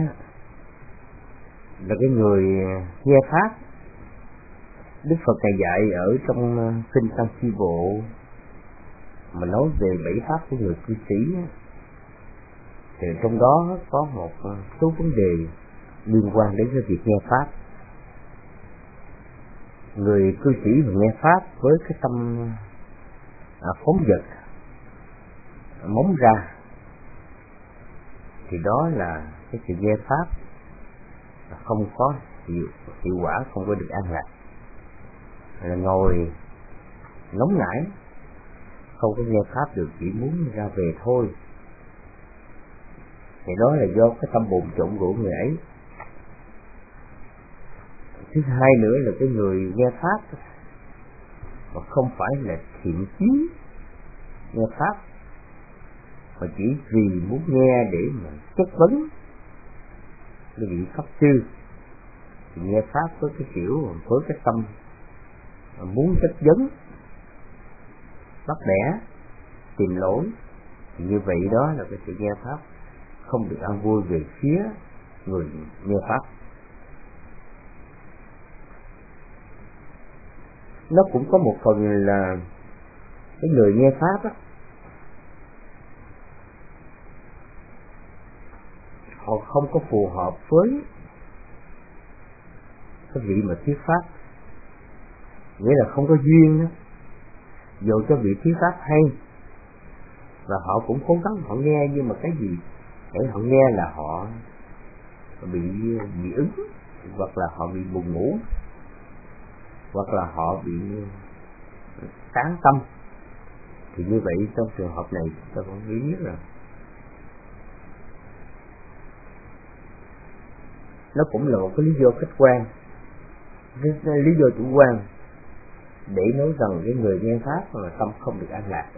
là cái người nghe pháp, Đức Phật Ngài dạy ở trong kinh Tăng Chi Bộ mà nói về bảy pháp của người cư sĩ, thì trong đó có một số vấn đề liên quan đến cái việc nghe pháp. Người cư sĩ mà nghe pháp với cái tâm à, phóng dật, móng ra, thì đó là cái sự nghe pháp không có hiệu, hiệu quả, không có được an lạc. Là ngồi nóng nảy, không có nghe pháp được, chỉ muốn ra về thôi. Thì đó là do cái tâm bồn trộn của người ấy. Thứ hai nữa là cái người nghe pháp mà không phải là thiện chí nghe pháp, mà chỉ vì muốn nghe để mà chất vấn cái vị pháp sư, thì nghe pháp với cái kiểu với cái tâm muốn chất vấn, bắt bẻ, tìm lỗi, thì như vậy đó là cái sự nghe pháp không được an vui về phía người nghe pháp. Nó cũng có một phần là cái người nghe pháp á, họ không có phù hợp với cái vị mà thuyết pháp, nghĩa là không có duyên đó. Dù cho vị thuyết pháp hay và họ cũng cố gắng họ nghe, nhưng mà cái gì để họ nghe là họ bị bị ứng, hoặc là họ bị buồn ngủ, hoặc là họ bị tán tâm, thì như vậy trong trường hợp này tôi cũng biết rồi, nó cũng là một cái lý do khách quan, lý do chủ quan để nói rằng cái người nghe pháp mà tâm không được an lạc.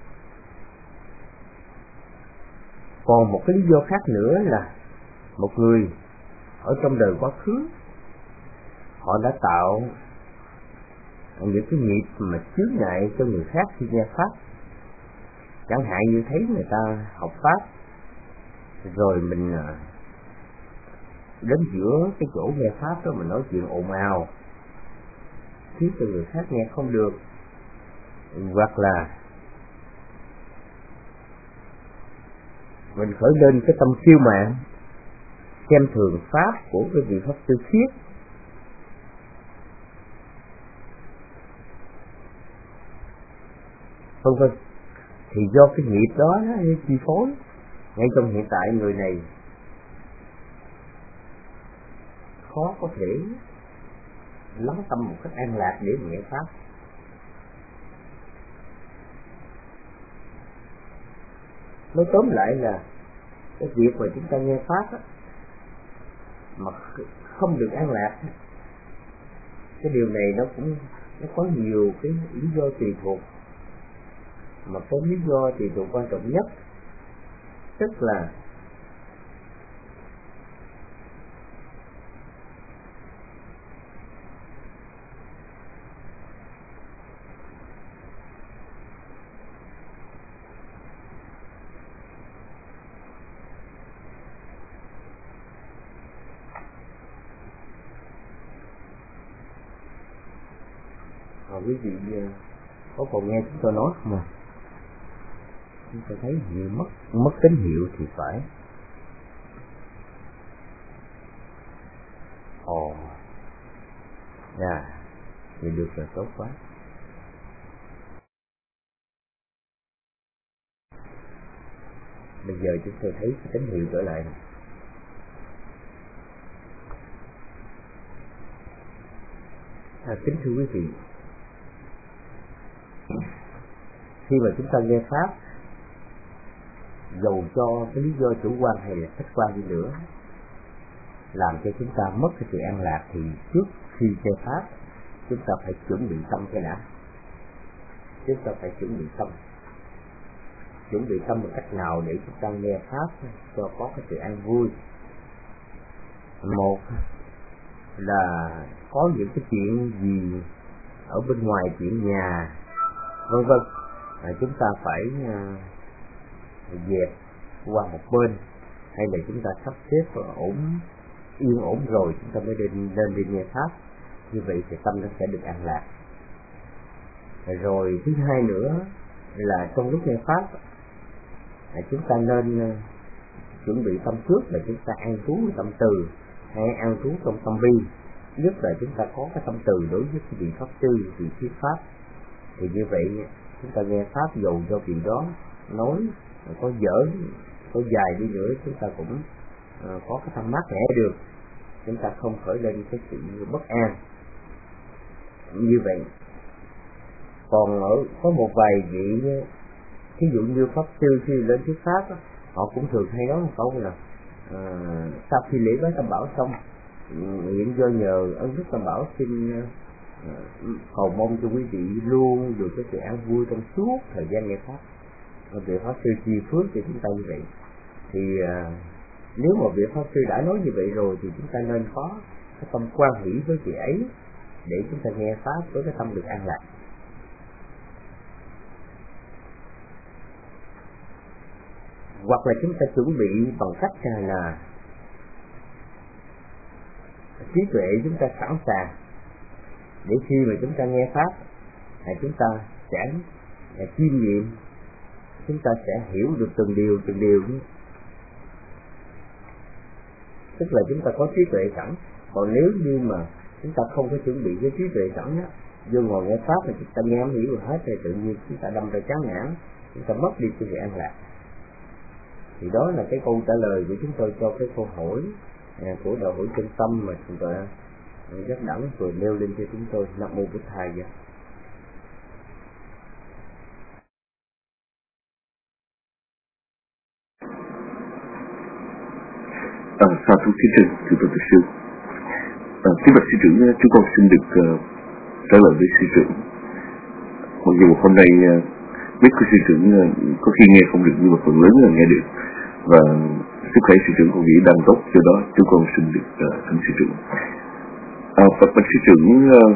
Còn một cái lý do khác nữa là một người ở trong đời quá khứ họ đã tạo những cái nghiệp mà chướng ngại cho người khác khi nghe pháp. Chẳng hạn như thấy người ta học pháp rồi mình đến giữa cái chỗ nghe pháp đó mình nói chuyện ồn ào khiến cho người khác nghe không được, hoặc là mình khởi lên cái tâm kiêu mạn, xem thường pháp của cái vị pháp sư thuyết, vân vân. Thì do cái nghiệp đó nó chi phối, ngay trong hiện tại người này khó có thể lắng tâm một cách an lạc để nghe pháp. Nói tóm lại là cái việc mà chúng ta nghe pháp á, mà không được an lạc, cái điều này nó cũng nó có nhiều cái lý do tùy thuộc, mà có lý do tùy thuộc quan trọng nhất, tức là quý vị có còn nghe chúng tôi nói không à? Chúng tôi thấy như mất mất tín hiệu thì phải. Ồ, dạ, thì được rồi, tốt quá. Bây giờ chúng tôi thấy cái tín hiệu trở lại này. À, kính thưa quý vị, khi mà chúng ta nghe pháp, dầu cho cái lý do chủ quan hay là khách quan đi nữa làm cho chúng ta mất cái sự an lạc, thì trước khi nghe pháp chúng ta phải chuẩn bị tâm cái đã. Chúng ta phải chuẩn bị tâm. chuẩn bị tâm một cách nào để chúng ta nghe pháp cho có cái sự an vui. Một là có những cái chuyện gì ở bên ngoài, chuyện nhà vân vân, à, chúng ta phải uh, dẹp qua một bên, hay là chúng ta sắp xếp ổn yên ổn rồi chúng ta mới lên lên đi nghe pháp. Như vậy thì tâm nó sẽ được an lạc. Rồi thứ hai nữa là trong lúc nghe pháp, à, chúng ta nên uh, chuẩn bị tâm trước là chúng ta an trú tâm từ hay an trú trong tâm bi. Nhất là chúng ta có cái tâm từ đối với cái vị pháp sư, vị thuyết pháp, thì như vậy chúng ta nghe pháp dầu cho vị đó nói có dở có dài đi nữa, chúng ta cũng uh, có cái tâm mát mẻ được, chúng ta không khởi lên cái sự bất an như vậy. Còn ở có một vài vị ví dụ như pháp sư khi lên thuyết pháp, họ cũng thường hay nói một câu là uh, sau khi lễ bái tam bảo xong, nguyện do nhờ ơn đức tam bảo xin uh, cầu mong cho quý vị luôn được cái sự an vui trong suốt thời gian nghe pháp. Vị pháp sư chi phước cho chúng ta như vậy. Thì uh, nếu mà vị pháp sư đã nói như vậy rồi thì chúng ta nên có cái tâm quan hỷ với vị ấy để chúng ta nghe pháp với cái tâm được an lạc. Hoặc là chúng ta chuẩn bị bằng cách là trí tuệ chúng ta sẵn sàng để khi mà chúng ta nghe pháp là chúng ta sẽ chiêm nghiệm, chúng ta sẽ hiểu được từng điều từng điều. Tức là chúng ta có trí tuệ sẵn. Còn nếu như mà chúng ta không có chuẩn bị cái trí tuệ sẵn á, vô ngồi nghe pháp mà chúng ta nghe không hiểu hết thì tự nhiên chúng ta đâm ra chán nản, chúng ta mất đi cái sự an lạc. Thì đó là cái câu trả lời của chúng tôi cho cái câu hỏi à, của đạo hữu Chân Tâm mà chúng tôi rất đẳng vừa nêu lên cho chúng tôi. Nam mô Bụt Thầy vậy. À, sa thú sư trưởng, thưa tôi sư. À, kính bạch sư trưởng, chúng con xin được uh, trả lời với sư trưởng. Mặc dù hôm nay uh, biết của sư trưởng uh, có khi nghe không được nhưng mà phần lớn là nghe được, và sức khỏe sư trưởng con nghĩ đang tốt, do đó chúng con xin được uh, thỉnh sư trưởng. À, bạch bạch sư trưởng, uh,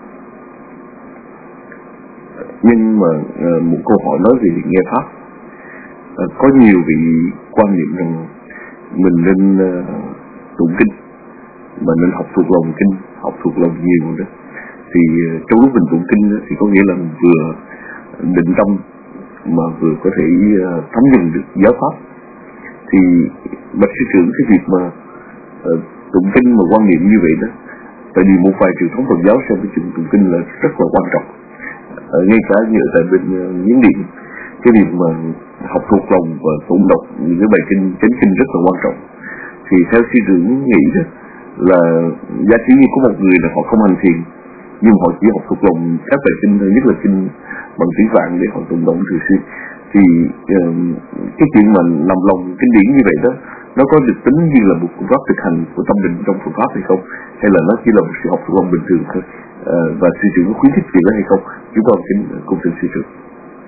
nhưng mà uh, một câu hỏi nói về nghe pháp. Uh, có nhiều vị quan niệm rằng mình nên uh, tụng kinh, mà nên học thuộc lòng kinh, học thuộc lòng nhiều đó. Thì uh, trong lúc mình tụng kinh đó, thì có nghĩa là mình vừa định tâm mà vừa có thể uh, thấm nhuần được giáo pháp. Thì bạch sư trưởng, cái việc mà uh, tụng kinh mà quan niệm như vậy đó, tại vì một vài truyền thống Phật giáo xem cái chuyện tụng kinh là rất là quan trọng. Uh, ngay cả như ở tại bên uh, Miến Điện, cái việc mà học thuộc lòng và tụng đọc những cái bài kinh chánh kinh rất là quan trọng. Thì theo sư trưởng nghĩ đó là giá trị như có một người là họ không hành thiền nhưng họ chỉ học thuộc lòng các bài kinh thôi, nhất là kinh bằng tiếng Phạn để họ tụng động thường xuyên. Thì uh, cái chuyện mà nằm lòng kinh điển như vậy đó, nó có được tính như là một phương pháp thực hành của tâm định trong phương pháp hay không, hay là nó chỉ là một sự học thuộc lòng bình thường thôi? Uh, và sư trưởng có khuyến khích việc đó hay không? Chúng con kính cung thỉnh sư trưởng.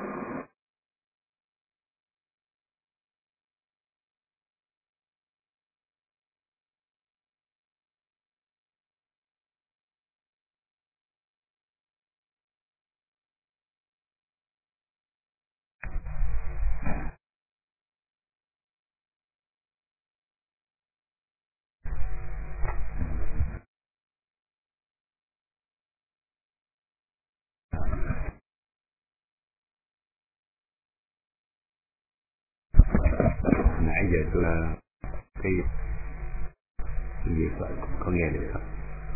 Nãy giờ tôi cái việc vậy có nghe được không?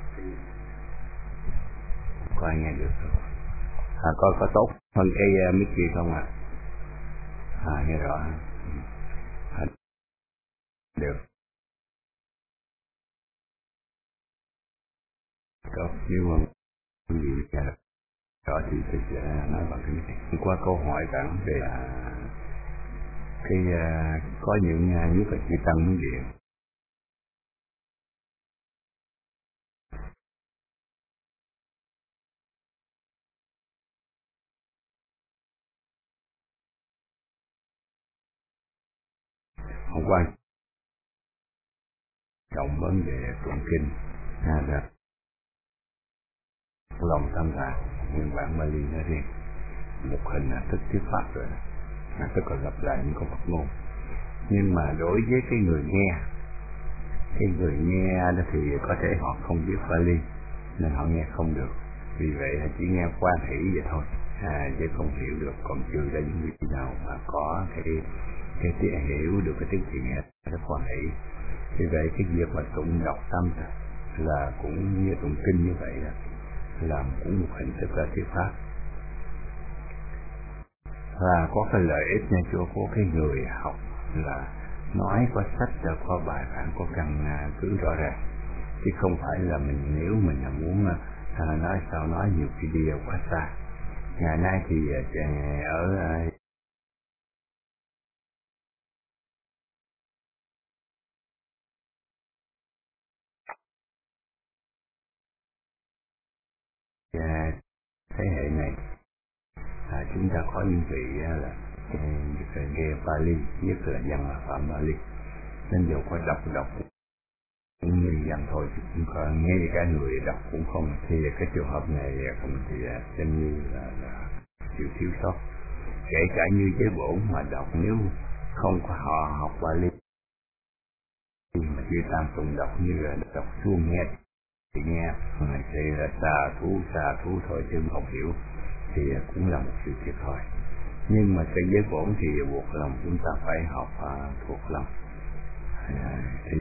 Có ai nghe được không? À, có có tốt hơn cái uh, mic kia không ạ? À? à nghe rõ. À, được. Có nhưng mà gì nghe rõ thì tôi sẽ nói bằng cái này. Qua câu hỏi bạn về là cái uh, có những uh, như phải chữ tăng miếng điện không quan trọng vấn đề tụng kinh ha là lòng tâm là nguyên bản Bali nói riêng một hình là thức thuyết pháp rồi, là tức là lặp lại những câu Phật ngôn. Nhưng mà đối với cái người nghe, cái người nghe đó thì có thể họ không biết Bali nên họ nghe không được, vì vậy là chỉ nghe qua thủy vậy thôi, à, chứ không hiểu được. Còn trừ ra những người nào mà có cái cái tiếng hiểu được cái tiếng thì nghe nó qua thủy. Vì vậy cái việc mà tụng đọc tâm là cũng như tụng kinh như vậy đó, làm cũng một hình thức là thuyết pháp, và có cái lợi ích nha cho của cái người học là nói có sách, là có bài bản, có căn cứ rõ ràng, chứ không phải là mình nếu mình là muốn à, nói sao nói nhiều khi đi quá xa. Ngày nay thì ở à, thế hệ này à, chúng ta có những vị là nghe Bali, nhất là văn phạm Bali, nên dù có đọc đọc cũng như dần thôi, chứ cũng có nghe cả người đọc cũng không. Thì cái trường hợp này không thì xem như là, là sự thiếu sót. Kể cả như chế bổn mà đọc, nếu không có họ học Bali mà chư tam tụng đọc như là đọc suông nghe thì nghe thì là xà thú xà thú thôi, chứ không hiểu thì cũng là một sự thiệt thòi. Nhưng mà cái giới bổn thì buộc lòng chúng ta phải học à, thuộc lòng à, thì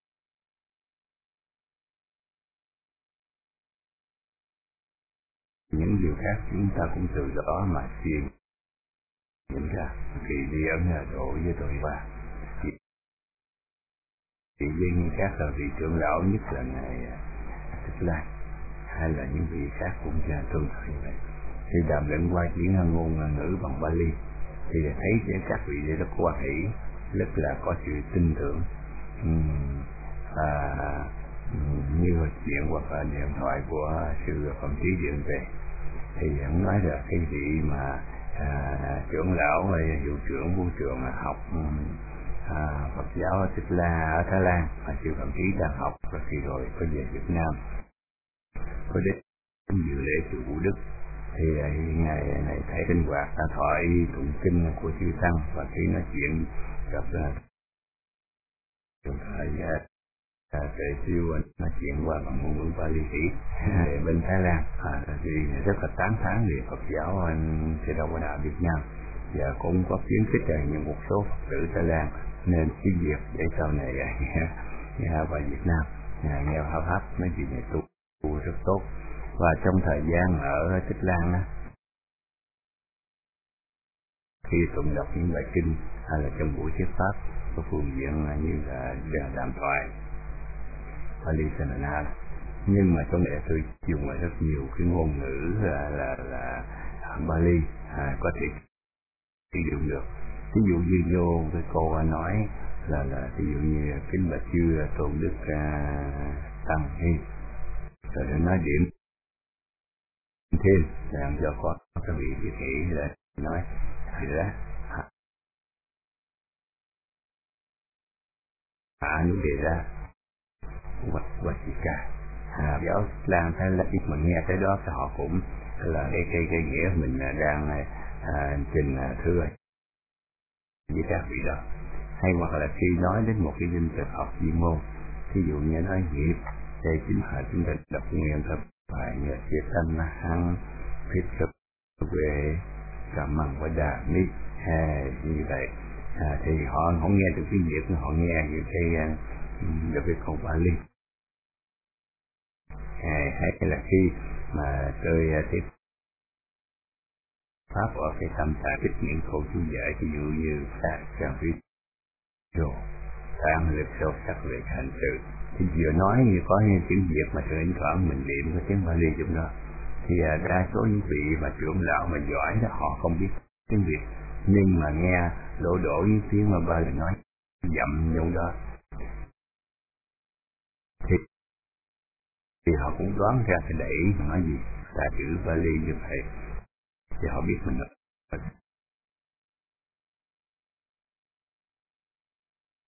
những điều khác chúng ta cũng từ đó mà suy nhận ra. Kỳ đi Ấn Độ với tội ba thì, thì viên khác là vị trưởng lão, nhất là ngài Thích Lan, hay là những vị khác cũng ra tương tự như vậy, thì đàm luận qua chuyển ngôn ngữ bằng Bali thì thấy các vị để rất qua hỷ, rất là có sự tin tưởng. uhm, à, như chuyện hoặc là điện thoại của sư Phạm Trí điện về thì ông nói là cái vị mà à, trưởng lão hay hiệu trưởng vũ trường học à, Phật giáo ở Thích La ở Thái Lan mà sư Phạm Trí đang học, và khi rồi có về Việt Nam có đến dự lễ chùa Vũ Đức thì ngày này thấy sinh hoạt đã thoại tụng kinh của chư tăng, và khi nói chuyện gặp đồng thời Tề Siêu nói chuyện qua bằng ngôn ngữ Bali Hỷ bên Thái Lan à, thì rất là tán thán về Phật giáo anh Sư Đạo Hòa Đạo Việt Nam, và cũng có khuyến khích là những một số Phật tử Thái Lan nên cái việc để sau này nghe, nghe vào Việt Nam nghe, nghe hấp hấp mấy chuyện này tu, tu rất tốt. Và trong thời gian ở Tích Lan đó, khi tụng đọc những bài kinh hay là trong buổi thuyết pháp có phương diện như là đàm thoại Pali Sanana, nhưng mà trong này tôi dùng rất nhiều cái ngôn ngữ là là, là Bali à, có thể sử dụng được. Ví dụ như vô cái cô nói là là ví dụ như kính bạch chư tôn đức uh, tăng hi, rồi để nói điểm thêm làm cho có các vị vị thị để nói thì đó hạ những đề ra hoặc hoặc gì cả à, giáo Lan Thái Lan mà nghe cái đó thì họ cũng là cái cái cái nghĩa mình đang à, trình thưa với các vị đó. Hay hoặc là khi nói đến một cái danh từ học chuyên môn, ví dụ như nói nghiệp, đây chính là chúng ta đọc nguyên tập phải nhờ chia thanh hăng thiết thực về cảm măng và đà mi à, như vậy à, thì họ không nghe được cái việc, họ nghe những cái được cái câu Bali à, hay là khi mà tôi tiếp pháp ở cái tâm xã thích những câu chú giải, ví dụ như sát trang viết rồi tăng lực sâu sắc về hành sự, thì vừa nói như có những tiếng Việt mà thỉnh thoảng mình niệm cái tiếng Bali trong đó, thì đa số những vị mà trưởng lão mà giỏi đó họ không biết tiếng Việt, nhưng mà nghe đổ đổ những tiếng mà Bali nói dậm trong đó thì thì họ cũng đoán ra cái đẩy nói gì là chữ Bali như vậy, thì họ biết mình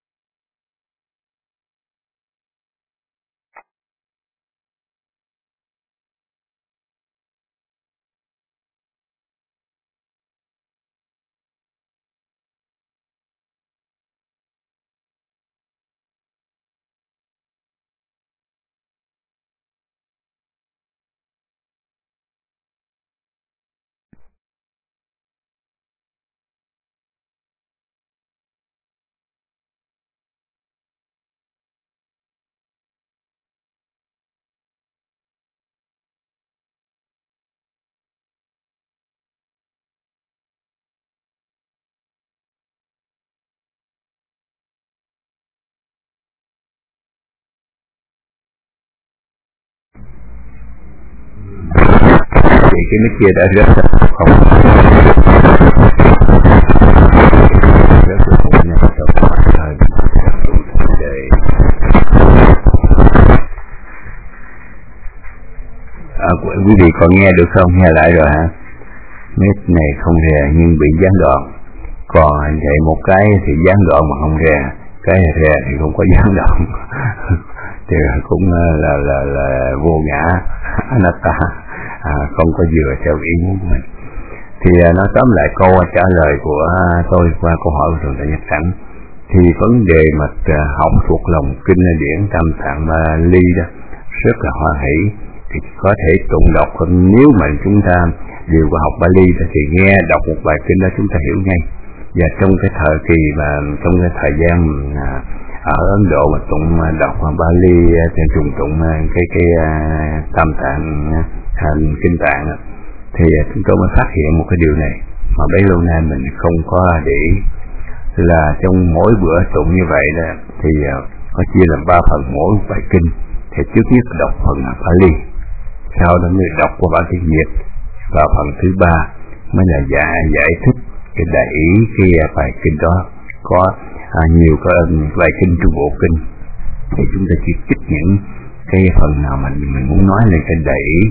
thì cái nước kia đã rớt ra không rớt ra không nha thôi để à, quý vị còn nghe được không? Nghe lại rồi hả? Mic này không rè nhưng bị gián đoạn, còn vậy một cái thì gián đoạn mà không rè, cái rè thì không có gián đoạn thì cũng là là là vô ngã anatta, à, không có vừa theo ý muốn của mình. Thì nó tóm lại câu trả lời của tôi qua câu hỏi của Thượng Tọa Nhật Cảnh. Thì vấn đề mà học thuộc lòng kinh điển Tam Tạng Bali đó rất là hoan hỷ, thì có thể tụng đọc. Nếu mà chúng ta đều có học Bali thì nghe đọc một bài kinh đó chúng ta hiểu ngay. Và trong cái thời kỳ mà trong cái thời gian ở Ấn Độ mà tụng đọc Bali thì trùng tụng cái cái Tam Tạng hành kinh tạng thì chúng tôi mới phát hiện một cái điều này mà bấy lâu nay mình không có để ý, là trong mỗi bữa tụng như vậy đó thì có chia làm ba phần mỗi bài kinh. Thì trước nhất đọc phần Bali, sau đó mới đọc qua bản tiếng Việt, và phần thứ ba mới là giải giải thích cái đại ý cái bài kinh đó. Có à, nhiều cái bài kinh trung bộ kinh thì chúng ta chỉ trích những cái phần nào mình mình muốn nói lên cái đại ý,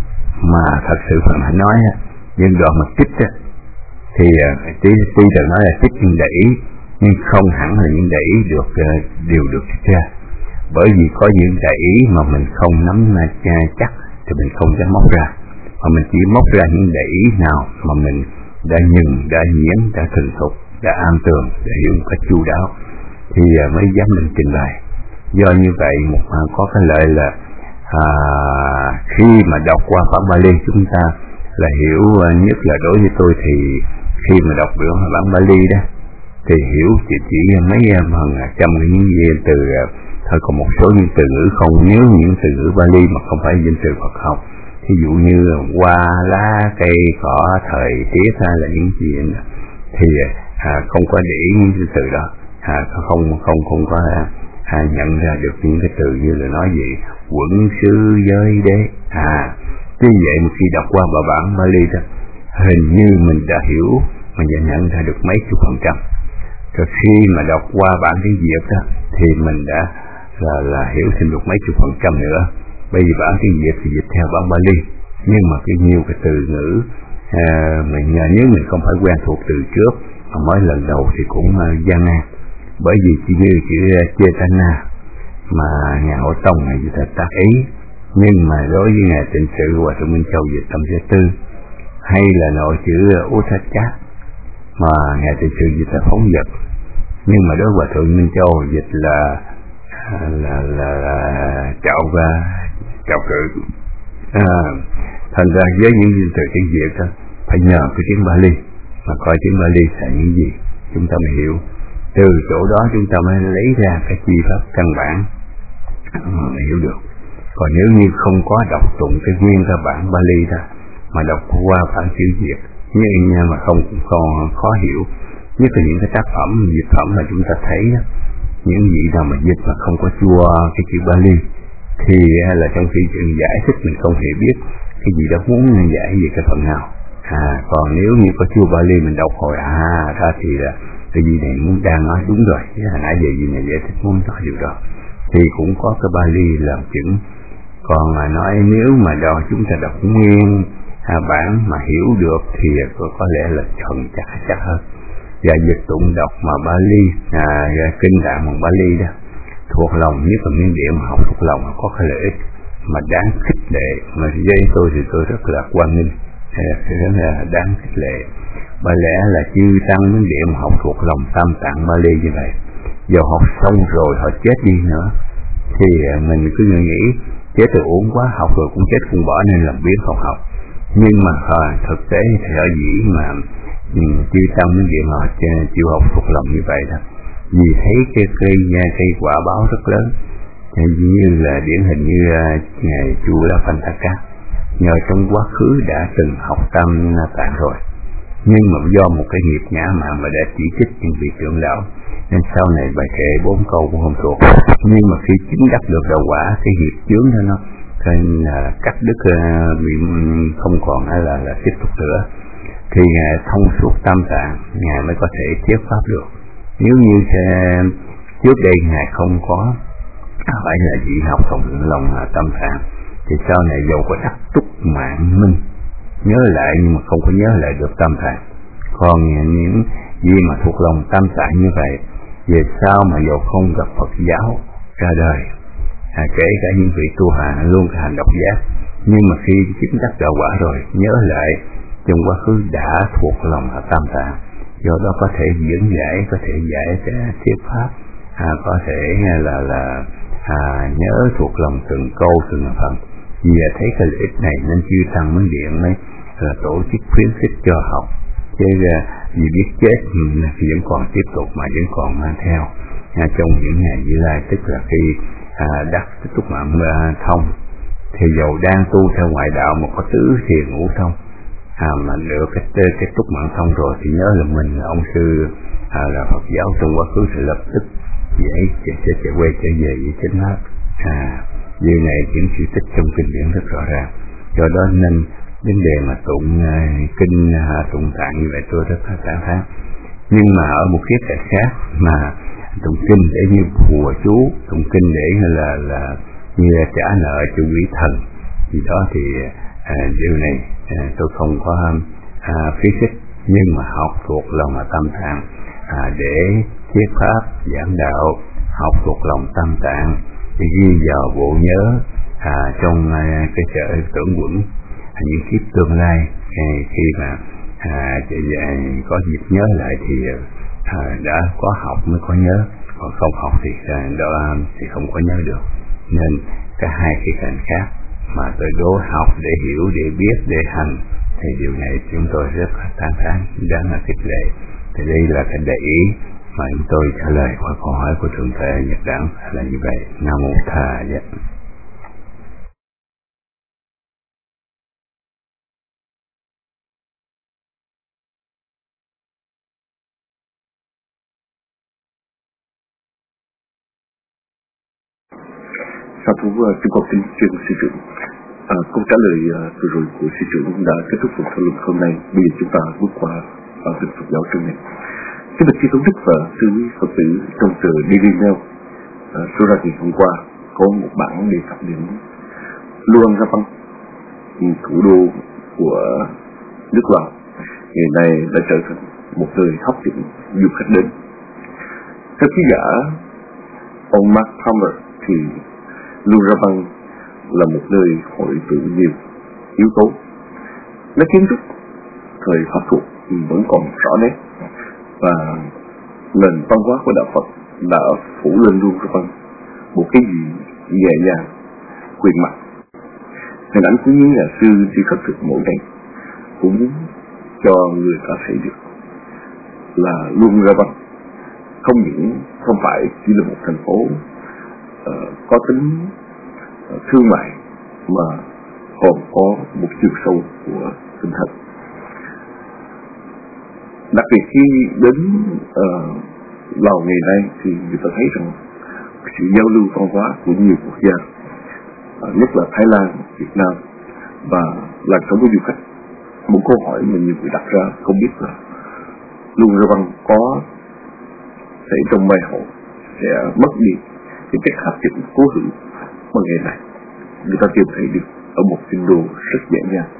mà thật sự phần hãy nói á, những đoạn mà trích á thì tuy tuy được nói là trích những đại ý nhưng không hẳn là những đại ý được đều được trích ra, bởi vì có những đại ý mà mình không nắm chắc thì mình không dám móc ra, mà mình chỉ móc ra những đại ý nào mà mình đã nhừng, đã nhiễm, đã thuần thục, đã an tường, đã hiểu một cách chu đáo thì mới dám mình trình bày. Do như vậy một có cái lợi là à, khi mà đọc qua bản Bali chúng ta là hiểu, nhất là đối với tôi thì khi mà đọc được bản Bali đó thì hiểu chỉ chỉ mấy phần trăm những từ thôi, còn một số những từ ngữ không. Nếu những từ ngữ Bali mà không phải danh từ Phật học, ví dụ như hoa, lá, cây, cỏ, thời tiết hay là những gì đó, thì à, không có để ý những từ đó, à, không không không có à, nhận ra được những cái từ như là nói gì quẩn sư giới đế. À, tuy vậy mà khi đọc qua bài bản Bali đó, hình như mình đã hiểu, mình đã nhận ra được mấy chục phần trăm. Rồi khi mà đọc qua bản tiếng Việt đó thì mình đã là, là hiểu thêm được mấy chục phần trăm nữa. Bây giờ bản tiếng Việt thì dịch theo bản Bali, nhưng mà cái nhiều cái từ ngữ à, mình nếu mình không phải quen thuộc từ trước mà mới lần đầu thì cũng uh, gian nan, bởi vì chỉ như chữ Chetana mà nhà Hộ Tông này dịch là tác ý, nhưng mà đối với ngài Tịnh Sự Hòa Thượng Minh Châu dịch tâm giới tư, hay là nội chữ Uthachat mà ngài Tịnh Sự dịch là phóng vật, nhưng mà đối với Hòa Thượng Minh Châu dịch là là là, là trạo và trạo cử. À, thành ra với những từ tiếng Việt đó phải nhờ cái tiếng Bali, mà coi tiếng Bali là những gì chúng ta mới hiểu. Từ chỗ đó chúng ta mới lấy ra cái chi pháp căn bản mà hiểu được. Còn nếu như không có đọc tụng cái nguyên cái bản Bali đó mà đọc qua bản chữ Việt nhưng mà không còn khó hiểu, nhất là những cái tác phẩm dịch phẩm mà chúng ta thấy đó, những gì nào mà dịch mà không có chua cái chữ Bali thì là trong khi chuyện giải thích mình không hề biết cái gì đó muốn giải về cái phần nào. À, còn nếu như có chua Bali mình đọc hồi à ra thì là cái gì này muốn đang nói đúng rồi, chứ hồi nãy giờ gì này giải thích muốn nói điều đó thì cũng có cái Bali làm chứng. Còn mà nói nếu mà đó chúng ta đọc nguyên à, bản mà hiểu được thì có, có lẽ là chọn chắc chắc hơn. Và dịch tụng đọc mà Bali à, kinh tạng bằng Bali đó thuộc lòng, nhất là những điểm học thuộc lòng có cái lợi ích mà đáng khích lệ, mà với tôi thì tôi rất là quan nghênh, rất là đáng khích lệ. Bởi lẽ là chư tăng những điểm học thuộc lòng Tam Tạng Bali như vậy, giờ học xong rồi họ chết đi nữa thì mình cứ nghĩ chết rồi uổng quá, học rồi cũng chết cũng bỏ nên làm biến không học. Nhưng mà à, thực tế thì ở dĩ mà chư tăng những điểm họ chịu học thuộc lòng như vậy đó, vì thấy cái cây cây quả báo rất lớn, thì như là điển hình như ngài Chu La Phanh Thakka, nhờ trong quá khứ đã từng học Tam Tạng rồi, nhưng mà do một cái nghiệp ngã mạn mà đã chỉ trích những vị trưởng lão, nên sau này bài kệ bốn câu cũng không thuộc. Nhưng mà khi chứng đắc được đạo quả, cái nghiệp chướng đó nó cho nên là cắt đứt miệng không còn hay là là tiếp tục nữa, thì ngài thông suốt tam tạng, ngài mới có thể thuyết pháp được. Nếu như trước đây ngài không có phải là dị học thông lòng tam tạng, thì sau này dầu có đắc túc mạng minh nhớ lại nhưng mà không có nhớ lại được tam tạng. Còn những gì mà thuộc lòng tam tạng như vậy, về sau mà dầu không gặp Phật giáo ra đời, à, kể cả những vị tu hành luôn hành độc giác, nhưng mà khi chứng đắc đạo quả rồi nhớ lại trong quá khứ đã thuộc lòng là tam tạng, do đó có thể diễn giải, có thể giải cái thuyết pháp, à, có thể là là à, nhớ thuộc lòng từng câu từng phần. Vì thấy cái lợi ích này nên chư tăng mới điện mới là tổ chức khuyến khích cho học, chứ vì biết chết thì vẫn còn tiếp tục mà vẫn còn mang theo à, trong những ngày Như Lai, tức là khi à, đắc túc mạng thông thì dầu đang tu theo ngoại đạo mà có tứ thiền ngũ thông, à, mà được cái, cái túc mạng thông rồi thì nhớ là mình là ông sư à, là Phật giáo trong quá khứ thì lập tức dễ sẽ sẽ quay trở về với chánh pháp. À, điều này những sự tích trong kinh điển rất rõ ràng, do đó nên vấn đề mà tụng uh, kinh uh, tụng tạng như vậy tôi rất là tán thán. Nhưng mà ở một khía cạnh khác mà tụng kinh để như bùa chú, tụng kinh để là là như là trả nợ cho quý thần gì đó thì uh, điều này uh, tôi không có uh, khuyến khích. Nhưng mà học thuộc lòng là tam tạng, uh, để thuyết pháp giảng đạo, học thuộc lòng tam tạng thì ghi vào bộ nhớ à, trong à, cái sở tưởng quẩn à, những kiếp tương lai, à, khi mà à, có dịp nhớ lại thì à, đã có học mới có nhớ, còn không học thì à, đó thì không có nhớ được. Nên cả hai cái cạnh khác mà tôi đố học để hiểu, để biết, để hành, thì điều này chúng tôi rất là tán thán, đáng là khích lệ. Thì đây là cái để ý mà chúng tôi trả lời qua câu hỏi của Thượng Tọa Nhật Đẳng là như vậy. Nam Mô Tha Dạ. Sa thú chúng con kính chuyên sư trưởng. À, câu trả lời uh, vừa rồi của sư trưởng đã kết thúc phần thảo luận hôm nay. Bây giờ chúng ta bước qua vào kinh Phật giáo chương này. Kính bạch chư tôn đức và sư quý Phật tử, trong tờ Daily Mail à, số ra ngày hôm qua có một bản đề cập đến Luang Prabang, thủ đô của nước Lào. Ngày nay đã trở thành một nơi hấp dẫn du khách đến. Theo ký giả ông Mark Palmer thì Luang Prabang là một nơi hội tụ nhiều yếu tố. Nó kiến trúc thời Pháp thuộc vẫn còn rõ nét, và nền văn hóa của đạo Phật đã phủ lên Luang Prabang một cái gì nhẹ nhàng, quyền mặt. Hình ảnh của những nhà sư đi khất thực mỗi ngày cũng cho người ta thấy được là Luang Prabang không những không phải chỉ là một thành phố uh, có tính uh, thương mại, mà còn có một chiều sâu của tinh thần. Đặc biệt khi đến uh, Lào ngày nay thì người ta thấy rằng sự giao lưu văn hóa của nhiều quốc gia, uh, nhất là Thái Lan, Việt Nam và làn sóng của du khách. Một câu hỏi mà nhiều người đặt ra không biết là Luang Prabang có thể trong mai hậu sẽ mất đi những cái hấp dẫn cố hữu mà ngày này người ta tìm thấy được ở một kinh đô rất dễ dàng.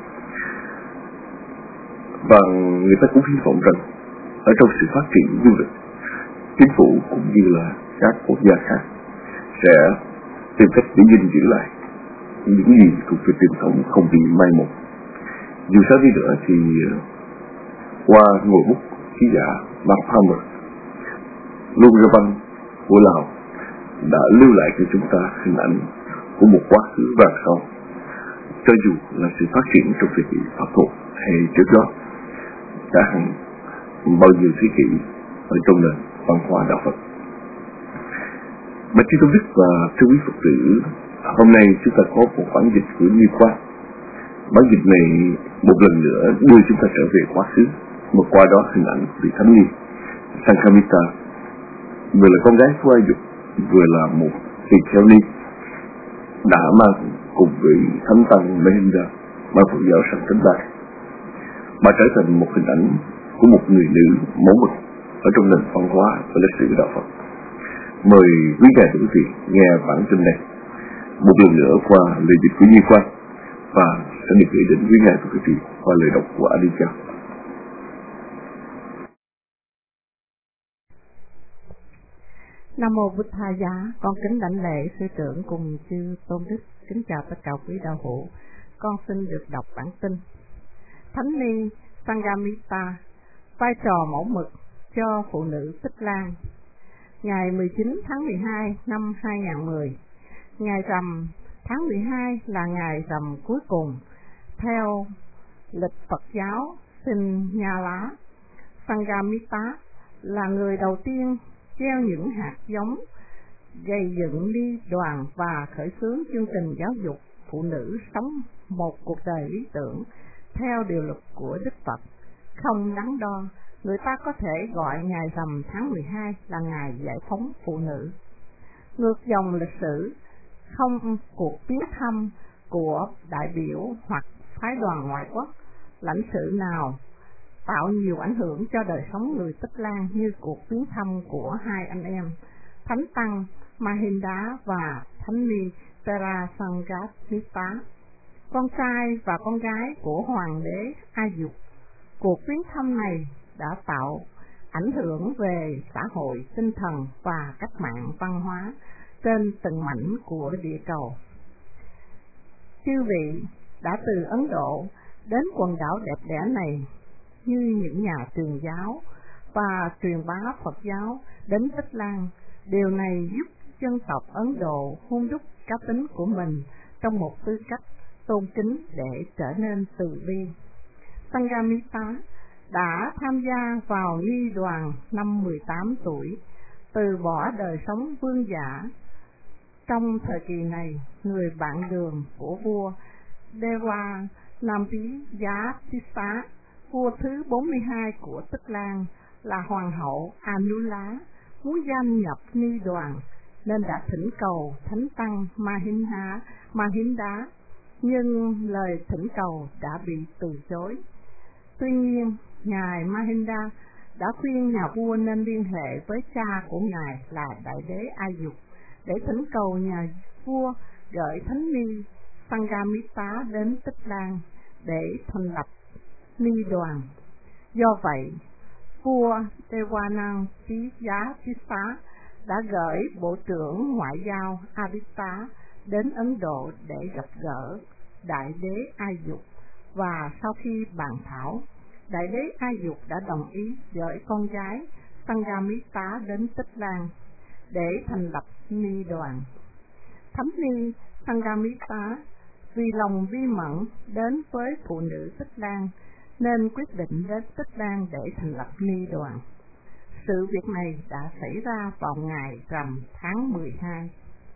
Và người ta cũng hy vọng rằng ở trong sự phát triển du lịch, chính phủ cũng như là các quốc gia khác sẽ tìm cách để gìn giữ lại những gì thuộc về truyền thống không bị mai một. Dù sao đi nữa thì qua ngồi bút ký giả Mark Palmer, Luang Prabang của Lào đã lưu lại cho chúng ta hình ảnh của một quá khứ vàng son, cho dù là sự phát triển trong thời kỳ Pháp thuộc hay trước đó đã hàng bao nhiêu thế kỷ ở trong nền văn hóa đạo Phật. Bạch chư tôn đức và thưa quý Phật tử, hôm nay chúng ta có một bản dịch của Như Quang. Bản dịch này một lần nữa đưa chúng ta trở về quá khứ, mà qua đó hình ảnh vị thánh ni Sankhamita, vừa là con gái của Ai Dục, vừa là một tỳ kheo ni, đã mang cùng với thánh tăng Mahinda mà Phật giáo sang Tấn Lai. Bà trở thành một hình ảnh của một người nữ mẫu mực ở trong nền văn hóa và lịch sử đạo Phật. Mời quý ngài quý vị nghe bản tin này một lần nữa qua lời dịch của Nhi Quang và sẽ được gửi đến quý ngài quý vị qua lời đọc của Aditya. Nam mô Bụt Tha Giá, con kính đảnh lễ sư trưởng cùng chư tôn đức, kính chào tất cả quý đạo hữu. Con xin được đọc bản tin. Thánh ni Sanghamitra, vai trò mẫu mực cho phụ nữ Tích Lan. Ngày mười chín tháng mười hai năm hai nghìn không trăm mười, ngày rằm tháng mười hai là ngày rằm cuối cùng theo lịch Phật giáo Sinh Nha Lá. Sanghamitra là người đầu tiên gieo những hạt giống, gây dựng đi đoàn và khởi xướng chương trình giáo dục phụ nữ sống một cuộc đời lý tưởng theo điều luật của Đức Phật, không đắn đo. Người ta có thể gọi ngày rằm tháng mười hai là ngày giải phóng phụ nữ. Ngược dòng lịch sử, không cuộc viếng thăm của đại biểu hoặc phái đoàn ngoại quốc, lãnh sự nào tạo nhiều ảnh hưởng cho đời sống người Tích Lan như cuộc viếng thăm của hai anh em Thánh Tăng Mahinda và Thánh Ni Tera Sanghamitra, con trai và con gái của Hoàng đế A Dục. Cuộc viếng thăm này đã tạo ảnh hưởng về xã hội, tinh thần và cách mạng văn hóa trên từng mảnh của địa cầu. Chư vị đã từ Ấn Độ đến quần đảo đẹp đẽ này như những nhà truyền giáo và truyền bá Phật giáo đến Tích Lan. Điều này giúp dân tộc Ấn Độ hôn đúc cá tính của mình trong một tư cách tôn kính để trở nên từ bi. Sanghamitra đã tham gia vào ni đoàn năm mười tám tuổi, từ bỏ đời sống vương giả. Trong thời kỳ này, người bạn đường của vua Dewa Nambiyatissa, vua thứ bốn mươi hai của Tích Lan, là hoàng hậu Anula, muốn gia nhập ni đoàn nên đã thỉnh cầu Thánh Tăng Mahinda, Mahinda, nhưng lời thỉnh cầu đã bị từ chối. Tuy nhiên, ngài Mahinda đã khuyên nhà vua nên liên hệ với cha của ngài là Đại đế A Dục để thỉnh cầu nhà vua gửi Thánh ni Sanghamitra đến Tích Lan để thành lập ni đoàn. Do vậy, vua Dewanangiyatissa đã gửi bộ trưởng ngoại giao Aditya đến Ấn Độ để gặp gỡ Đại đế A Dục, và sau khi bàn thảo, Đại đế A Dục đã đồng ý gửi con gái Sanghamitra đến Tích Lan để thành lập ni đoàn. Thánh ni Sanghamitra vì lòng vi mẫn đến với phụ nữ Tích Lan nên quyết định đến Tích Lan để thành lập ni đoàn. Sự việc này đã xảy ra vào ngày rằm tháng mười hai.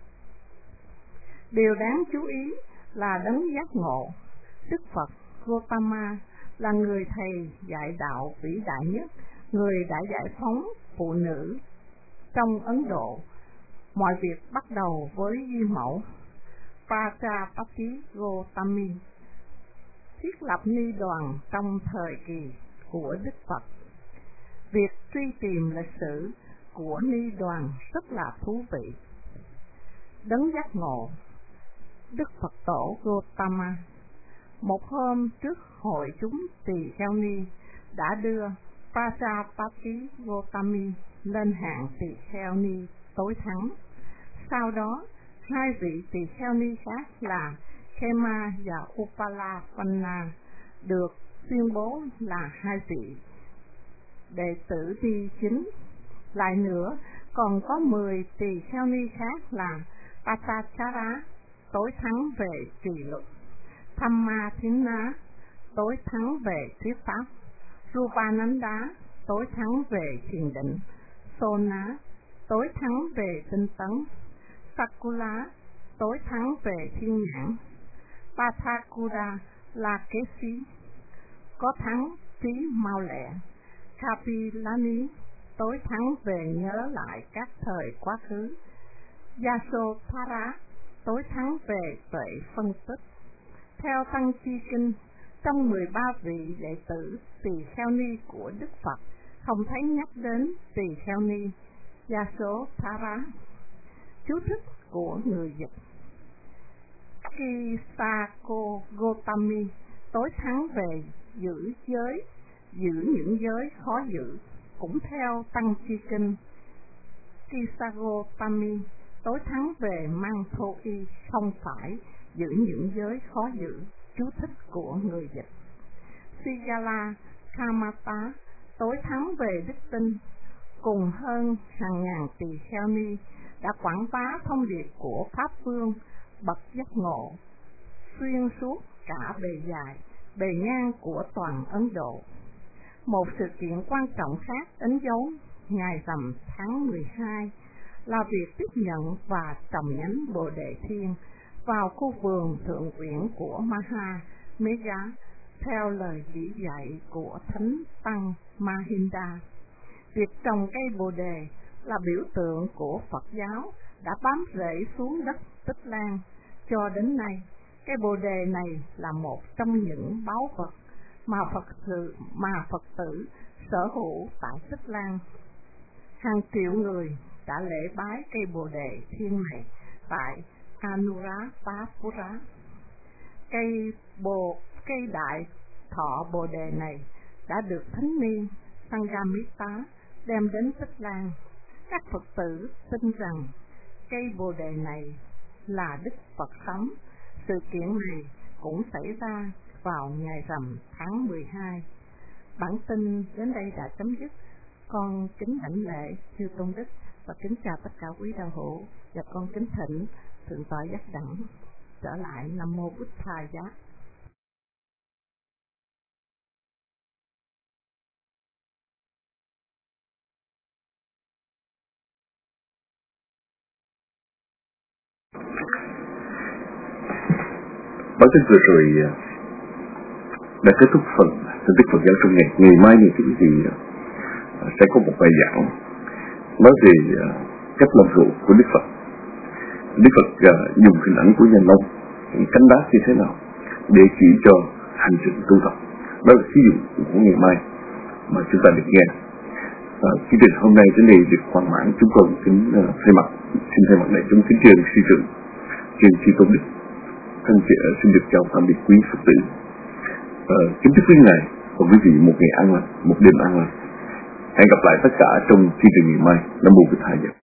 Điều đáng chú ý là đấng giác ngộ, Đức Phật Gautama, là người thầy dạy đạo vĩ đại nhất, người đã giải phóng phụ nữ trong Ấn Độ. Mọi việc bắt đầu với di mẫu Prajapati Gautami thiết lập ni đoàn trong thời kỳ của Đức Phật. Việc truy tìm lịch sử của ni đoàn rất là thú vị. Đấng giác ngộ, Đức Phật tổ Gautama, một hôm trước hội chúng tỳ kheo ni đã đưa Prajapati Gautami lên hạng tỳ kheo ni tối thắng. Sau đó, hai vị tỳ kheo ni khác là Khema và Upalapanna được tuyên bố là hai vị đệ tử ni chính. Lại nữa, còn có mười tỳ kheo ni khác là Patachara, tối thắng về trì luật; Thammathina, tối thắng về thuyết pháp; Rupananda, tối thắng về thiền định; Sona, tối thắng về tinh tấn; Sakula, tối thắng về thiên nhãn; Pathakura là kế sĩ, có thắng trí mau lẹ; Kapilani, tối thắng về nhớ lại các thời quá khứ; Yasodhara, tối thắng về tuệ phân tích. Theo Tăng Chi Kinh, trong mười ba vị đệ tử Tỳ Kheo Ni của Đức Phật không thấy nhắc đến Tỳ Kheo Ni Yasodhara. Chú thích của người dịch: Kisako Gotami tối thắng về giữ giới, giữ những giới khó giữ. Cũng theo Tăng Chi Kinh, Kisagotami tối thắng về mang thô y, không phải giữ những giới khó giữ. Chú thích của người dịch: Sigala Kamata tối thắng về đức tin, cùng hơn hàng ngàn tỳ kheo ni đã quảng bá thông điệp của Pháp Vương bậc giác ngộ xuyên suốt cả bề dài, bề ngang của toàn Ấn Độ. Một sự kiện quan trọng khác đánh dấu ngày rằm tháng mười hai là việc tiếp nhận và trồng nhánh Bồ Đề Thiên vào khu vườn thượng uyển của Maha Mega theo lời chỉ dạy của Thánh Tăng Mahinda. Việc trồng cây Bồ Đề là biểu tượng của Phật giáo đã bám rễ xuống đất Tích Lan. Cho đến nay, cây Bồ Đề này là một trong những báu vật mà Phật tử, mà Phật tử sở hữu tại Tích Lan. Hàng triệu người đã lễ bái cây Bồ Đề Thiên này tại Anuradhapura. Cây bồ cây đại thọ Bồ Đề này đã được Thánh Ni Sanghamita đem đến Tích Lan. Các Phật tử tin rằng cây Bồ Đề này là Đức Phật sống. Sự kiện này cũng xảy ra vào ngày rằm tháng mười hai. Bản tin đến đây đã chấm dứt. Con kính đảnh lễ chư tôn đức và kính chào tất cả quý đạo hữu, và con kính thỉnh thượng tọa Giác Đẳng trở lại. Nam mô Bụt Thà Giá. Bản tin vừa rồi đã kết thúc phần tin tức Phật giáo trong ngày. Ngày mai thì quý vị sẽ có một bài giảng nói về cách làm rượu của Đức Phật. Đức Phật dùng hình ảnh của nhà nông cánh đá như thế nào để chỉ cho hành trình tu tập. Đó là ví dụ của ngày mai mà chúng ta được nghe. À, chương trình hôm nay đến đây được hoàn mãn. Chúng tôi kính uh, thay mặt xin thay mặt đại chúng kính trên sư trưởng trên chư tôn đức thân chị xin được chào tạm biệt quý Phật tử. À, kính chúc quý ngài và quý vị một ngày an lành, một đêm an lành. Hẹn gặp lại tất cả trong chương trình ngày mai. Nam mô Bụt Thầy Giá.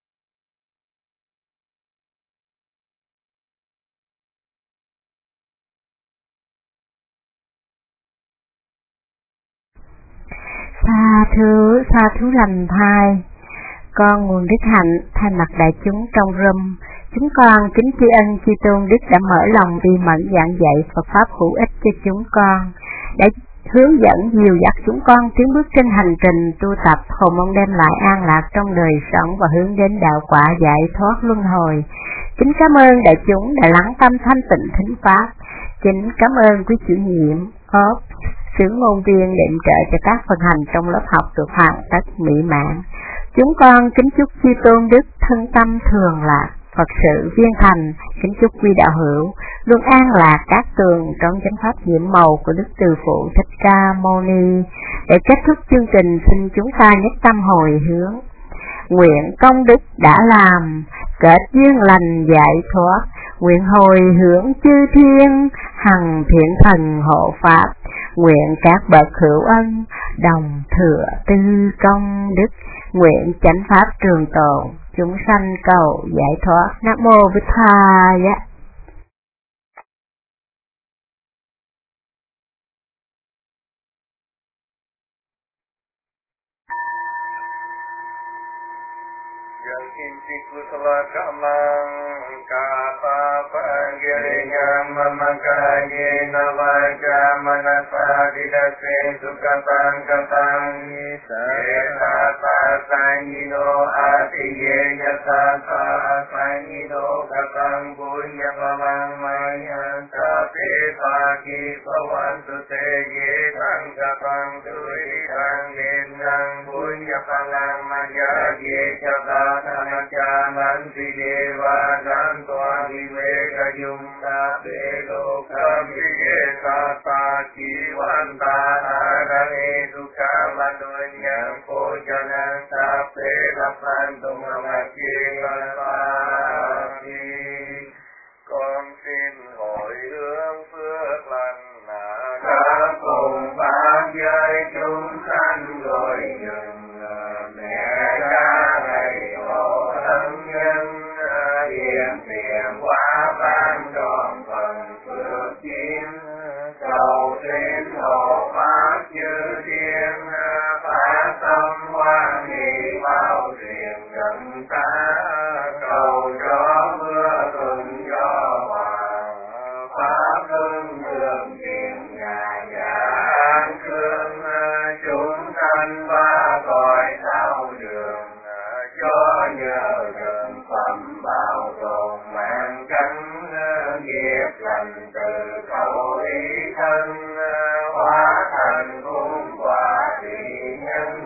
Sa thú, sa thú lành thai. Con nguồn đức hạnh thay mặt đại chúng trong room, chúng con kính tri ân chư tôn đức đã mở lòng vi mẫn giảng dạy Phật pháp hữu ích cho chúng con, đã hướng dẫn dìu dắt chúng con tiến bước trên hành trình tu tập, cầu mong đem lại an lạc trong đời sống và hướng đến đạo quả giải thoát luân hồi. Kính cảm ơn đại chúng đã lắng tâm thanh tịnh thính pháp. Kính cảm ơn quý chủ nhiệm ốp sứ ngôn viên định trợ cho các phần hành trong lớp học được hoàn tất mỹ mãn. Chúng con kính chúc chư tôn đức thân tâm thường lạc, Phật sự viên thành. Kính chúc quý đạo hữu luôn an lạc các tường trong chánh pháp nhiệm màu của Đức Từ Phụ Thích Ca Mâu Ni. Để kết thúc chương trình, xin chúng ta nhất tâm hồi hướng. Nguyện công đức đã làm, kết duyên lành giải thoát, nguyện hồi hướng chư thiên, hằng thiện thần hộ pháp. Nguyện các bậc hữu ân, đồng thừa tư công đức, nguyện chánh pháp trường tồn, chúng sanh cầu giải thoát. Nam mô Bụt Thà Giá. Sangido katang punya pamang maya tapi thế pa ki pavan tu te ye tăng ca tăng tui tăng nên năng bùn ya palang maya ye cha ta thana cha nan ti deva nan toa vi ve ca yung ta te lo ca vi ye ta ta ki van ta na ne tu ca ma nuan yang po cha nan ta te la pan tu ma ki la pa ki con xin hồi hướng phước lành đã cùng pháp giới chúng sanh rồi dừng mẹ cha thầy hộ thân nhân hiện tiền quả ban tròn phần phước duyên cầu xin hộ pháp chư thiên phá tâm hoan hỷ bao truyền gần ta cầu cho mưa thuận gió hòa pháp hưng thường tiền nhà nhà an cương chúng sanh ba cõi sao đường cho nhờ rừng phẩm bảo tồn mang cánh nghiệp lành từ khẩu ý thân hóa thành cung quả thị nhân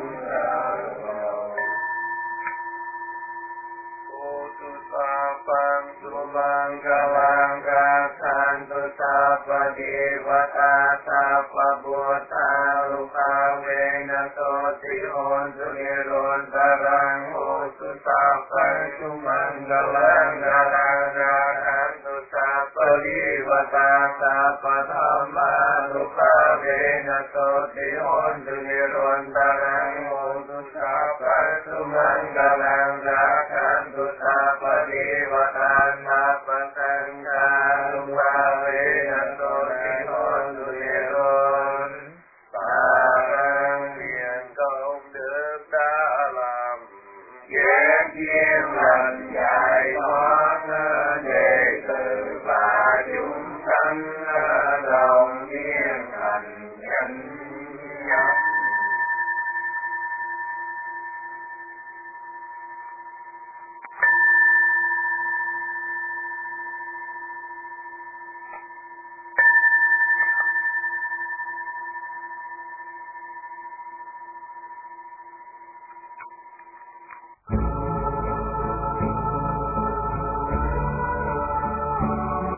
Subang kalang kasan tu sapa devata sapa buddha luka vena soti on suniron sarang o tu sapa sumanggalang galang galang tu sapa devata sapa dhamma luka vena soti on suniron sarang o tu sapa sumanggalang galang tu sapa devata sapa sangha luka vena soti on suniron sarang liền công đức đã làm ghét duyên lành giải thoát đệ tử và chúng sanh